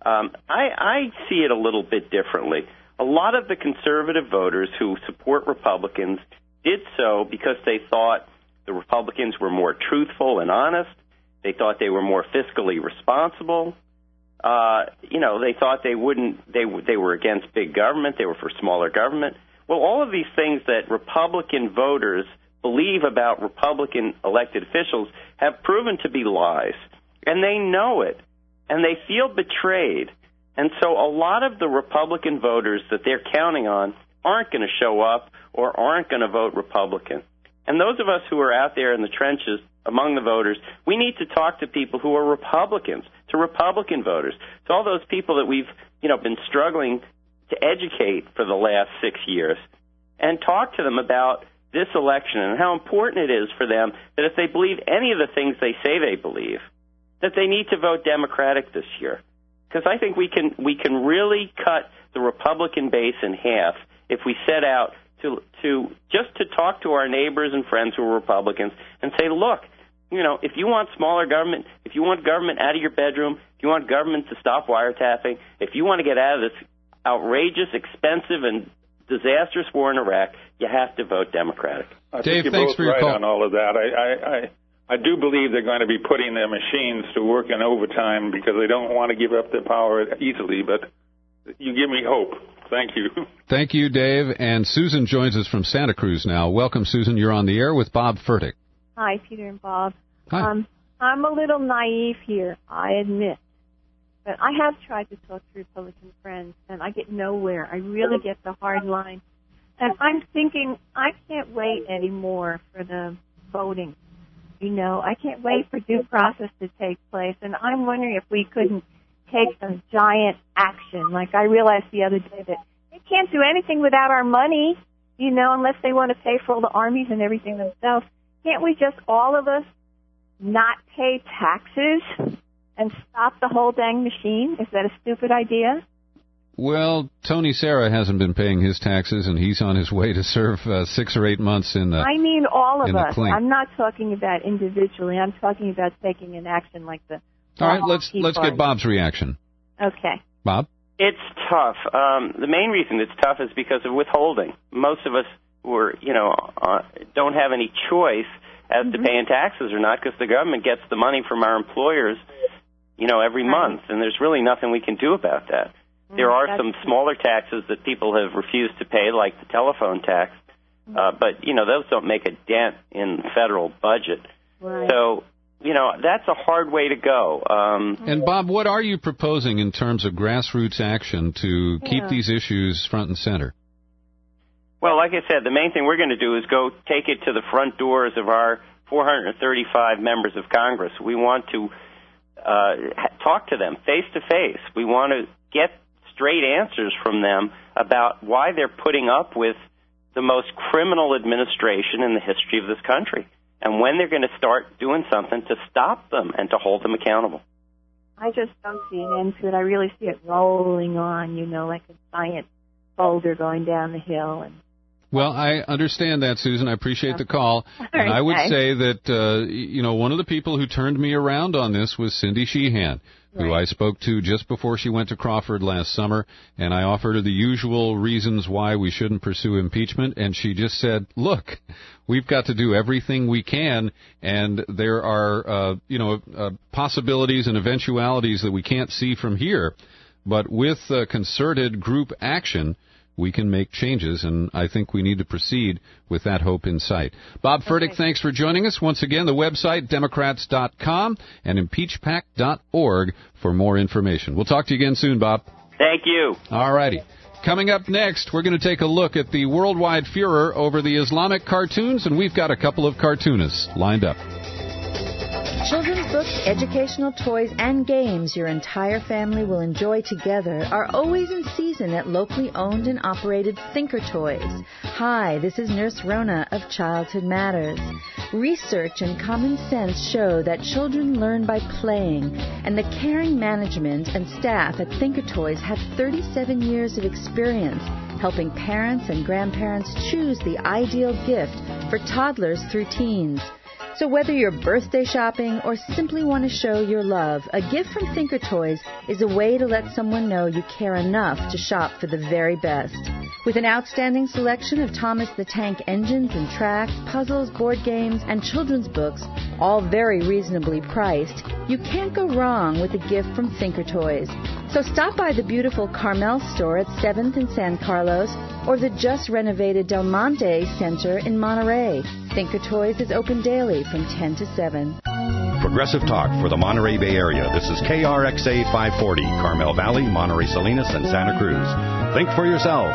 I see it a little bit differently. A lot of the conservative voters who support Republicans did so because they thought the Republicans were more truthful and honest. They thought they were more fiscally responsible. They thought they were against big government. They were for smaller government. Well, all of these things that Republican voters believe about Republican elected officials have proven to be lies, and they know it, and they feel betrayed. And so a lot of the Republican voters that they're counting on aren't going to show up or aren't going to vote Republican. And those of us who are out there in the trenches among the voters, we need to talk to people who are Republicans, to Republican voters, to all those people that we've, been struggling to educate for the last 6 years, and talk to them about this election and how important it is for them that if they believe any of the things they say they believe, that they need to vote Democratic this year. Because I think we can really cut the Republican base in half if we set out to talk to our neighbors and friends who are Republicans and say, look, if you want smaller government, if you want government out of your bedroom, if you want government to stop wiretapping, if you want to get out of this outrageous, expensive, and disastrous war in Iraq, you have to vote Democratic. I think you're both right on all of that. I do believe they're going to be putting their machines to work in overtime because they don't want to give up their power easily, but you give me hope. Thank you. Thank you, Dave. And Susan joins us from Santa Cruz now. Welcome, Susan. You're on the air with Bob Furtick. Hi, Peter and Bob. Hi. I'm a little naive here, I admit. But I have tried to talk to Republican friends, and I get nowhere. I really get the hard line. And I'm thinking, I can't wait anymore for the voting. I can't wait for due process to take place. And I'm wondering if we couldn't take some giant action. Like I realized the other day that they can't do anything without our money, unless they want to pay for all the armies and everything themselves. Can't we just, all of us, not pay taxes and stop the whole dang machine? Is that a stupid idea? Well, Tony Serra hasn't been paying his taxes, and he's on his way to serve 6 or 8 months in the. I mean all of us. Clink. I'm not talking about individually. I'm talking about taking an action like the. All right, let's get Bob's reaction. Okay. Bob? It's tough. The main reason it's tough is because of withholding. Most of us don't have any choice as to paying taxes or not because the government gets the money from our employers, every month, and there's really nothing we can do about that. There are some smaller taxes that people have refused to pay, like the telephone tax, but, those don't make a dent in the federal budget. Right. So, that's a hard way to go. And, Bob, what are you proposing in terms of grassroots action to keep these issues front and center? Well, like I said, the main thing we're going to do is go take it to the front doors of our 435 members of Congress. We want to talk to them face to face. We want to get straight answers from them about why they're putting up with the most criminal administration in the history of this country and when they're going to start doing something to stop them and to hold them accountable. I just don't see an end to it. I really see it rolling on, like a giant boulder going down the hill. And Well, I understand that, Susan. I appreciate the call. And I would say that, one of the people who turned me around on this was Cindy Sheehan, who I spoke to just before she went to Crawford last summer, and I offered her the usual reasons why we shouldn't pursue impeachment, and she just said, look, we've got to do everything we can, and there are, possibilities and eventualities that we can't see from here. But with concerted group action, we can make changes, and I think we need to proceed with that hope in sight. Bob Furtick, thanks for joining us. Once again, the website, Democrats.com and impeachpact.org for more information. We'll talk to you again soon, Bob. Thank you. All righty. Coming up next, we're going to take a look at the worldwide furor over the Islamic cartoons, and we've got a couple of cartoonists lined up. Children's books, educational toys, and games your entire family will enjoy together are always in season at locally owned and operated Thinker Toys. Hi, this is Nurse Rona of Childhood Matters. Research and common sense show that children learn by playing, and the caring management and staff at Thinker Toys have 37 years of experience helping parents and grandparents choose the ideal gift for toddlers through teens. So whether you're birthday shopping or simply want to show your love, a gift from Thinker Toys is a way to let someone know you care enough to shop for the very best. With an outstanding selection of Thomas the Tank engines and tracks, puzzles, board games, and children's books, all very reasonably priced, you can't go wrong with a gift from Thinker Toys. So stop by the beautiful Carmel store at 7th and San Carlos or the just renovated Del Monte Center in Monterey. Thinker Toys is open daily from 10 to 7. Progressive Talk for the Monterey Bay Area. This is KRXA 540, Carmel Valley, Monterey Salinas, and Santa Cruz. Think for yourself.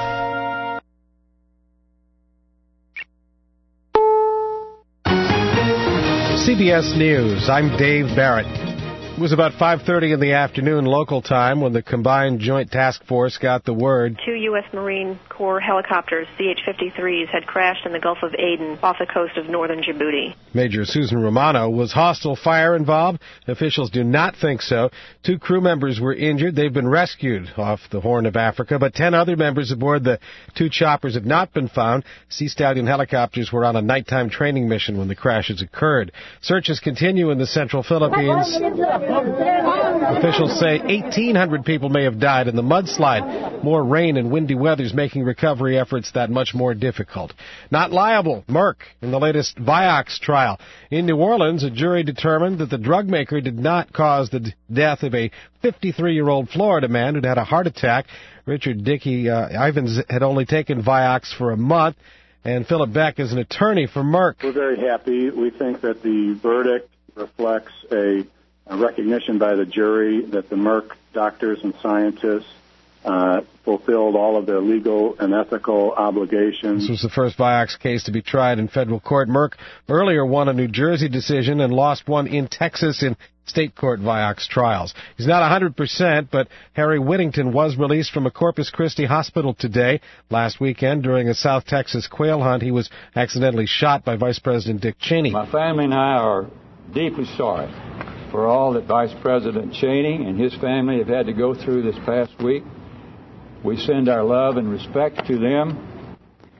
CBS News, I'm Dave Barrett. It was about 5:30 in the afternoon local time when the Combined Joint Task Force got the word. 2 U.S. Marine Corps helicopters, CH-53s, had crashed in the Gulf of Aden off the coast of northern Djibouti. Major Susan Romano, was hostile fire involved? Officials do not think so. 2 crew members were injured. They've been rescued off the Horn of Africa, but 10 other members aboard the 2 choppers have not been found. Sea Stallion helicopters were on a nighttime training mission when the crashes occurred. Searches continue in the central Philippines. Officials say 1,800 people may have died in the mudslide. More rain and windy weather is making recovery efforts that much more difficult. Not liable, Merck, in the latest Vioxx trial. In New Orleans, a jury determined that the drug maker did not cause the death of a 53-year-old Florida man who'd had a heart attack. Richard Dickey Ivins had only taken Vioxx for a month, and Philip Beck is an attorney for Merck. We're very happy. We think that the verdict reflects a recognition by the jury that the Merck doctors and scientists fulfilled all of their legal and ethical obligations. This was the first Vioxx case to be tried in federal court. Merck earlier won a New Jersey decision and lost one in Texas in state court Vioxx trials. He's not 100%, but Harry Whittington was released from a Corpus Christi hospital today. Last weekend, during a South Texas quail hunt, he was accidentally shot by Vice President Dick Cheney. My family and I are deeply sorry for all that Vice President Cheney and his family have had to go through this past week. We send our love and respect to them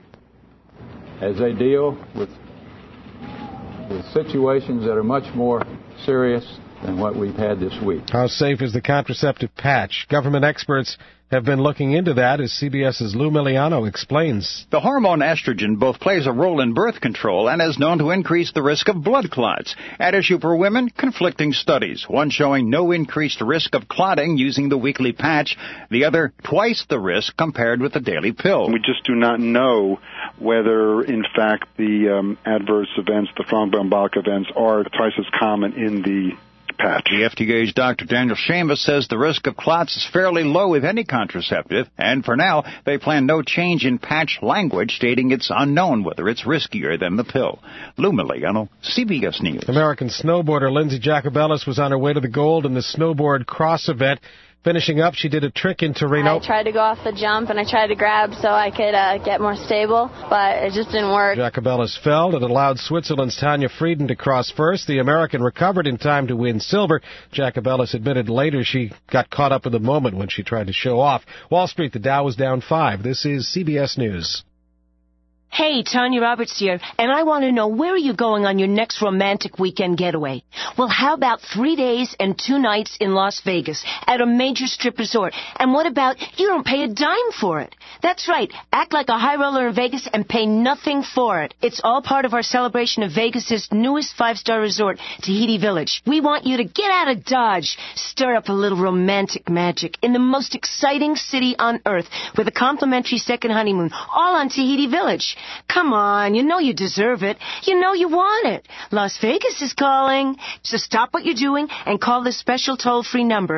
as they deal with situations that are much more serious than what we've had this week. How safe is the contraceptive patch? Government experts have been looking into that, as CBS's Lou Miliano explains. The hormone estrogen both plays a role in birth control and is known to increase the risk of blood clots. At issue for women, conflicting studies. One showing no increased risk of clotting using the weekly patch, the other twice the risk compared with the daily pill. We just do not know whether, in fact, the adverse events, the thromboembolic events, are twice as common in the patch. The FDA's Dr. Daniel Shamus says the risk of clots is fairly low with any contraceptive, and for now, they plan no change in patch language, stating it's unknown whether it's riskier than the pill. Lou Miliano, CBS News. American snowboarder Lindsay Jacobellis was on her way to the gold in the snowboard cross event. Finishing up, she did a trick in Torino. I tried to go off the jump, and I tried to grab so I could get more stable, but it just didn't work. Jacobellis fell. It allowed Switzerland's Tanja Frieden to cross first. The American recovered in time to win silver. Jacobellis admitted later she got caught up in the moment when she tried to show off. Wall Street, the Dow was down 5. This is CBS News. Hey, Tanya Roberts here, and I want to know, where are you going on your next romantic weekend getaway? Well, how about 3 days and 2 nights in Las Vegas at a major strip resort? And what about you don't pay a dime for it? That's right. Act like a high roller in Vegas and pay nothing for it. It's all part of our celebration of Vegas's newest 5-star resort, Tahiti Village. We want you to get out of Dodge, stir up a little romantic magic in the most exciting city on earth with a complimentary second honeymoon, all on Tahiti Village. Come on, you know you deserve it. You know you want it. Las Vegas is calling. So stop what you're doing and call this special toll-free number,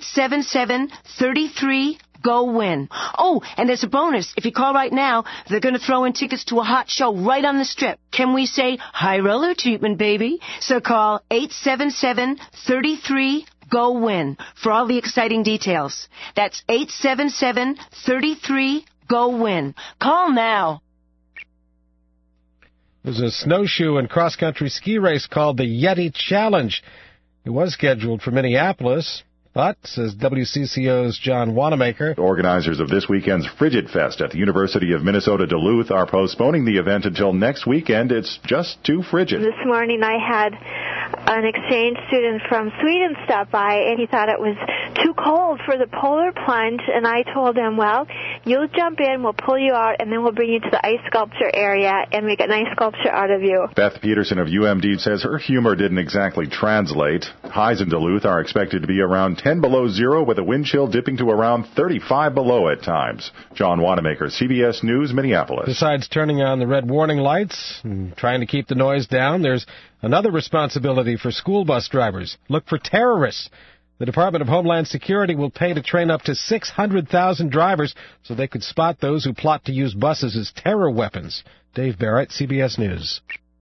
877-33-GO-WIN. Oh, and there's a bonus. If you call right now, they're going to throw in tickets to a hot show right on the strip. Can we say high roller treatment, baby? So call 877-33-GO-WIN for all the exciting details. That's 877-33-GO-WIN. Call now. There's a snowshoe and cross-country ski race called the Yeti Challenge. It was scheduled for Minneapolis, but, says WCCO's John Wanamaker, organizers of this weekend's Frigid Fest at the University of Minnesota Duluth are postponing the event until next weekend. It's just too frigid. This morning I had an exchange student from Sweden stop by, and he thought it was too cold for the polar plunge, and I told him, well, you'll jump in, we'll pull you out, and then we'll bring you to the ice sculpture area and make a nice sculpture out of you. Beth Peterson of UMD says her humor didn't exactly translate. Highs in Duluth are expected to be around 10 below zero, with a wind chill dipping to around 35 below at times. John Wanamaker, CBS News, Minneapolis. Besides turning on the red warning lights and trying to keep the noise down, there's another responsibility for school bus drivers. Look for terrorists. The Department of Homeland Security will pay to train up to 600,000 drivers so they could spot those who plot to use buses as terror weapons. Dave Barrett, CBS News.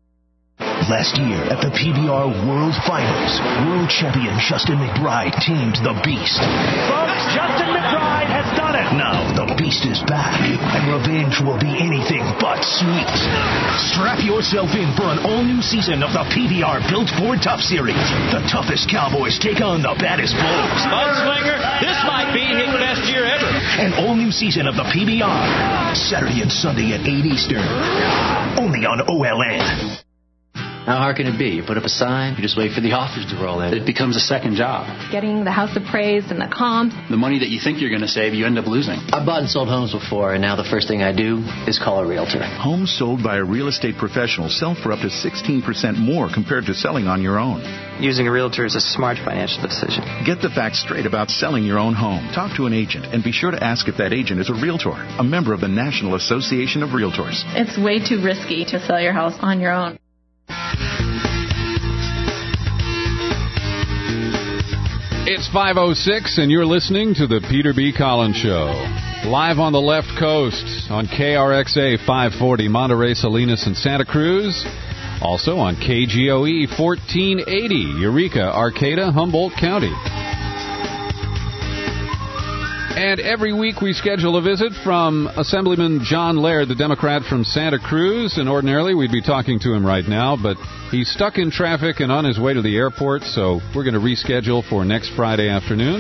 Last year at the PBR World Finals, world champion Justin McBride tamed the Beast. Folks, Justin McBride has done it. Now the Beast is back, and revenge will be anything but sweet. Strap yourself in for an all-new season of the PBR Built Ford Tough Series. The toughest cowboys take on the baddest bulls. Mudslinger, this might be his best year ever. An all-new season of the PBR. Saturday and Sunday at 8 Eastern. Only on OLN. How hard can it be? You put up a sign, you just wait for the offers to roll in. It becomes a second job. Getting the house appraised and the comps. The money that you think you're going to save, you end up losing. I've bought and sold homes before, and now the first thing I do is call a realtor. Homes sold by a real estate professional sell for up to 16% more compared to selling on your own. Using a realtor is a smart financial decision. Get the facts straight about selling your own home. Talk to an agent, and be sure to ask if that agent is a realtor, a member of the National Association of Realtors. It's way too risky to sell your house on your own. It's 5:06, and you're listening to the Peter B. Collins Show. Live on the left coast on KRXA 540, Monterey, Salinas, and Santa Cruz. Also on KGOE 1480, Eureka, Arcata, Humboldt County. And every week we schedule a visit from Assemblyman John Laird, the Democrat from Santa Cruz. And ordinarily we'd be talking to him right now, but he's stuck in traffic and on his way to the airport, so we're going to reschedule for next Friday afternoon.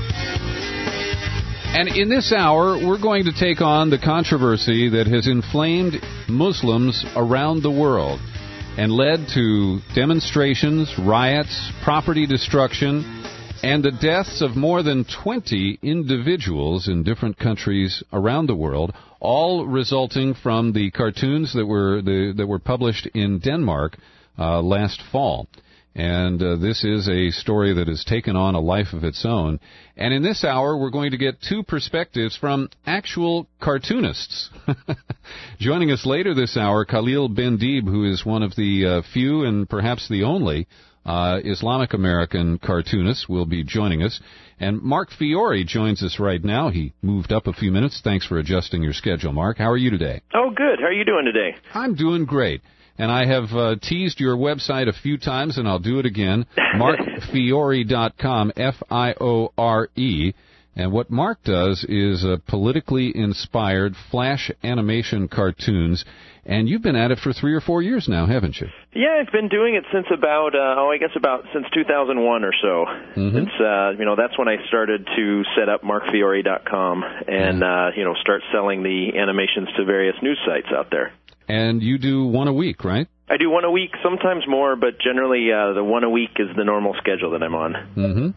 And in this hour, we're going to take on the controversy that has inflamed Muslims around the world and led to demonstrations, riots, property destruction, and the deaths of more than 20 individuals in different countries around the world, all resulting from the cartoons that were published in Denmark last fall. And this is a story that has taken on a life of its own. And in this hour, we're going to get two perspectives from actual cartoonists. Joining us later this hour, Khalil Bendib, who is one of the few and perhaps the only Islamic American cartoonist, will be joining us. And Mark Fiore joins us right now. He moved up a few minutes. Thanks for adjusting your schedule, Mark. How are you today? Oh, good. How are you doing today? I'm doing great. And I have teased your website a few times, and I'll do it again. MarkFiore.com, F-I-O-R-E. And what Mark does is politically inspired flash animation cartoons. And you've been at it for 3 or 4 years now, haven't you? Yeah, I've been doing it since about since 2001 or so. Mm-hmm. Since that's when I started to set up MarkFiore.com and start selling the animations to various news sites out there. And you do one a week, right? I do one a week, sometimes more, but generally the one a week is the normal schedule that I'm on. Mm-hmm.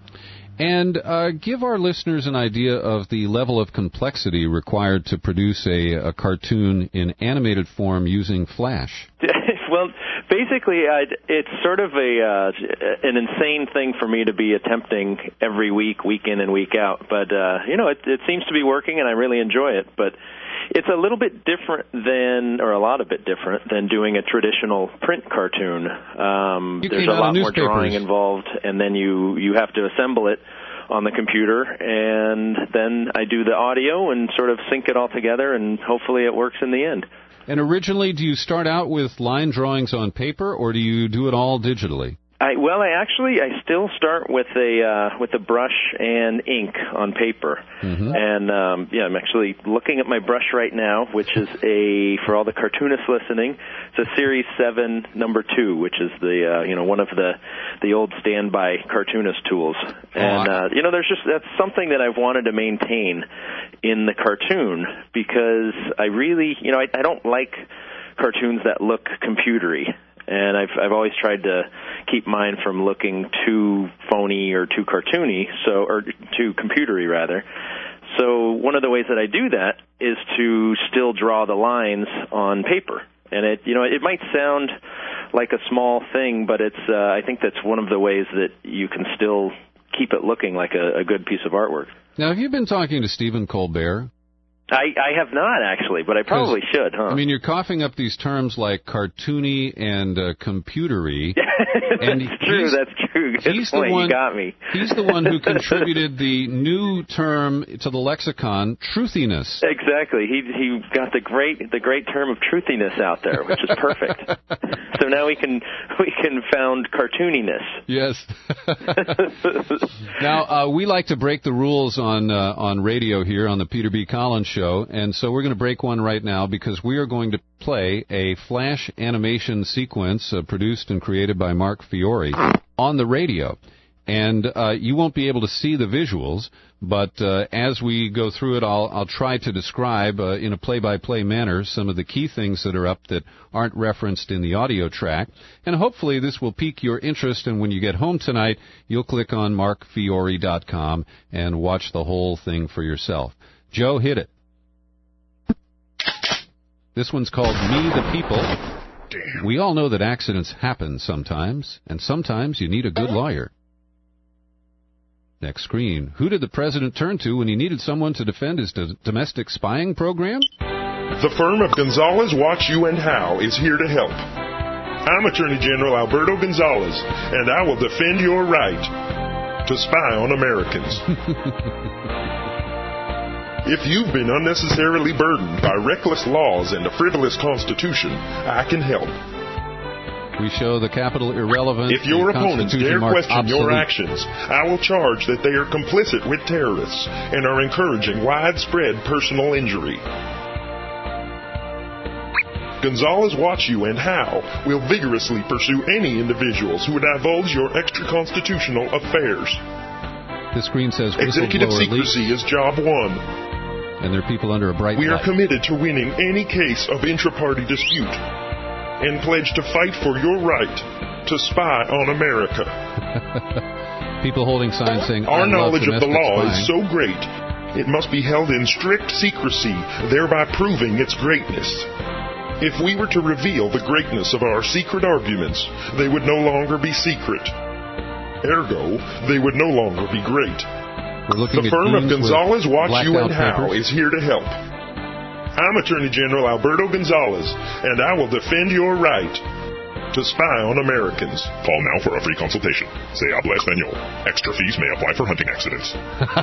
And give our listeners an idea of the level of complexity required to produce a cartoon in animated form using Flash. Well, basically, it's sort of an insane thing for me to be attempting every week, week in and week out. But, it seems to be working, and I really enjoy it. But it's a little bit different a lot of bit different than doing a traditional print cartoon. There's a lot more drawing involved, and then you have to assemble it on the computer, and then I do the audio and sort of sync it all together, and hopefully it works in the end. And originally, do you start out with line drawings on paper, or do you do it all digitally? I still start with a brush and ink on paper, and I'm actually looking at my brush right now, which is for all the cartoonists listening, it's a Series 7 number 2, which is one of the old standby cartoonist tools, and that's something that I've wanted to maintain in the cartoon because I really I don't like cartoons that look computery. And I've always tried to keep mine from looking too phony or too cartoony, or too computery rather. So one of the ways that I do that is to still draw the lines on paper. And it might sound like a small thing, but I think that's one of the ways that you can still keep it looking like a good piece of artwork. Now, have you been talking to Stephen Colbert? I have not, actually, but I probably should, huh? I mean, you're coughing up these terms like cartoony and computery. That's true. Good point. You got me. He's the one who contributed the new term to the lexicon, truthiness. Exactly. He got the great term of truthiness out there, which is perfect. So now we can found cartooniness. Yes. Now, we like to break the rules on radio here on the Peter B. Collins Show. And so we're going to break one right now because we are going to play a Flash animation sequence produced and created by Mark Fiore on the radio. And you won't be able to see the visuals, but as we go through it, I'll try to describe in a play-by-play manner some of the key things that are up that aren't referenced in the audio track. And hopefully this will pique your interest, and when you get home tonight, you'll click on markfiore.com and watch the whole thing for yourself. Joe, hit it. This one's called Me the People. Damn. We all know that accidents happen sometimes, and sometimes you need a good lawyer. Next screen. Who did the president turn to when he needed someone to defend his domestic spying program? The firm of Gonzalez, Watch You, and Howe is here to help. I'm Attorney General Alberto Gonzalez, and I will defend your right to spy on Americans. If you've been unnecessarily burdened by reckless laws and a frivolous constitution, I can help. We show the capital irrelevant. If your opponents dare question your actions, I will charge that they are complicit with terrorists and are encouraging widespread personal injury. Gonzalez, Watch You, and Howe will vigorously pursue any individuals who would divulge your extra-constitutional affairs. The screen says executive secrecy is job one. And there are people under a bright light. We are light. committed to winning any case of intra-party dispute and pledge to fight for your right to spy on America. People holding signs saying, our knowledge of the law spying. Is so great, it must be held in strict secrecy, thereby proving its greatness. If we were to reveal the greatness of our secret arguments, they would no longer be secret. Ergo, they would no longer be great. The firm of Gonzalez, Watch You, and Howe is here to help. I'm Attorney General Alberto Gonzalez, and I will defend your right to spy on Americans. Call now for a free consultation. Say habla español. Extra fees may apply for hunting accidents.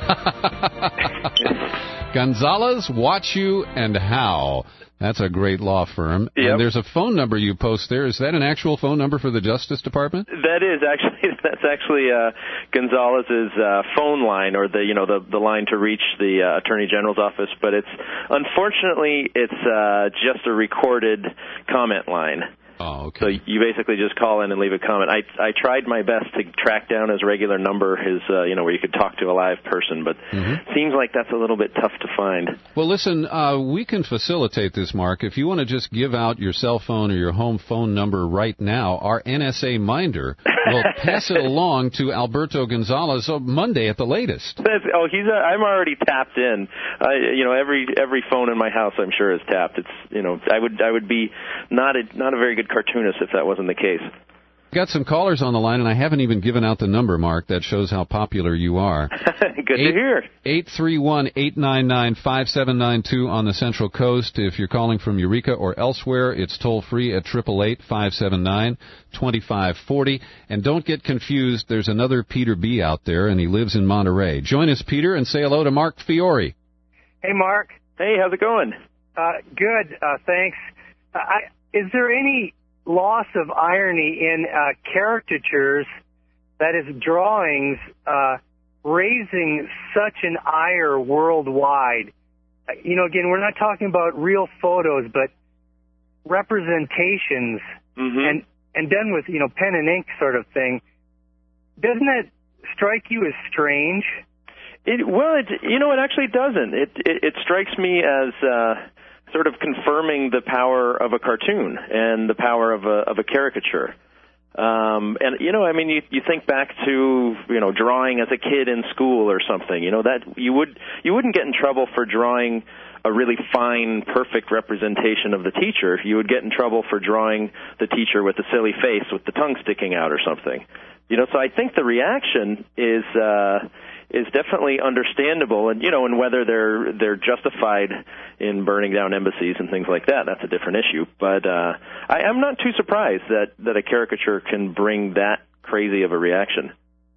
Gonzalez, Watch You, and Howe. That's a great law firm. Yep. And there's a phone number you post there. Is that an actual phone number for the Justice Department? That's actually Gonzalez's phone line, or the line to reach the Attorney General's office. But unfortunately it's just a recorded comment line. Oh, okay. So you basically just call in and leave a comment. I tried my best to track down his regular number, where you could talk to a live person, but seems like that's a little bit tough to find. Well, listen, we can facilitate this, Mark. If you want to just give out your cell phone or your home phone number right now, our NSA minder will pass it along to Alberto Gonzalez Monday at the latest. I'm already tapped in. Every phone in my house, I'm sure, is tapped. It's I would be not a very good cartoonist if that wasn't the case. Got some callers on the line, and I haven't even given out the number, Mark. That shows how popular you are. Good to hear. 831-899-5792 on the Central Coast. If you're calling from Eureka or elsewhere, it's toll-free at 888-579-2540. And don't get confused, there's another Peter B. out there, and he lives in Monterey. Join us, Peter, and say hello to Mark Fiore. Hey, Mark. Hey, how's it going? Good, thanks. Is there any loss of irony in caricatures, that is drawings, raising such an ire worldwide? Again, we're not talking about real photos, but representations and done with, pen and ink sort of thing. Doesn't that strike you as strange? It actually doesn't. It strikes me as sort of confirming the power of a cartoon and the power of a caricature. You think back to, drawing as a kid in school or something, that you wouldn't get in trouble for drawing a really fine, perfect representation of the teacher. You would get in trouble for drawing the teacher with a silly face with the tongue sticking out or something. So I think the reaction is definitely understandable, and and whether they're justified in burning down embassies and things like that, that's a different issue. But I'm not too surprised that a caricature can bring that crazy of a reaction.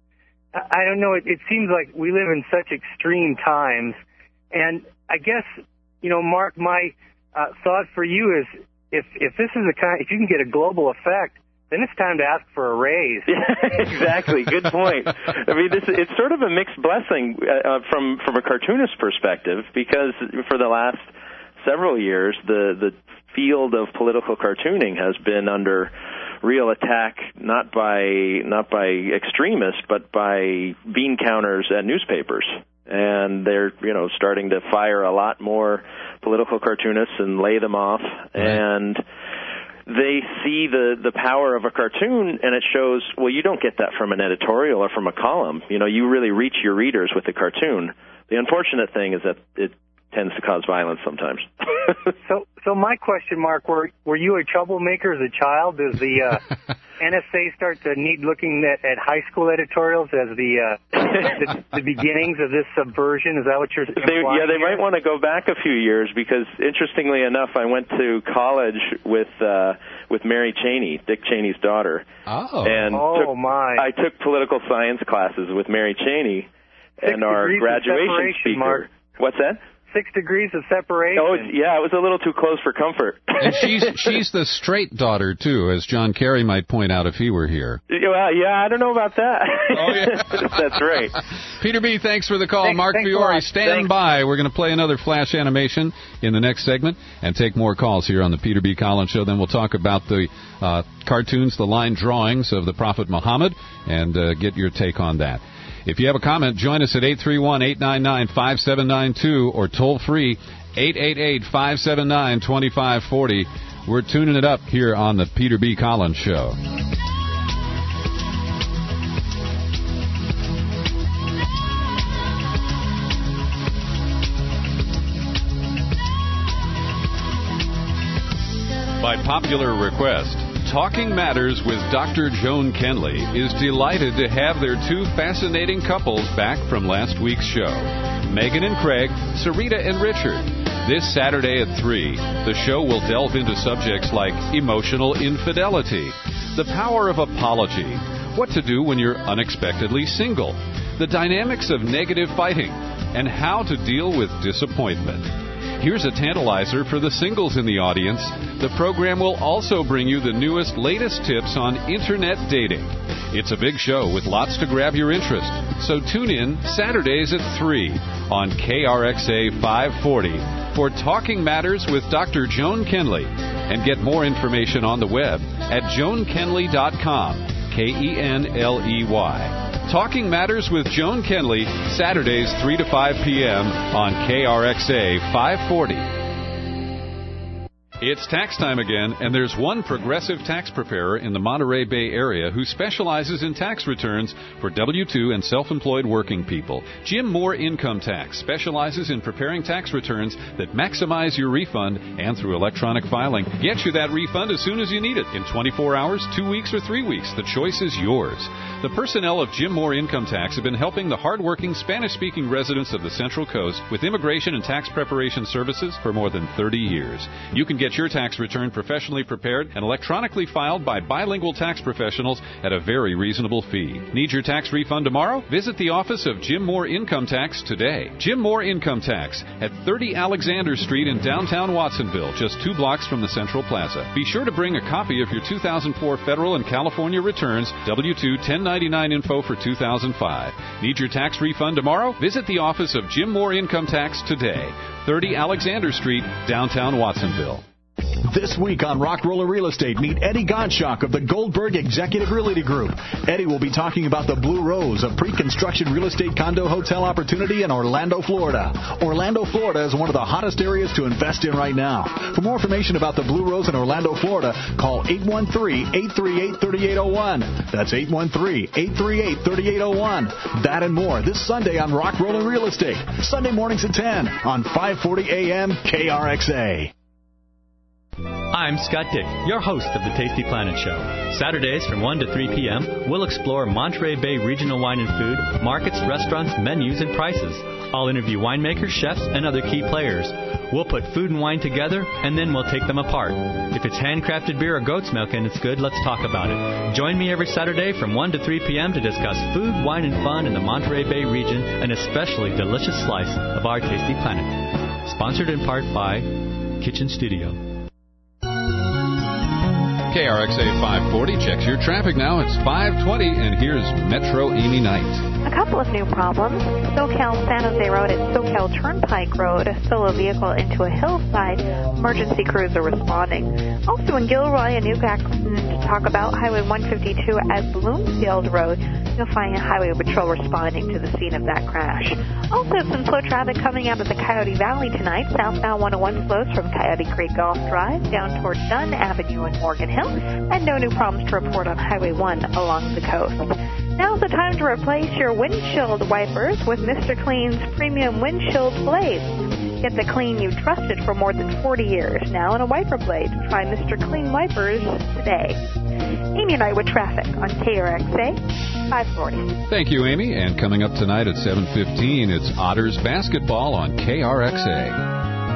I don't know. It seems like we live in such extreme times, and I guess Mark, my thought for you is if this is if you can get a global effect, then it's time to ask for a raise. Exactly. Good point. I mean, it's sort of a mixed blessing from a cartoonist perspective, because for the last several years, the field of political cartooning has been under real attack, not by extremists, but by bean counters at newspapers. And they're, starting to fire a lot more political cartoonists and lay them off. Right. And they see the power of a cartoon, and it shows, well, you don't get that from an editorial or from a column. You really reach your readers with a cartoon. The unfortunate thing is that it tends to cause violence sometimes. So my question, Mark, were you a troublemaker as a child? Does the NSA start to need looking at high school editorials as the beginnings of this subversion? Is that what you're implying? They might want to go back a few years, because interestingly enough, I went to college with Mary Cheney, Dick Cheney's daughter. Oh. And I took political science classes with Mary Cheney, and our graduation speaker. Mark. What's that? 6 degrees of separation. Oh, yeah, it was a little too close for comfort. And she's the straight daughter, too, as John Kerry might point out if he were here. Well, yeah, I don't know about that. Oh, yeah. That's right. Peter B., thanks for the call. Mark Fiore, stand by. We're going to play another flash animation in the next segment and take more calls here on the Peter B. Collins Show. Then we'll talk about the cartoons, the line drawings of the Prophet Muhammad, and get your take on that. If you have a comment, join us at 831-899-5792 or toll free 888-579-2540. We're tuning it up here on the Peter B. Collins Show. By popular request, Talking Matters with Dr. Joan Kenley is delighted to have their two fascinating couples back from last week's show. Megan and Craig, Sarita and Richard. This Saturday at 3, the show will delve into subjects like emotional infidelity, the power of apology, what to do when you're unexpectedly single, the dynamics of negative fighting, and how to deal with disappointment. Here's a tantalizer for the singles in the audience. The program will also bring you the latest tips on Internet dating. It's a big show with lots to grab your interest. So tune in Saturdays at 3 on KRXA 540 for Talking Matters with Dr. Joan Kenley. and get more information on the web at joankenley.com. Kenley. Talking Matters with Joan Kenley, Saturdays 3 to 5 p.m. on KRXA 540. It's tax time again, and there's one progressive tax preparer in the Monterey Bay area who specializes in tax returns for W-2 and self-employed working people. Jim Moore Income Tax specializes in preparing tax returns that maximize your refund, and through electronic filing, get you that refund as soon as you need it, in 24 hours, 2 weeks, or 3 weeks. The choice is yours. The personnel of Jim Moore Income Tax have been helping the hardworking Spanish-speaking residents of the Central Coast with immigration and tax preparation services for more than 30 years. You can get your tax return professionally prepared and electronically filed by bilingual tax professionals at a very reasonable fee. Need your tax refund tomorrow? Visit the office of Jim Moore Income Tax today. Jim Moore Income Tax at 30 Alexander Street in downtown Watsonville, just 2 blocks from the Central Plaza. Be sure to bring a copy of your 2004 federal and California returns, W-2 1099 info for 2005. Need your tax refund tomorrow? Visit the office of Jim Moore Income Tax today. 30 Alexander Street, downtown Watsonville. This week on Rock Roller Real Estate, meet Eddie Gottschalk of the Goldberg Executive Realty Group. Eddie will be talking about the Blue Rose, a pre-construction real estate condo hotel opportunity in Orlando, Florida. Orlando, Florida is one of the hottest areas to invest in right now. For more information about the Blue Rose in Orlando, Florida, call 813-838-3801. That's 813-838-3801. That and more this Sunday on Rock Roller Real Estate. Sunday mornings at 10 on 540 AM KRXA. I'm Scott Dick, your host of the Tasty Planet Show. Saturdays from 1 to 3 p.m., we'll explore Monterey Bay regional wine and food, markets, restaurants, menus, and prices. I'll interview winemakers, chefs, and other key players. We'll put food and wine together, and then we'll take them apart. If it's handcrafted beer or goat's milk and it's good, let's talk about it. Join me every Saturday from 1 to 3 p.m. to discuss food, wine, and fun in the Monterey Bay region, an especially delicious slice of our Tasty Planet. Sponsored in part by Kitchen Studio. KRXA 540 checks your traffic now. It's 5:20, and here's Metro Amy Knight. A couple of new problems. SoCal San Jose Road at SoCal Turnpike Road, a solo vehicle into a hillside. Emergency crews are responding. Also in Gilroy, a new accident to talk about. Highway 152 at Bloomfield Road. You'll find Highway Patrol responding to the scene of that crash. Also, some slow traffic coming out of the Coyote Valley tonight. Southbound 101 flows from Coyote Creek Golf Drive down toward Dunn Avenue and Morgan Hill. And no new problems to report on Highway 1 along the coast. Now's the time to replace your windshield wipers with Mr. Clean's premium windshield blades. Get the clean you trusted for more than 40 years now in a wiper blade. Try Mr. Clean wipers today. Amy and I with traffic on KRXA 540. Thank you, Amy. And coming up tonight at 7:15, it's Otters basketball on KRXA.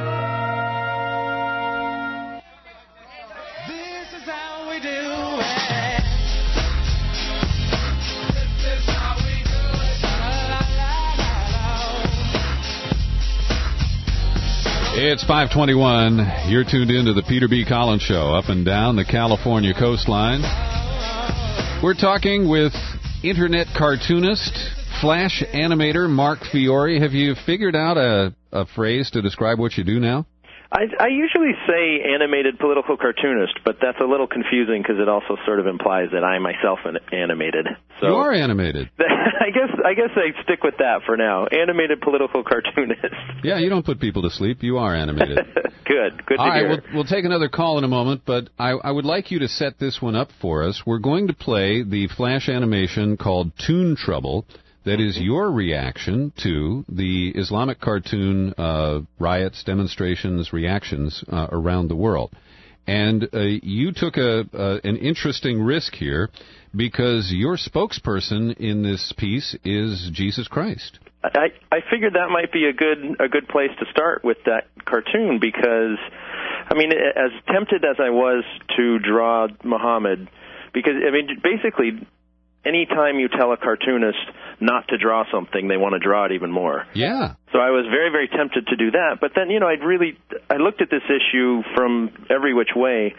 It's 5:21. You're tuned in to the Peter B. Collins Show, up and down the California coastline. We're talking with internet cartoonist, Flash animator Mark Fiore. Have you figured out a phrase to describe what you do now? I usually say animated political cartoonist, but that's a little confusing because it also sort of implies that I myself am animated. So you are animated. I guess I stick with that for now. Animated political cartoonist. Yeah, you don't put people to sleep. You are animated. Good to All hear. right, we'll take another call in a moment, but I would like you to set this one up for us. We're going to play the Flash animation called Toon Trouble. That is your reaction to the Islamic cartoon riots, demonstrations, reactions around the world. And you took an interesting risk here because your spokesperson in this piece is Jesus Christ. I figured that might be a good place to start with that cartoon because, I mean, as tempted as I was to draw Muhammad, because, I mean, basically, anytime you tell a cartoonist not to draw something, they want to draw it even more. Yeah. So I was very, very tempted to do that. But then, I looked at this issue from every which way,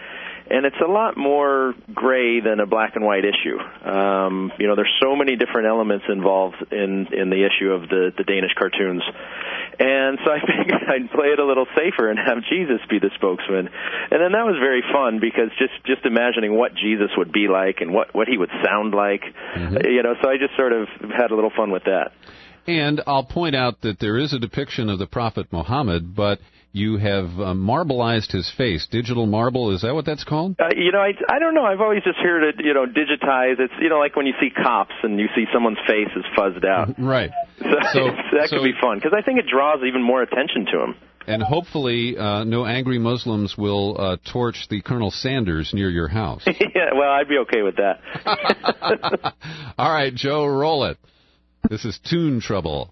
And it's a lot more gray than a black and white issue. There's so many different elements involved in the issue of the Danish cartoons. And so I figured I'd play it a little safer and have Jesus be the spokesman. And then that was very fun because just imagining what Jesus would be like and what he would sound like, so I just sort of had a little fun with that. And I'll point out that there is a depiction of the Prophet Muhammad, but you have marbleized his face. Digital marble, is that what that's called? I don't know. I've always just heard it, digitize. It's, like when you see cops and you see someone's face is fuzzed out. Right. So that could be fun, because I think it draws even more attention to him. And hopefully no angry Muslims will torch the Colonel Sanders near your house. Yeah, well, I'd be okay with that. All right, Joe, roll it. This is Toon Trouble.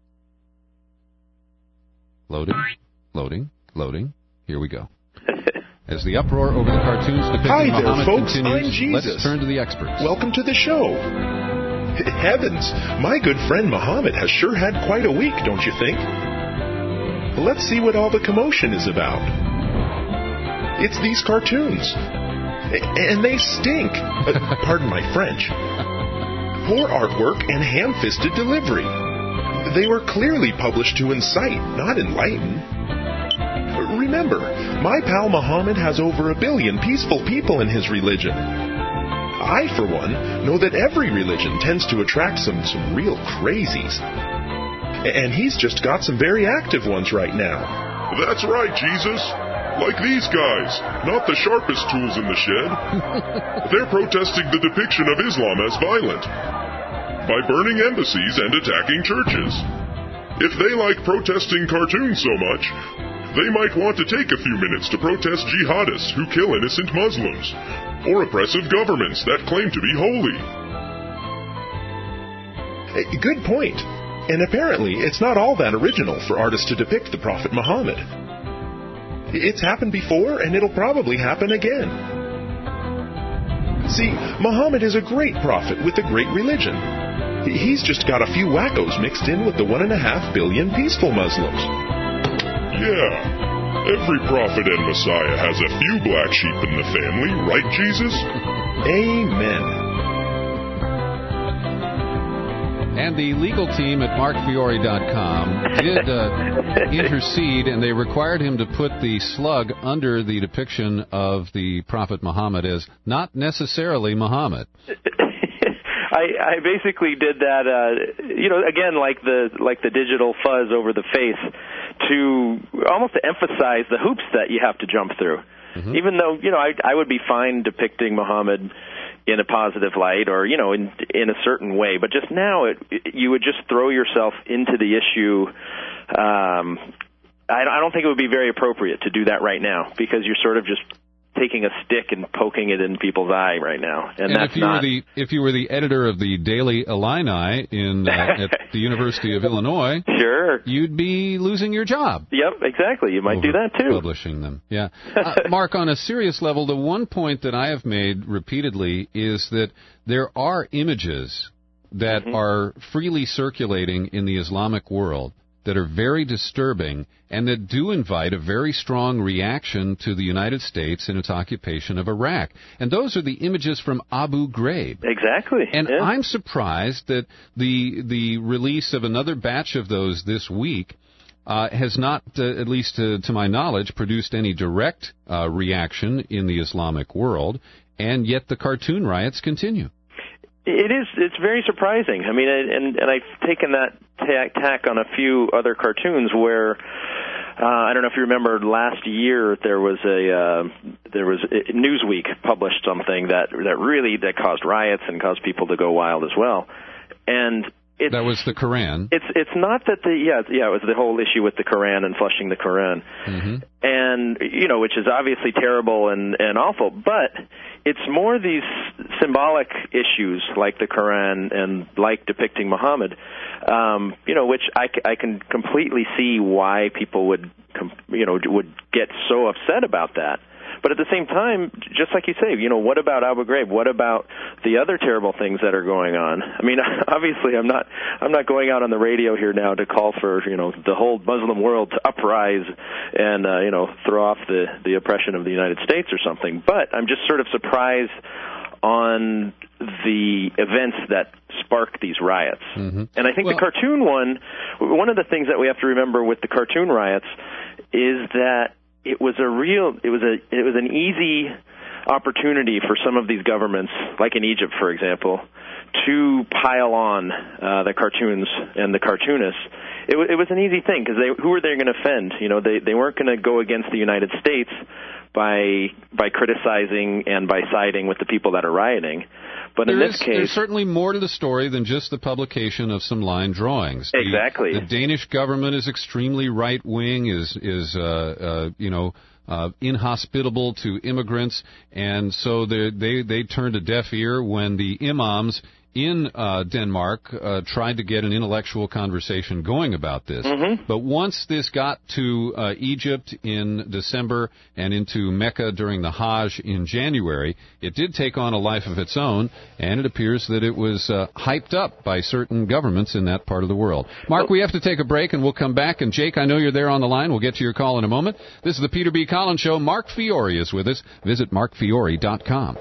Loading. Here we go. As the uproar over the cartoons depicting Muhammad continues, I'm Jesus. Let's turn to the experts. Welcome to the show. Heavens, my good friend Muhammad has sure had quite a week, don't you think? Let's see what all the commotion is about. It's these cartoons. And they stink. Pardon my French. Poor artwork and ham-fisted delivery. They were clearly published to incite, not enlighten. Remember, my pal Muhammad has over 1 billion peaceful people in his religion. I, for one, know that every religion tends to attract some real crazies. And he's just got some very active ones right now. That's right, Jesus. Like these guys, not the sharpest tools in the shed. They're protesting the depiction of Islam as violent by burning embassies and attacking churches. If they like protesting cartoons so much, they might want to take a few minutes to protest jihadists who kill innocent Muslims, or oppressive governments that claim to be holy. Good point. And apparently, it's not all that original for artists to depict the Prophet Muhammad. It's happened before, and it'll probably happen again. See, Muhammad is a great prophet with a great religion. He's just got a few wackos mixed in with the 1.5 billion peaceful Muslims. Yeah, every prophet and Messiah has a few black sheep in the family, right, Jesus? Amen. And the legal team at markfiore.com did intercede, and they required him to put the slug under the depiction of the Prophet Muhammad as not necessarily Muhammad. I basically did that, again, like the digital fuzz over the face, to almost to emphasize the hoops that you have to jump through. Mm-hmm. Even though, I would be fine depicting Muhammad in a positive light or, in a certain way. But just now, you would just throw yourself into the issue. I don't think it would be very appropriate to do that right now, because you're sort of just taking a stick and poking it in people's eye right now. And that's if you were the editor of the Daily Illini at the University of Illinois, sure, you'd be losing your job. Yep, exactly. You might do that too. Publishing them, yeah. Mark, on a serious level, the one point that I have made repeatedly is that there are images that are freely circulating in the Islamic world that are very disturbing and that do invite a very strong reaction to the United States and its occupation of Iraq. And those are the images from Abu Ghraib. Exactly. And I'm surprised that the release of another batch of those this week has not, at least to my knowledge, produced any direct reaction in the Islamic world, and yet the cartoon riots continue. It is. It's very surprising. I mean, and I've taken that tack on a few other cartoons where I don't know if you remember last year there was Newsweek published something that caused riots and caused people to go wild as well. And that was the Quran. It's not that it was the whole issue with the Quran and flushing the Quran, and which is obviously terrible and awful, but it's more these symbolic issues like the Quran and like depicting Muhammad, which I can completely see why people would get so upset about that. But at the same time, just like you say, what about Abu Ghraib? What about the other terrible things that are going on? I mean, obviously, I'm not going out on the radio here now to call for, the whole Muslim world to uprise and, throw off the oppression of the United States or something. But I'm just sort of surprised on the events that spark these riots. Mm-hmm. And I think the cartoon one of the things that we have to remember with the cartoon riots is that it was an easy opportunity for some of these governments, like in Egypt, for example, to pile on the cartoons and the cartoonists. It was an easy thing because who were they going to offend? They weren't going to go against the United States by criticizing and by siding with the people that are rioting. But in this case, there's certainly more to the story than just the publication of some line drawings. Exactly. The Danish government is extremely right-wing, is inhospitable to immigrants, and so they turned a deaf ear when the imams in Denmark tried to get an intellectual conversation going about this. Mm-hmm. But once this got to Egypt in December and into Mecca during the Hajj in January, it did take on a life of its own, and it appears that it was hyped up by certain governments in that part of the world. Mark, we have to take a break, and we'll come back. And Jake, I know you're there on the line. We'll get to your call in a moment. This is the Peter B. Collins Show. Mark Fiore is with us. Visit markfiore.com.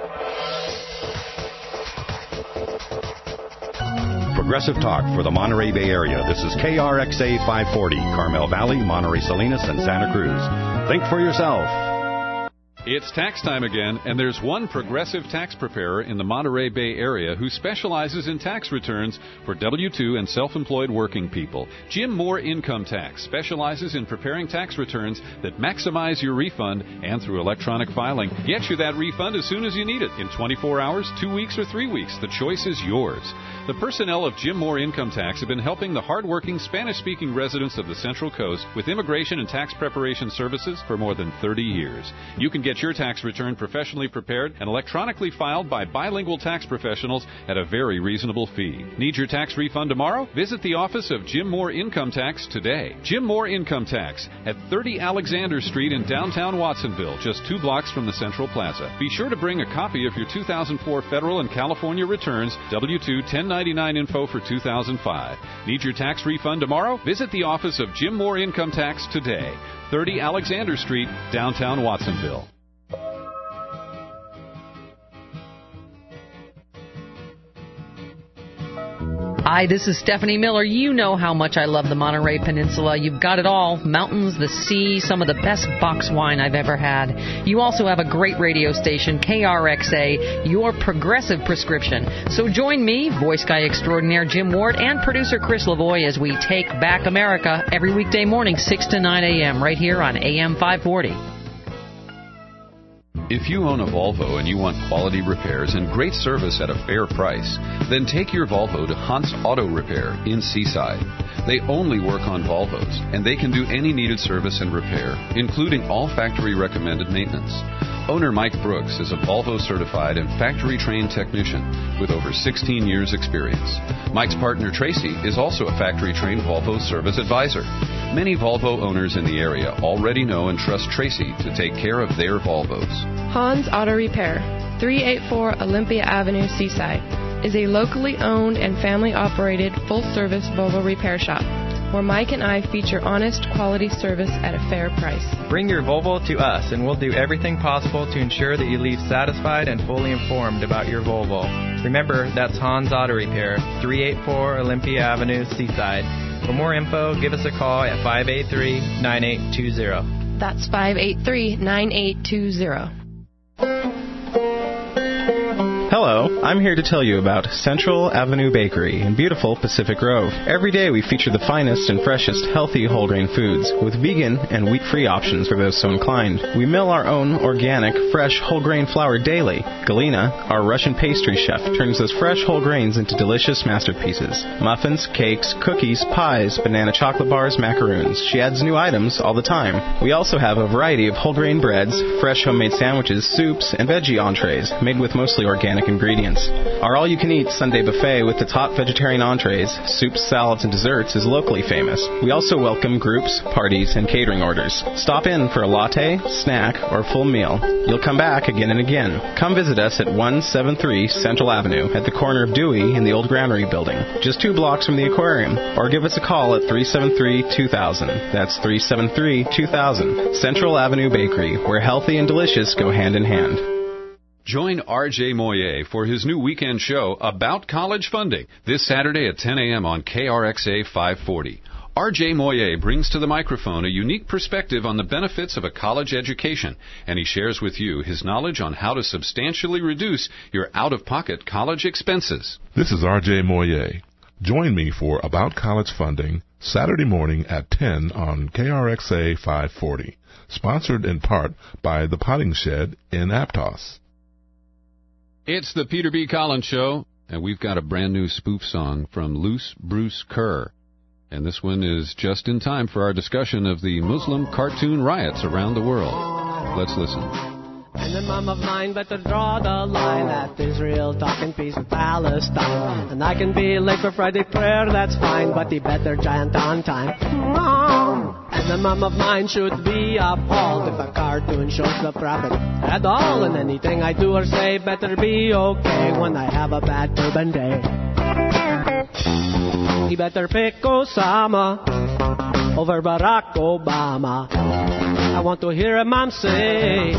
Progressive talk for the Monterey Bay Area. This is KRXA 540, Carmel Valley, Monterey Salinas, and Santa Cruz. Think for yourself. It's tax time again, and there's one progressive tax preparer in the Monterey Bay Area who specializes in tax returns for W-2 and self-employed working people. Jim Moore Income Tax specializes in preparing tax returns that maximize your refund, and through electronic filing, get you that refund as soon as you need it, in 24 hours, 2 weeks, or 3 weeks. The choice is yours. The personnel of Jim Moore Income Tax have been helping the hardworking Spanish-speaking residents of the Central Coast with immigration and tax preparation services for more than 30 years. You can get your tax return professionally prepared and electronically filed by bilingual tax professionals at a very reasonable fee. Need your tax refund tomorrow? Visit the office of Jim Moore Income Tax today. Jim Moore Income Tax at 30 Alexander Street in downtown Watsonville, just 2 blocks from the Central Plaza. Be sure to bring a copy of your 2004 federal and California returns, W-2 1099 info for 2005. Need your tax refund tomorrow? Visit the office of Jim Moore Income Tax today. 30 Alexander Street, downtown Watsonville. Hi, this is Stephanie Miller. You know how much I love the Monterey Peninsula. You've got it all. Mountains, the sea, some of the best box wine I've ever had. You also have a great radio station, KRXA, your progressive prescription. So join me, voice guy extraordinaire Jim Ward, and producer Chris Lavoie as we take back America every weekday morning, 6 to 9 a.m., right here on AM 540. If you own a Volvo and you want quality repairs and great service at a fair price, then take your Volvo to Hunt's Auto Repair in Seaside. They only work on Volvos, and they can do any needed service and repair, including all factory-recommended maintenance. Owner Mike Brooks is a Volvo-certified and factory-trained technician with over 16 years' experience. Mike's partner Tracy is also a factory-trained Volvo service advisor. Many Volvo owners in the area already know and trust Tracy to take care of their Volvos. Hans Auto Repair, 384 Olympia Avenue, Seaside, is a locally owned and family-operated full-service Volvo repair shop, where Mike and I feature honest, quality service at a fair price. Bring your Volvo to us, and we'll do everything possible to ensure that you leave satisfied and fully informed about your Volvo. Remember, that's Hans Auto Repair, 384 Olympia Avenue, Seaside. For more info, give us a call at 583-9820. That's 583-9820. Hello, I'm here to tell you about Central Avenue Bakery in beautiful Pacific Grove. Every day we feature the finest and freshest healthy whole grain foods with vegan and wheat-free options for those so inclined. We mill our own organic, fresh whole grain flour daily. Galina, our Russian pastry chef, turns those fresh whole grains into delicious masterpieces. Muffins, cakes, cookies, pies, banana chocolate bars, macaroons. She adds new items all the time. We also have a variety of whole grain breads, fresh homemade sandwiches, soups, and veggie entrees made with mostly organic ingredients. Our all-you-can-eat Sunday buffet with the top vegetarian entrees, soups, salads, and desserts is locally famous. We also welcome groups, parties, and catering orders. Stop in for a latte, snack, or full meal. You'll come back again and again. Come visit us at 173 Central Avenue at the corner of Dewey and the old Granary building, just 2 blocks from the aquarium. Or give us a call at 373-2000. That's 373-2000. Central Avenue Bakery, where healthy and delicious go hand in hand. Join R.J. Moyer for his new weekend show about college funding this Saturday at 10 a.m. on KRXA 540. R.J. Moyer brings to the microphone a unique perspective on the benefits of a college education, and he shares with you his knowledge on how to substantially reduce your out-of-pocket college expenses. This is R.J. Moyer. Join me for About College Funding Saturday morning at 10 on KRXA 540, sponsored in part by The Potting Shed in Aptos. It's the Peter B. Collins Show, and we've got a brand new spoof song from Loose Bruce Kerr. And this one is just in time for our discussion of the Muslim cartoon riots around the world. Let's listen. And the mom of mine better draw the line at Israel talking peace with Palestine. And I can be late for Friday prayer, that's fine, but he better giant on time. And the mom of mine should be appalled if a cartoon shows the prophet at all. And anything I do or say better be okay when I have a bad turban day. He better pick Osama over Barack Obama. I want to hear a mom say,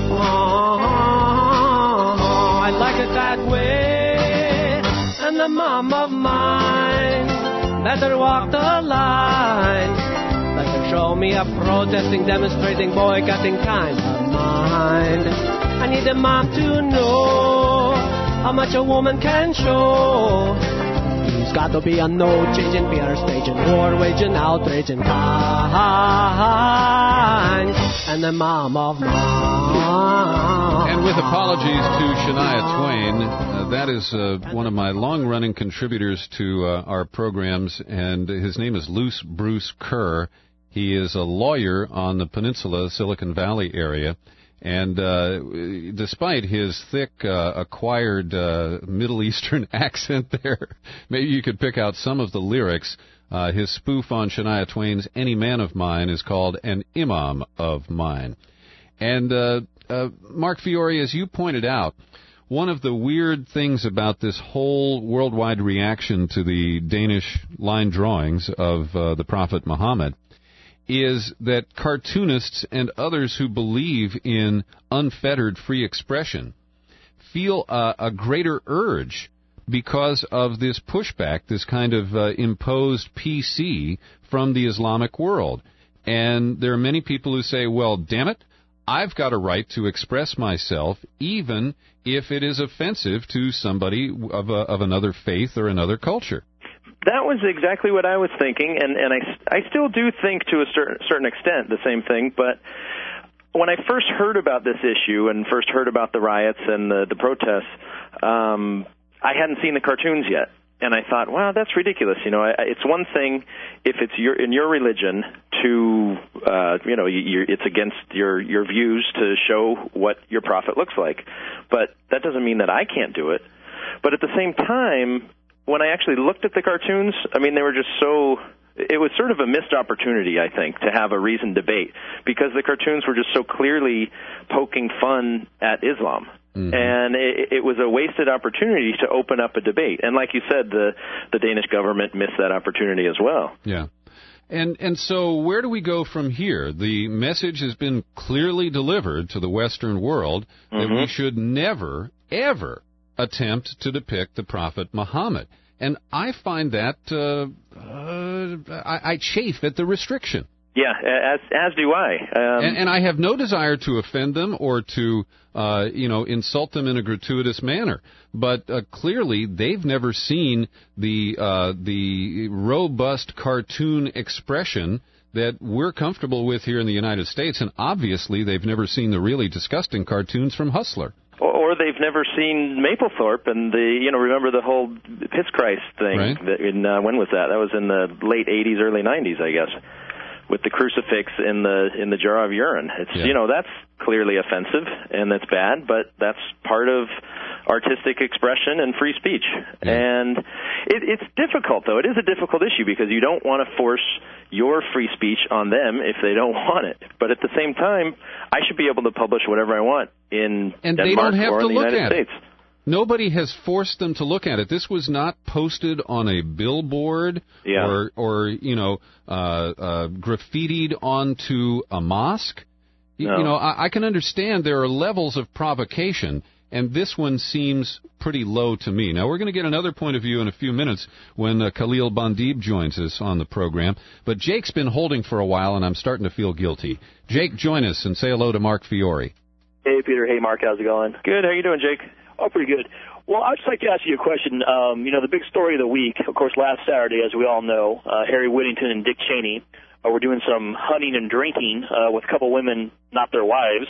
oh, I like it that way. And the mom of mine better walk the line. Better show me a protesting, demonstrating, boycotting kind of mind. I need a mom to know how much a woman can show. There's got to be a no change in PR staging, war waging, outrage and kind. And the mom of mine. And with apologies to Shania Twain, that is one of my long-running contributors to our programs, and his name is Loose Bruce Kerr. He is a lawyer on the peninsula, Silicon Valley area. And despite his thick, acquired Middle Eastern accent there, maybe you could pick out some of the lyrics. His spoof on Shania Twain's Any Man of Mine is called An Imam of Mine. And Mark Fiore, as you pointed out, one of the weird things about this whole worldwide reaction to the Danish line drawings of the Prophet Muhammad is that cartoonists and others who believe in unfettered free expression feel a greater urge because of this pushback, this kind of imposed PC from the Islamic world. And there are many people who say, well, damn it, I've got a right to express myself even if it is offensive to somebody of another faith or another culture. That was exactly what I was thinking, and I still do think to a certain extent the same thing, but when I first heard about this issue and first heard about the riots and the protests, I hadn't seen the cartoons yet. And I thought, wow, that's ridiculous. You know, it's one thing if it's in your religion to, it's against your views to show what your prophet looks like. But that doesn't mean that I can't do it. But at the same time, when I actually looked at the cartoons, I mean, they were just so... It was sort of a missed opportunity, I think, to have a reasoned debate, because the cartoons were just so clearly poking fun at Islam. Mm-hmm. And it was a wasted opportunity to open up a debate. And like you said, the Danish government missed that opportunity as well. Yeah. And so where do we go from here? The message has been clearly delivered to the Western world that we should never, ever attempt to depict the Prophet Muhammad. And I find that I chafe at the restriction. Yeah, as do I. And I have no desire to offend them or to, insult them in a gratuitous manner. But clearly, they've never seen the robust cartoon expression that we're comfortable with here in the United States. And obviously, they've never seen the really disgusting cartoons from Hustler. Or they've never seen Mapplethorpe and remember the whole Piss Christ thing. Right. When was that? That was in the late 80s, early 90s, I guess, with the crucifix in the jar of urine. It's that's clearly offensive and that's bad, but that's part of artistic expression and free speech. And it's difficult, though. It is a difficult issue because you don't want to force your free speech on them if they don't want it. But at the same time, I should be able to publish whatever I want in Denmark or in the United States. Nobody has forced them to look at it. This was not posted on a billboard or graffitied onto a mosque. No. You know, I can understand there are levels of provocation, and this one seems pretty low to me. Now, we're going to get another point of view in a few minutes when Khalil Bandib joins us on the program. But Jake's been holding for a while, and I'm starting to feel guilty. Jake, join us and say hello to Mark Fiore. Hey, Peter. Hey, Mark. How's it going? Good. How you doing, Jake? Oh, pretty good. Well, I'd just like to ask you a question. The big story of the week, of course, last Saturday, as we all know, Harry Whittington and Dick Cheney were doing some hunting and drinking with a couple women, not their wives.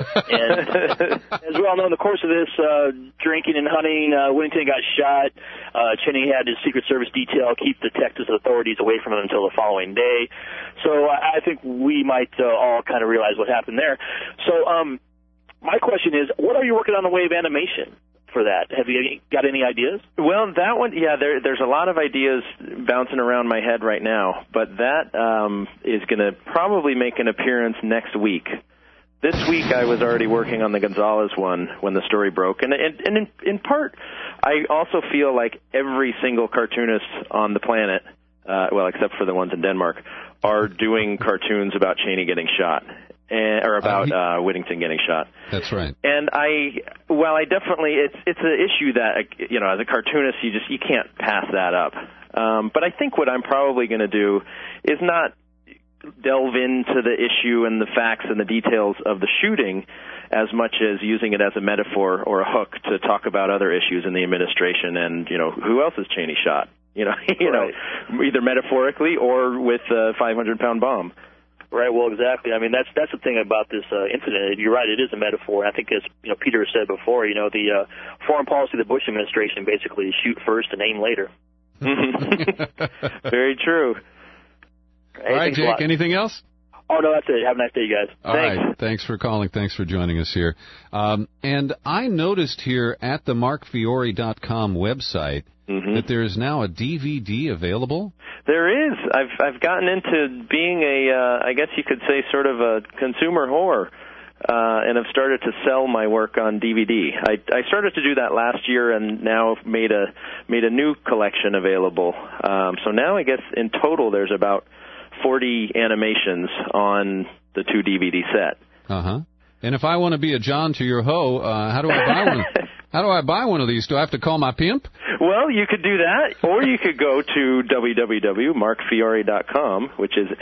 And as we all know, in the course of this drinking and hunting, Whittington got shot. Cheney had his Secret Service detail keep the Texas authorities away from him until the following day. So I think we might all kind of realize what happened there. So my question is, what are you working on in the way of animation for that? Have you got any ideas? Well, that one, there's a lot of ideas bouncing around my head right now, but that is going to probably make an appearance next week. This week I was already working on the Gonzalez one when the story broke, and in part I also feel like every single cartoonist on the planet, well, except for the ones in Denmark, are doing cartoons about Cheney getting shot. Or about Whittington getting shot. That's right. And I definitely, it's an issue that, as a cartoonist, you can't pass that up. But I think what I'm probably going to do is not delve into the issue and the facts and the details of the shooting as much as using it as a metaphor or a hook to talk about other issues in the administration and, who else is Cheney shot? Either metaphorically or with a 500-pound bomb. Right, well, exactly. I mean, that's the thing about this incident. You're right, it is a metaphor. I think, as Peter said before, the foreign policy of the Bush administration basically is shoot first and aim later. Very true. Hey, all right, Jake, anything else? Oh, no, that's it. Have a nice day, you guys. All right, thanks for calling. Thanks for joining us here. And I noticed here at the markfiore.com website that there is now a DVD available. There is. I've gotten into being I guess you could say sort of a consumer whore, and have started to sell my work on DVD. I started to do that last year and now made a new collection available. So now I guess in total there's about 40 animations on the 2 DVD set. Uh-huh. And if I want to be a John to your hoe, how do I buy one? How do I buy one of these? Do I have to call my pimp? Well, you could do that, or you could go to www.markfiore.com, which is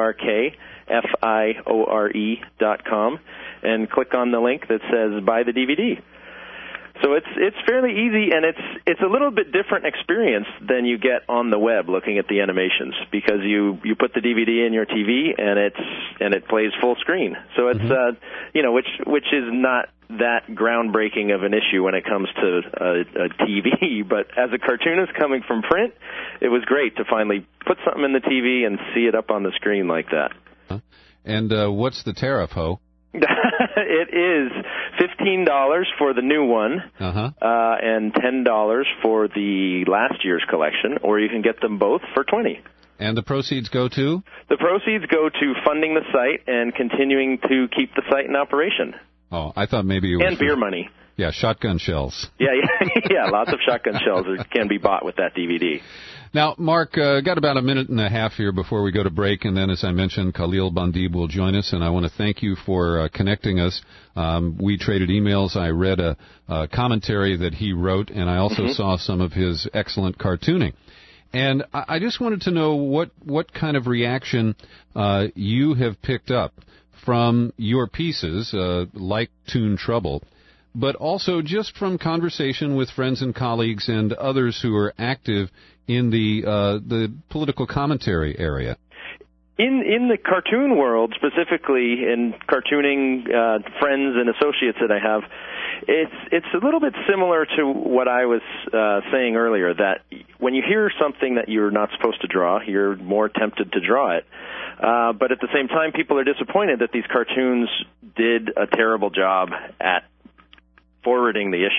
markfiore.com, and click on the link that says buy the DVD. So it's fairly easy, and it's a little bit different experience than you get on the web looking at the animations, because you put the DVD in your TV and it plays full screen. So it's which is not that groundbreaking of an issue when it comes to a TV, but as a cartoonist coming from print, it was great to finally put something in the TV and see it up on the screen like that. And what's the tariff, Ho? It is $15 for the new one, and $10 for the last year's collection, or you can get them both for $20. And the proceeds go to? The proceeds go to funding the site and continuing to keep the site in operation. Oh, I thought maybe it was... And beer money. Yeah, shotgun shells. Yeah, lots of shotgun shells can be bought with that DVD. Now, Mark, got about a minute and a half here before we go to break, and then, as I mentioned, Khalil Bandib will join us, and I want to thank you for connecting us. We traded emails. I read a commentary that he wrote, and I also saw some of his excellent cartooning. And I just wanted to know what kind of reaction you have picked up from your pieces, like Toon Trouble, but also just from conversation with friends and colleagues and others who are active in the political commentary area. In the cartoon world, specifically in cartooning friends and associates that I have, it's a little bit similar to what I was saying earlier, that when you hear something that you're not supposed to draw, you're more tempted to draw it. But at the same time, people are disappointed that these cartoons did a terrible job at forwarding the issue.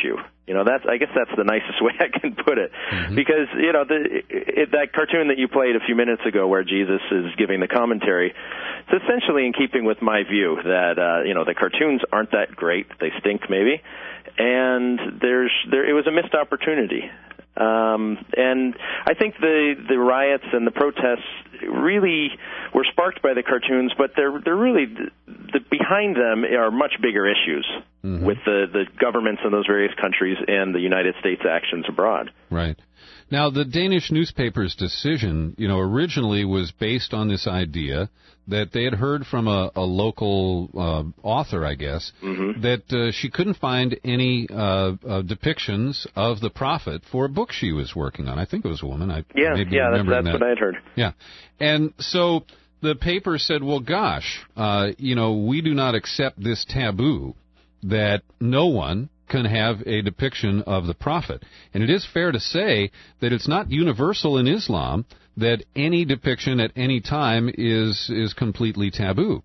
I guess that's the nicest way I can put it. Because, that cartoon that you played a few minutes ago where Jesus is giving the commentary, it's essentially in keeping with my view that, the cartoons aren't that great. They stink maybe. And it was a missed opportunity. And I think the riots and the protests really were sparked by the cartoons, but they're really behind them are much bigger issues with the governments in those various countries and the United States' actions abroad. Right. Now, the Danish newspaper's decision, originally was based on this idea that they had heard from a local author, I guess, that she couldn't find any depictions of the prophet for a book she was working on. I think it was a woman. That's what I had heard. Yeah. And so the paper said, well, gosh, we do not accept this taboo that no one can have a depiction of the prophet. And it is fair to say that it's not universal in Islam that any depiction at any time is completely taboo.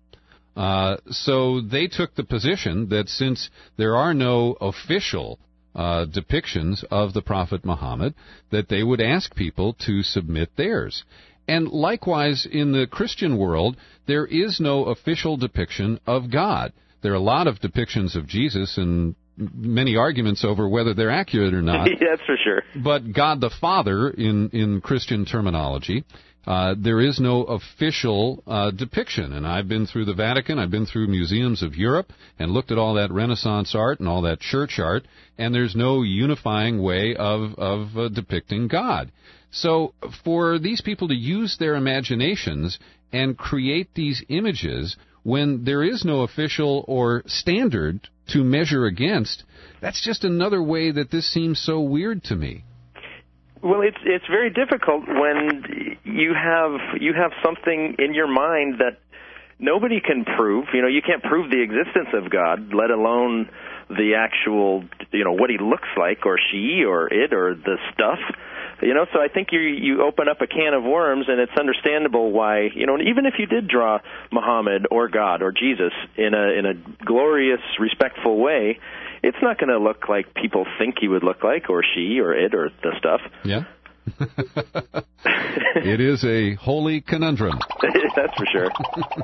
So they took the position that since there are no official depictions of the Prophet Muhammad, that they would ask people to submit theirs. And likewise, in the Christian world, there is no official depiction of God. There are a lot of depictions of Jesus and many arguments over whether they're accurate or not. That's for sure. But God the Father, in Christian terminology, there is no official depiction. And I've been through the Vatican, I've been through museums of Europe, and looked at all that Renaissance art and all that church art, and there's no unifying way of depicting God. So for these people to use their imaginations and create these images when there is no official or standard to measure against, that's just another way that this seems so weird to me. Well, it's very difficult when you have something in your mind that nobody can prove. You can't prove the existence of God, let alone the actual, what he looks like, or she, or it, or the stuff. So I think you open up a can of worms, and it's understandable why, even if you did draw Muhammad or God or Jesus in a glorious, respectful way, it's not going to look like people think he would look like, or she, or it, or the stuff. Yeah. It is a holy conundrum. That's for sure.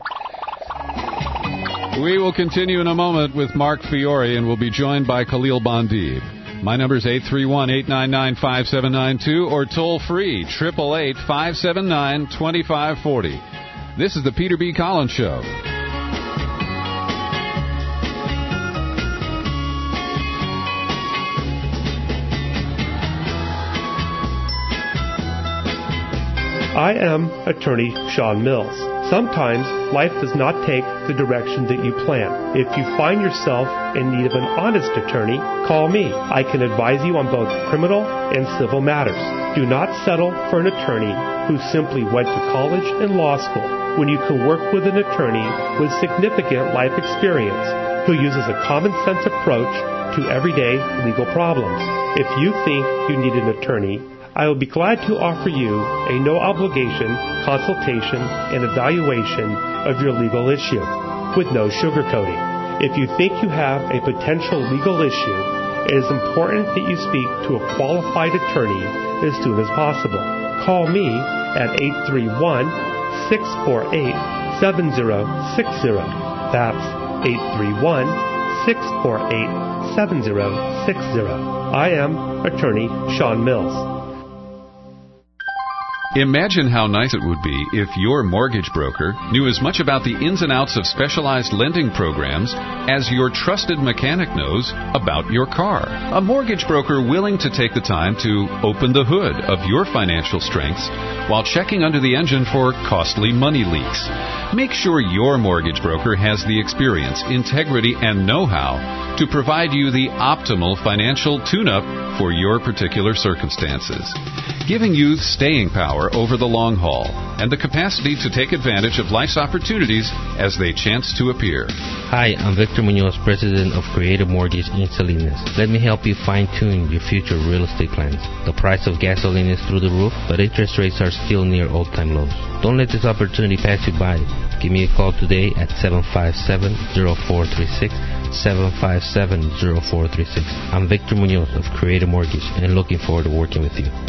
We will continue in a moment with Mark Fiore, and we'll be joined by Khalil Bondib. My number is 831-899-5792 or toll free 888-579-2540. This is the Peter B. Collins Show. I am attorney Sean Mills. Sometimes life does not take the direction that you plan. If you find yourself in need of an honest attorney, call me. I can advise you on both criminal and civil matters. Do not settle for an attorney who simply went to college and law school when you can work with an attorney with significant life experience who uses a common sense approach to everyday legal problems. If you think you need an attorney, I will be glad to offer you a no-obligation consultation and evaluation of your legal issue with no sugarcoating. If you think you have a potential legal issue, it is important that you speak to a qualified attorney as soon as possible. Call me at 831-648-7060. That's 831-648-7060. I am attorney Sean Mills. Imagine how nice it would be if your mortgage broker knew as much about the ins and outs of specialized lending programs as your trusted mechanic knows about your car. A mortgage broker willing to take the time to open the hood of your financial strengths while checking under the engine for costly money leaks. Make sure your mortgage broker has the experience, integrity, and know-how to provide you the optimal financial tune-up for your particular circumstances, giving you staying power over the long haul and the capacity to take advantage of life's opportunities as they chance to appear. Hi, I'm Victor Munoz, president of Creative Mortgage in Salinas. Let me help you fine-tune your future real estate plans. The price of gasoline is through the roof, but interest rates are still near all-time lows. Don't let this opportunity pass you by. Give me a call today at 757-0436 877-757-0436. I'm Victor Munoz of Creative Mortgage and looking forward to working with you.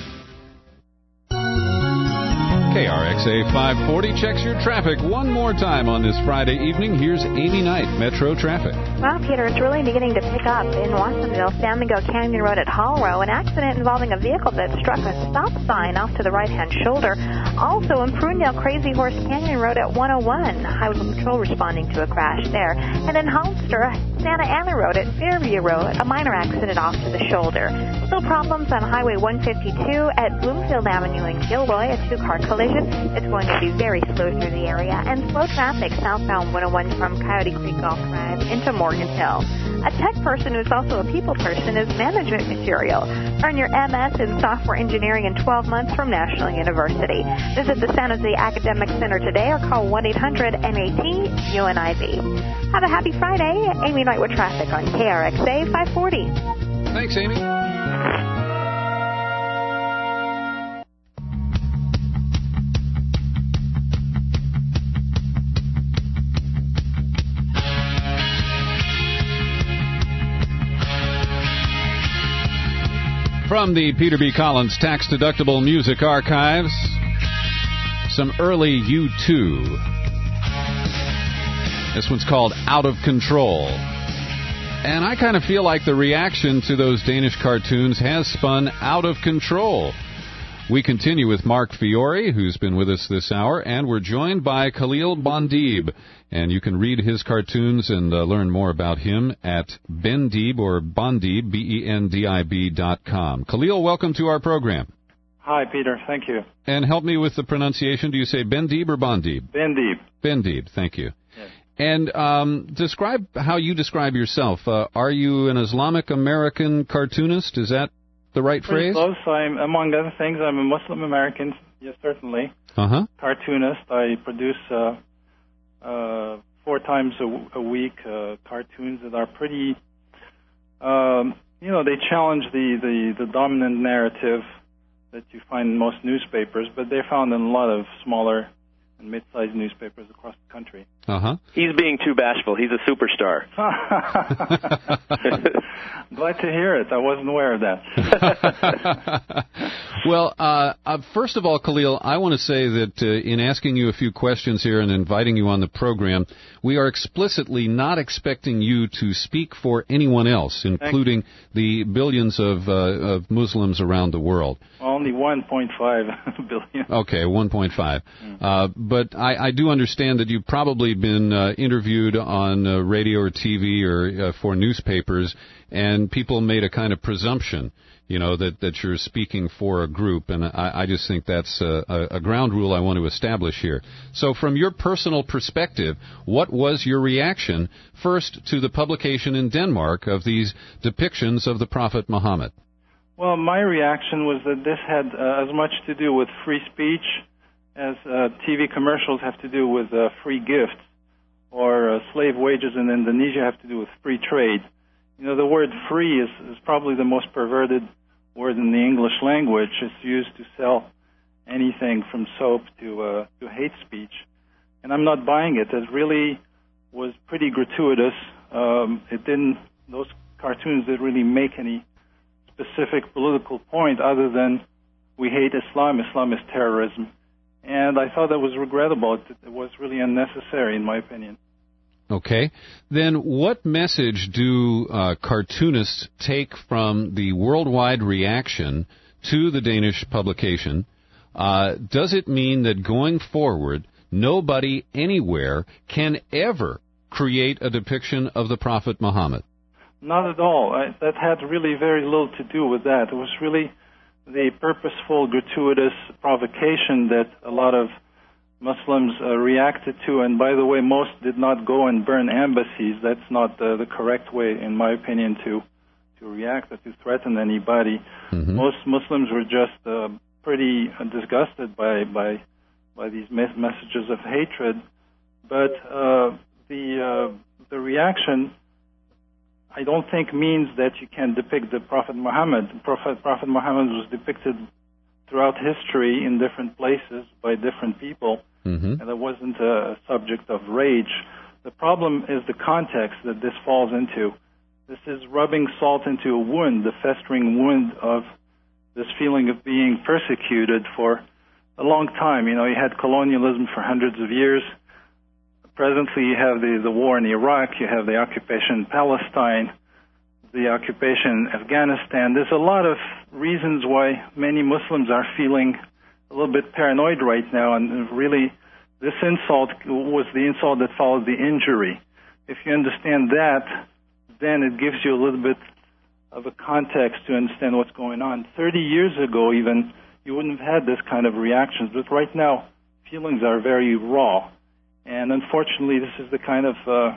KRXA 540 checks your traffic one more time on this Friday evening. Here's Amy Knight, Metro Traffic. Well, Peter, it's really beginning to pick up in Watsonville, San Miguel Canyon Road at Holrow. An accident involving a vehicle that struck a stop sign off to the right-hand shoulder. Also in Prunedale, Crazy Horse Canyon Road at 101. Highway Patrol responding to a crash there. And in Hollister, Santa Ana Road at Fairview Road, a minor accident off to the shoulder. Still problems on Highway 152 at Bloomfield Avenue in Gilroy, a two-car collision. It's going to be very slow through the area. And slow traffic southbound 101 from Coyote Creek Golf Drive into Morgan Hill. A tech person who's also a people person is management material. Earn your MS in software engineering in 12 months from National University. Visit the San Jose Academic Center today or call 1-800-NAT-UNIV. Have a happy Friday. Amy Knight with traffic on KRXA 540. Thanks, Amy. From the Peter B. Collins tax-deductible music archives, some early U2. This one's called Out of Control. And I kind of feel like the reaction to those Danish cartoons has spun out of control. We continue with Mark Fiore, who's been with us this hour, and we're joined by Khalil Bondib. And you can read his cartoons and learn more about him at Bendib or Bondib, BENDIB.com. Khalil, welcome to our program. Hi, Peter. Thank you. And help me with the pronunciation. Do you say Bendib or Bondib? Bendib. Bendib, thank you. Yes. And describe how you describe yourself. Are you an Islamic American cartoonist? Is that the right Pretty phrase? Close. I'm, among other things, I'm a Muslim American. Yes, certainly. Cartoonist. I produce 4 times a week cartoons that are pretty, they challenge the dominant narrative that you find in most newspapers, but they're found in a lot of smaller and mid-sized newspapers across the country. He's being too bashful. He's a superstar. Glad to hear it. I wasn't aware of that. Well, first of all, Khalil, I want to say that in asking you a few questions here and inviting you on the program, we are explicitly not expecting you to speak for anyone else, including the billions of Muslims around the world. Only 1.5 billion. Okay, 1.5. But I do understand that you've probably been interviewed on radio or TV or for newspapers, and people made a kind of presumption, that you're speaking for a group, and I just think that's a ground rule I want to establish here. So from your personal perspective, what was your reaction first to the publication in Denmark of these depictions of the Prophet Muhammad? Well, my reaction was that this had as much to do with free speech as TV commercials have to do with free gifts, or slave wages in Indonesia have to do with free trade. The word free is probably the most perverted word in the English language. It's used to sell anything from soap to hate speech. And I'm not buying it. It really was pretty gratuitous. Those cartoons didn't really make any specific political point other than we hate Islam, Islam is terrorism. And I thought that was regrettable. It was really unnecessary, in my opinion. Okay. Then what message do cartoonists take from the worldwide reaction to the Danish publication? Does it mean that going forward, nobody anywhere can ever create a depiction of the Prophet Muhammad? Not at all. That had really very little to do with that. It was really the purposeful, gratuitous provocation that a lot of Muslims reacted to, and by the way, most did not go and burn embassies. That's not the correct way, in my opinion, to react or to threaten anybody. Most Muslims were just pretty disgusted by these messages of hatred. But the reaction, I don't think, means that you can depict the Prophet Muhammad. Prophet Muhammad was depicted throughout history in different places by different people, and it wasn't a subject of rage. The problem is the context that this falls into. This is rubbing salt into a wound, the festering wound of this feeling of being persecuted for a long time. You had colonialism for hundreds of years. Presently, you have the war in Iraq, you have the occupation in Palestine, the occupation in Afghanistan. There's a lot of reasons why many Muslims are feeling a little bit paranoid right now, and really this insult was the insult that followed the injury. If you understand that, then it gives you a little bit of a context to understand what's going on. 30 years ago even, you wouldn't have had this kind of reactions, but right now feelings are very raw. And unfortunately, this is the kind of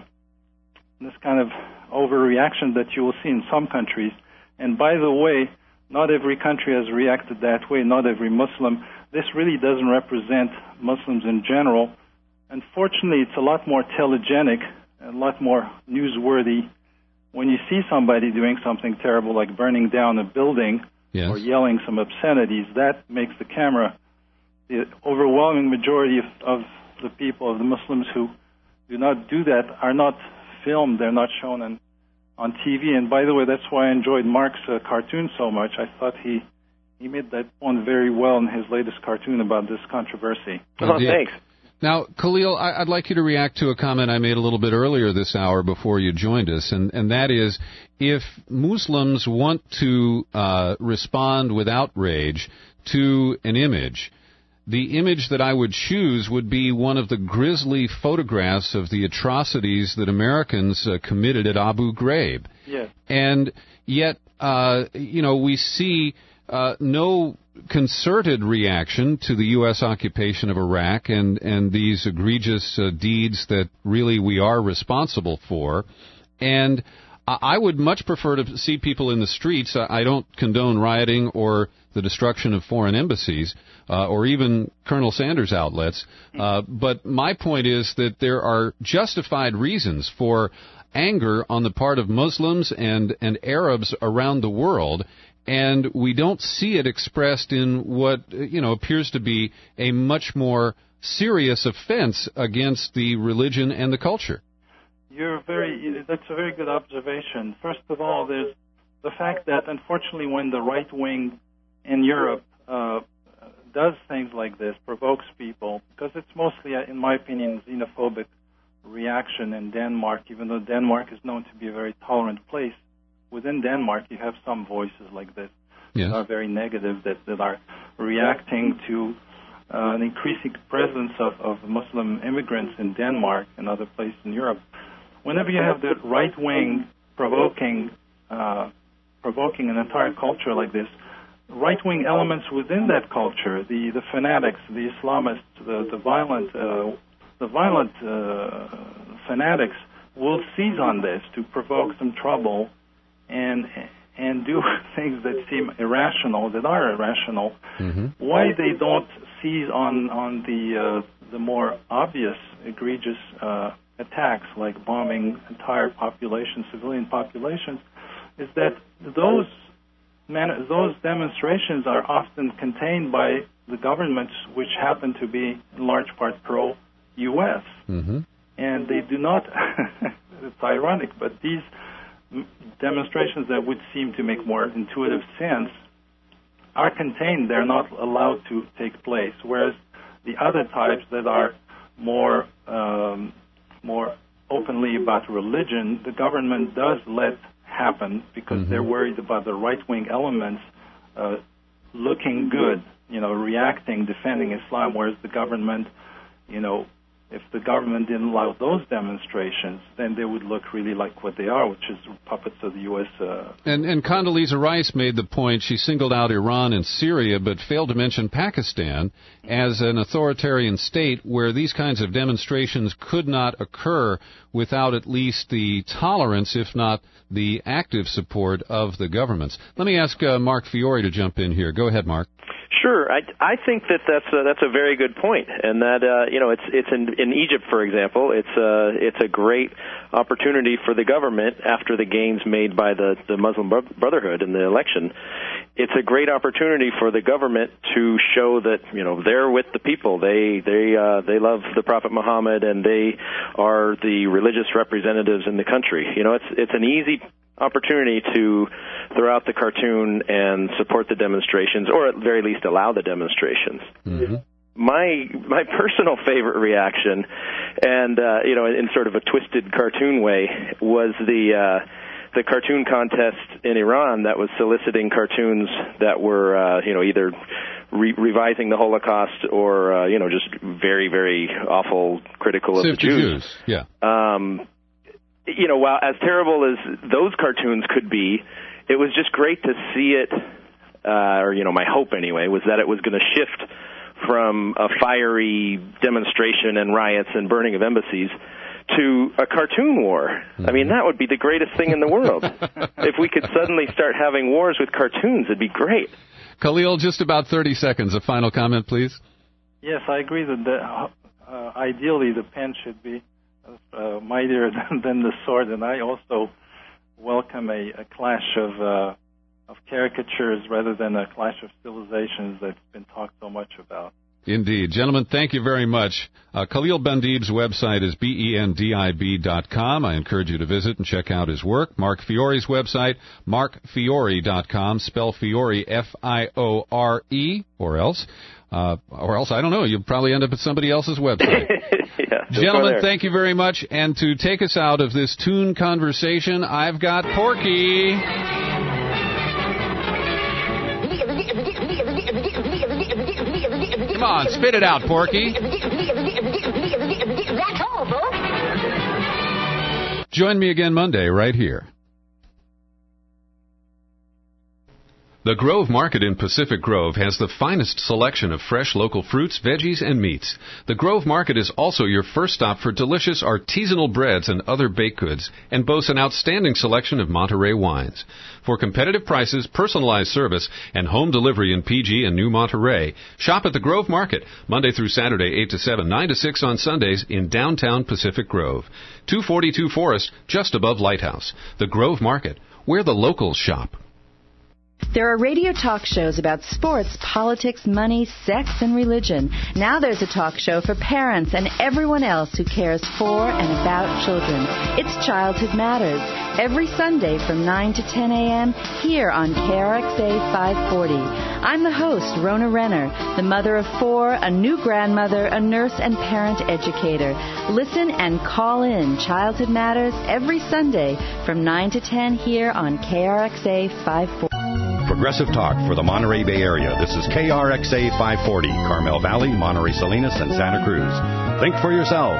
overreaction that you will see in some countries. And by the way, not every country has reacted that way, not every Muslim. This really doesn't represent Muslims in general. Unfortunately, it's a lot more telegenic, a lot more newsworthy when you see somebody doing something terrible like burning down a building or yelling some obscenities. That makes the camera. The overwhelming majority of the people, of the Muslims who do not do that, are not filmed. They're not shown on TV. And by the way, that's why I enjoyed Mark's cartoon so much. I thought he made that point very well in his latest cartoon about this controversy. Thanks. Now, Khalil, I'd like you to react to a comment I made a little bit earlier this hour before you joined us, and that is, if Muslims want to respond with outrage to an image, the image that I would choose would be one of the grisly photographs of the atrocities that Americans committed at Abu Ghraib. Yes. And yet, we see no concerted reaction to the U.S. occupation of Iraq and these egregious deeds that really we are responsible for. And I would much prefer to see people in the streets. I don't condone rioting or the destruction of foreign embassies or even Colonel Sanders' outlets. But my point is that there are justified reasons for anger on the part of Muslims and Arabs around the world, and we don't see it expressed in what appears to be a much more serious offense against the religion and the culture. That's a very good observation. First of all, there's the fact that unfortunately when the right wing in Europe does things like this, provokes people, because it's mostly, in my opinion, xenophobic reaction in Denmark, even though Denmark is known to be a very tolerant place. Within Denmark, you have some voices like this that are very negative, that are reacting to an increasing presence of Muslim immigrants in Denmark and other places in Europe. Whenever you have the right wing provoking an entire culture like this, right wing elements within that culture, the fanatics, the Islamists, the violent fanatics will seize on this to provoke some trouble and do things that seem irrational, that are irrational. Mm-hmm. Why they don't seize on the more obvious, egregious attacks like bombing entire populations, civilian populations, is that those demonstrations are often contained by the governments which happen to be in large part pro-U.S. Mm-hmm. And they do not, it's ironic, but these demonstrations that would seem to make more intuitive sense are contained. They're not allowed to take place, whereas the other types that are more openly about religion, the government does let happen because they're worried about the right-wing elements looking good, reacting, defending Islam, whereas the government, if the government didn't allow those demonstrations, then they would look really like what they are, which is puppets of the U.S. And Condoleezza Rice made the point, she singled out Iran and Syria, but failed to mention Pakistan as an authoritarian state where these kinds of demonstrations could not occur without at least the tolerance, if not the active support of the governments. Let me ask Mark Fiore to jump in here. Go ahead, Mark. Sure, I think that's a very good point, and that it's in Egypt, for example, it's a great opportunity for the government after the gains made by the Muslim Brotherhood in the election, it's a great opportunity for the government to show that, you know, they're with the people. They love the Prophet Muhammad, and they are the religious representatives in the country. You know, it's an easy opportunity to throw out the cartoon and support the demonstrations, or at the very least allow the demonstrations. Mm-hmm. My personal favorite reaction, and you know, in sort of a twisted cartoon way, was the cartoon contest in Iran that was soliciting cartoons that were you know, either revising the Holocaust or you know, just very, very awful, critical of the Jews. Yeah. You know, while as terrible as those cartoons could be, it was just great to see it. Or you know, my hope anyway was that it was going to shift from a fiery demonstration and riots and burning of embassies to a cartoon war. Mm-hmm. I mean, that would be the greatest thing in the world. If we could suddenly start having wars with cartoons, it'd be great. Khalil, just about 30 seconds. A final comment, please. Yes, I agree that ideally the pen should be mightier than the sword, and I also welcome a clash of caricatures rather than a clash of civilizations that's been talked so much about. Indeed. Gentlemen, thank you very much. Khalil Bendib's website is bendib.com. I encourage you to visit and check out his work. Mark Fiore's website, markfiore.com. Spell Fiore, F-I-O-R-E, or else, I don't know, you'll probably end up at somebody else's website. Yeah, gentlemen, thank you very much. And to take us out of this tune conversation, I've got Porky. Come on, spit it out, Porky. That's all, folks. Join me again Monday right here. The Grove Market in Pacific Grove has the finest selection of fresh local fruits, veggies, and meats. The Grove Market is also your first stop for delicious artisanal breads and other baked goods, and boasts an outstanding selection of Monterey wines. For competitive prices, personalized service, and home delivery in PG and New Monterey, shop at the Grove Market, Monday through Saturday, 8 to 7, 9 to 6 on Sundays in downtown Pacific Grove. 242 Forest, just above Lighthouse. The Grove Market, where the locals shop. There are radio talk shows about sports, politics, money, sex, and religion. Now there's a talk show for parents and everyone else who cares for and about children. It's Childhood Matters, every Sunday from 9 to 10 a.m. here on KRXA 540. I'm the host, Rona Renner, the mother of 4, a new grandmother, a nurse, and parent educator. Listen and call in Childhood Matters every Sunday from 9 to 10 here on KRXA 540. Progressive talk for the Monterey Bay Area. This is KRXA 540, Carmel Valley, Monterey Salinas, and Santa Cruz. Think for yourself.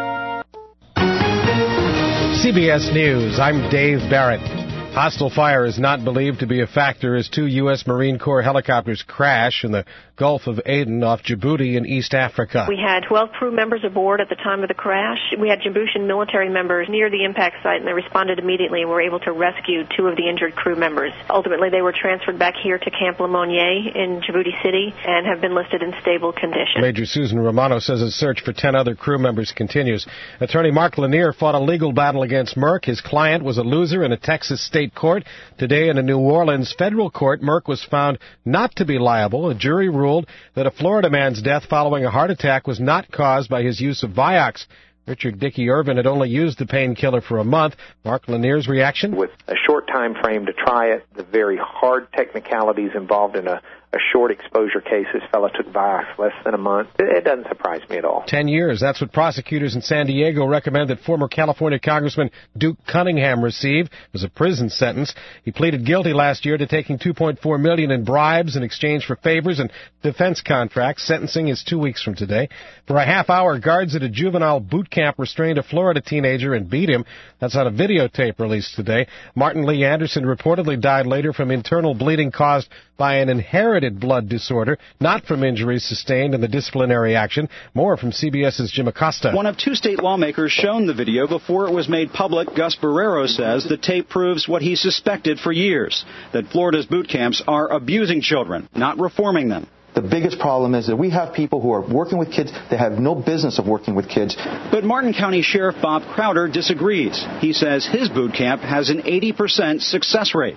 CBS News, I'm Dave Barrett. Hostile fire is not believed to be a factor as 2 U.S. Marine Corps helicopters crash in the Gulf of Aden off Djibouti in East Africa. We had 12 crew members aboard at the time of the crash. We had Djiboutian military members near the impact site, and they responded immediately and were able to rescue 2 of the injured crew members. Ultimately, they were transferred back here to Camp Lemonnier in Djibouti City and have been listed in stable condition. Major Susan Romano says a search for 10 other crew members continues. Attorney Mark Lanier fought a legal battle against Merck. His client was a loser in a Texas state court. Today in a New Orleans federal court, Merck was found not to be liable. A jury ruled that a Florida man's death following a heart attack was not caused by his use of Vioxx. Richard Dickey Irvin had only used the painkiller for a month. Mark Lanier's reaction? With a short time frame to try it, the very hard technicalities involved in a short exposure case, this fellow took Vioxx less than a month. It doesn't surprise me at all. 10 years. That's what prosecutors in San Diego recommend that former California Congressman Duke Cunningham receive. It was a prison sentence. He pleaded guilty last year to taking $2.4 million in bribes in exchange for favors and defense contracts. Sentencing is 2 weeks from today. For a half hour, guards at a juvenile boot camp restrained a Florida teenager and beat him. That's on a videotape released today. Martin Lee Anderson reportedly died later from internal bleeding caused by an inherited blood disorder, not from injuries sustained in the disciplinary action. More from CBS's Jim Acosta. One of 2 state lawmakers shown the video before it was made public. Gus Barrero says the tape proves what he suspected for years, that Florida's boot camps are abusing children, not reforming them. The biggest problem is that we have people who are working with kids that have no business of working with kids. But Martin County Sheriff Bob Crowder disagrees. He says his boot camp has an 80% success rate.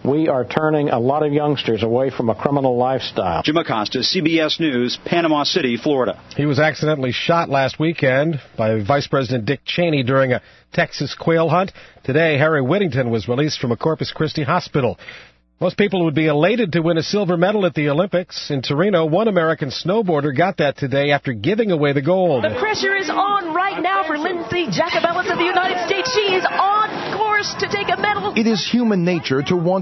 we are turning a lot of youngsters away from a criminal lifestyle. Jim Acosta, CBS News, Panama City, Florida. He was accidentally shot last weekend by Vice President Dick Cheney during a Texas quail hunt. Today, Harry Whittington was released from a Corpus Christi hospital. Most people would be elated to win a silver medal at the Olympics. In Torino, one American snowboarder got that today after giving away the gold. The pressure is on right now for Lindsay Jacobellis of the United States. She is on course to take a medal. It is human nature to want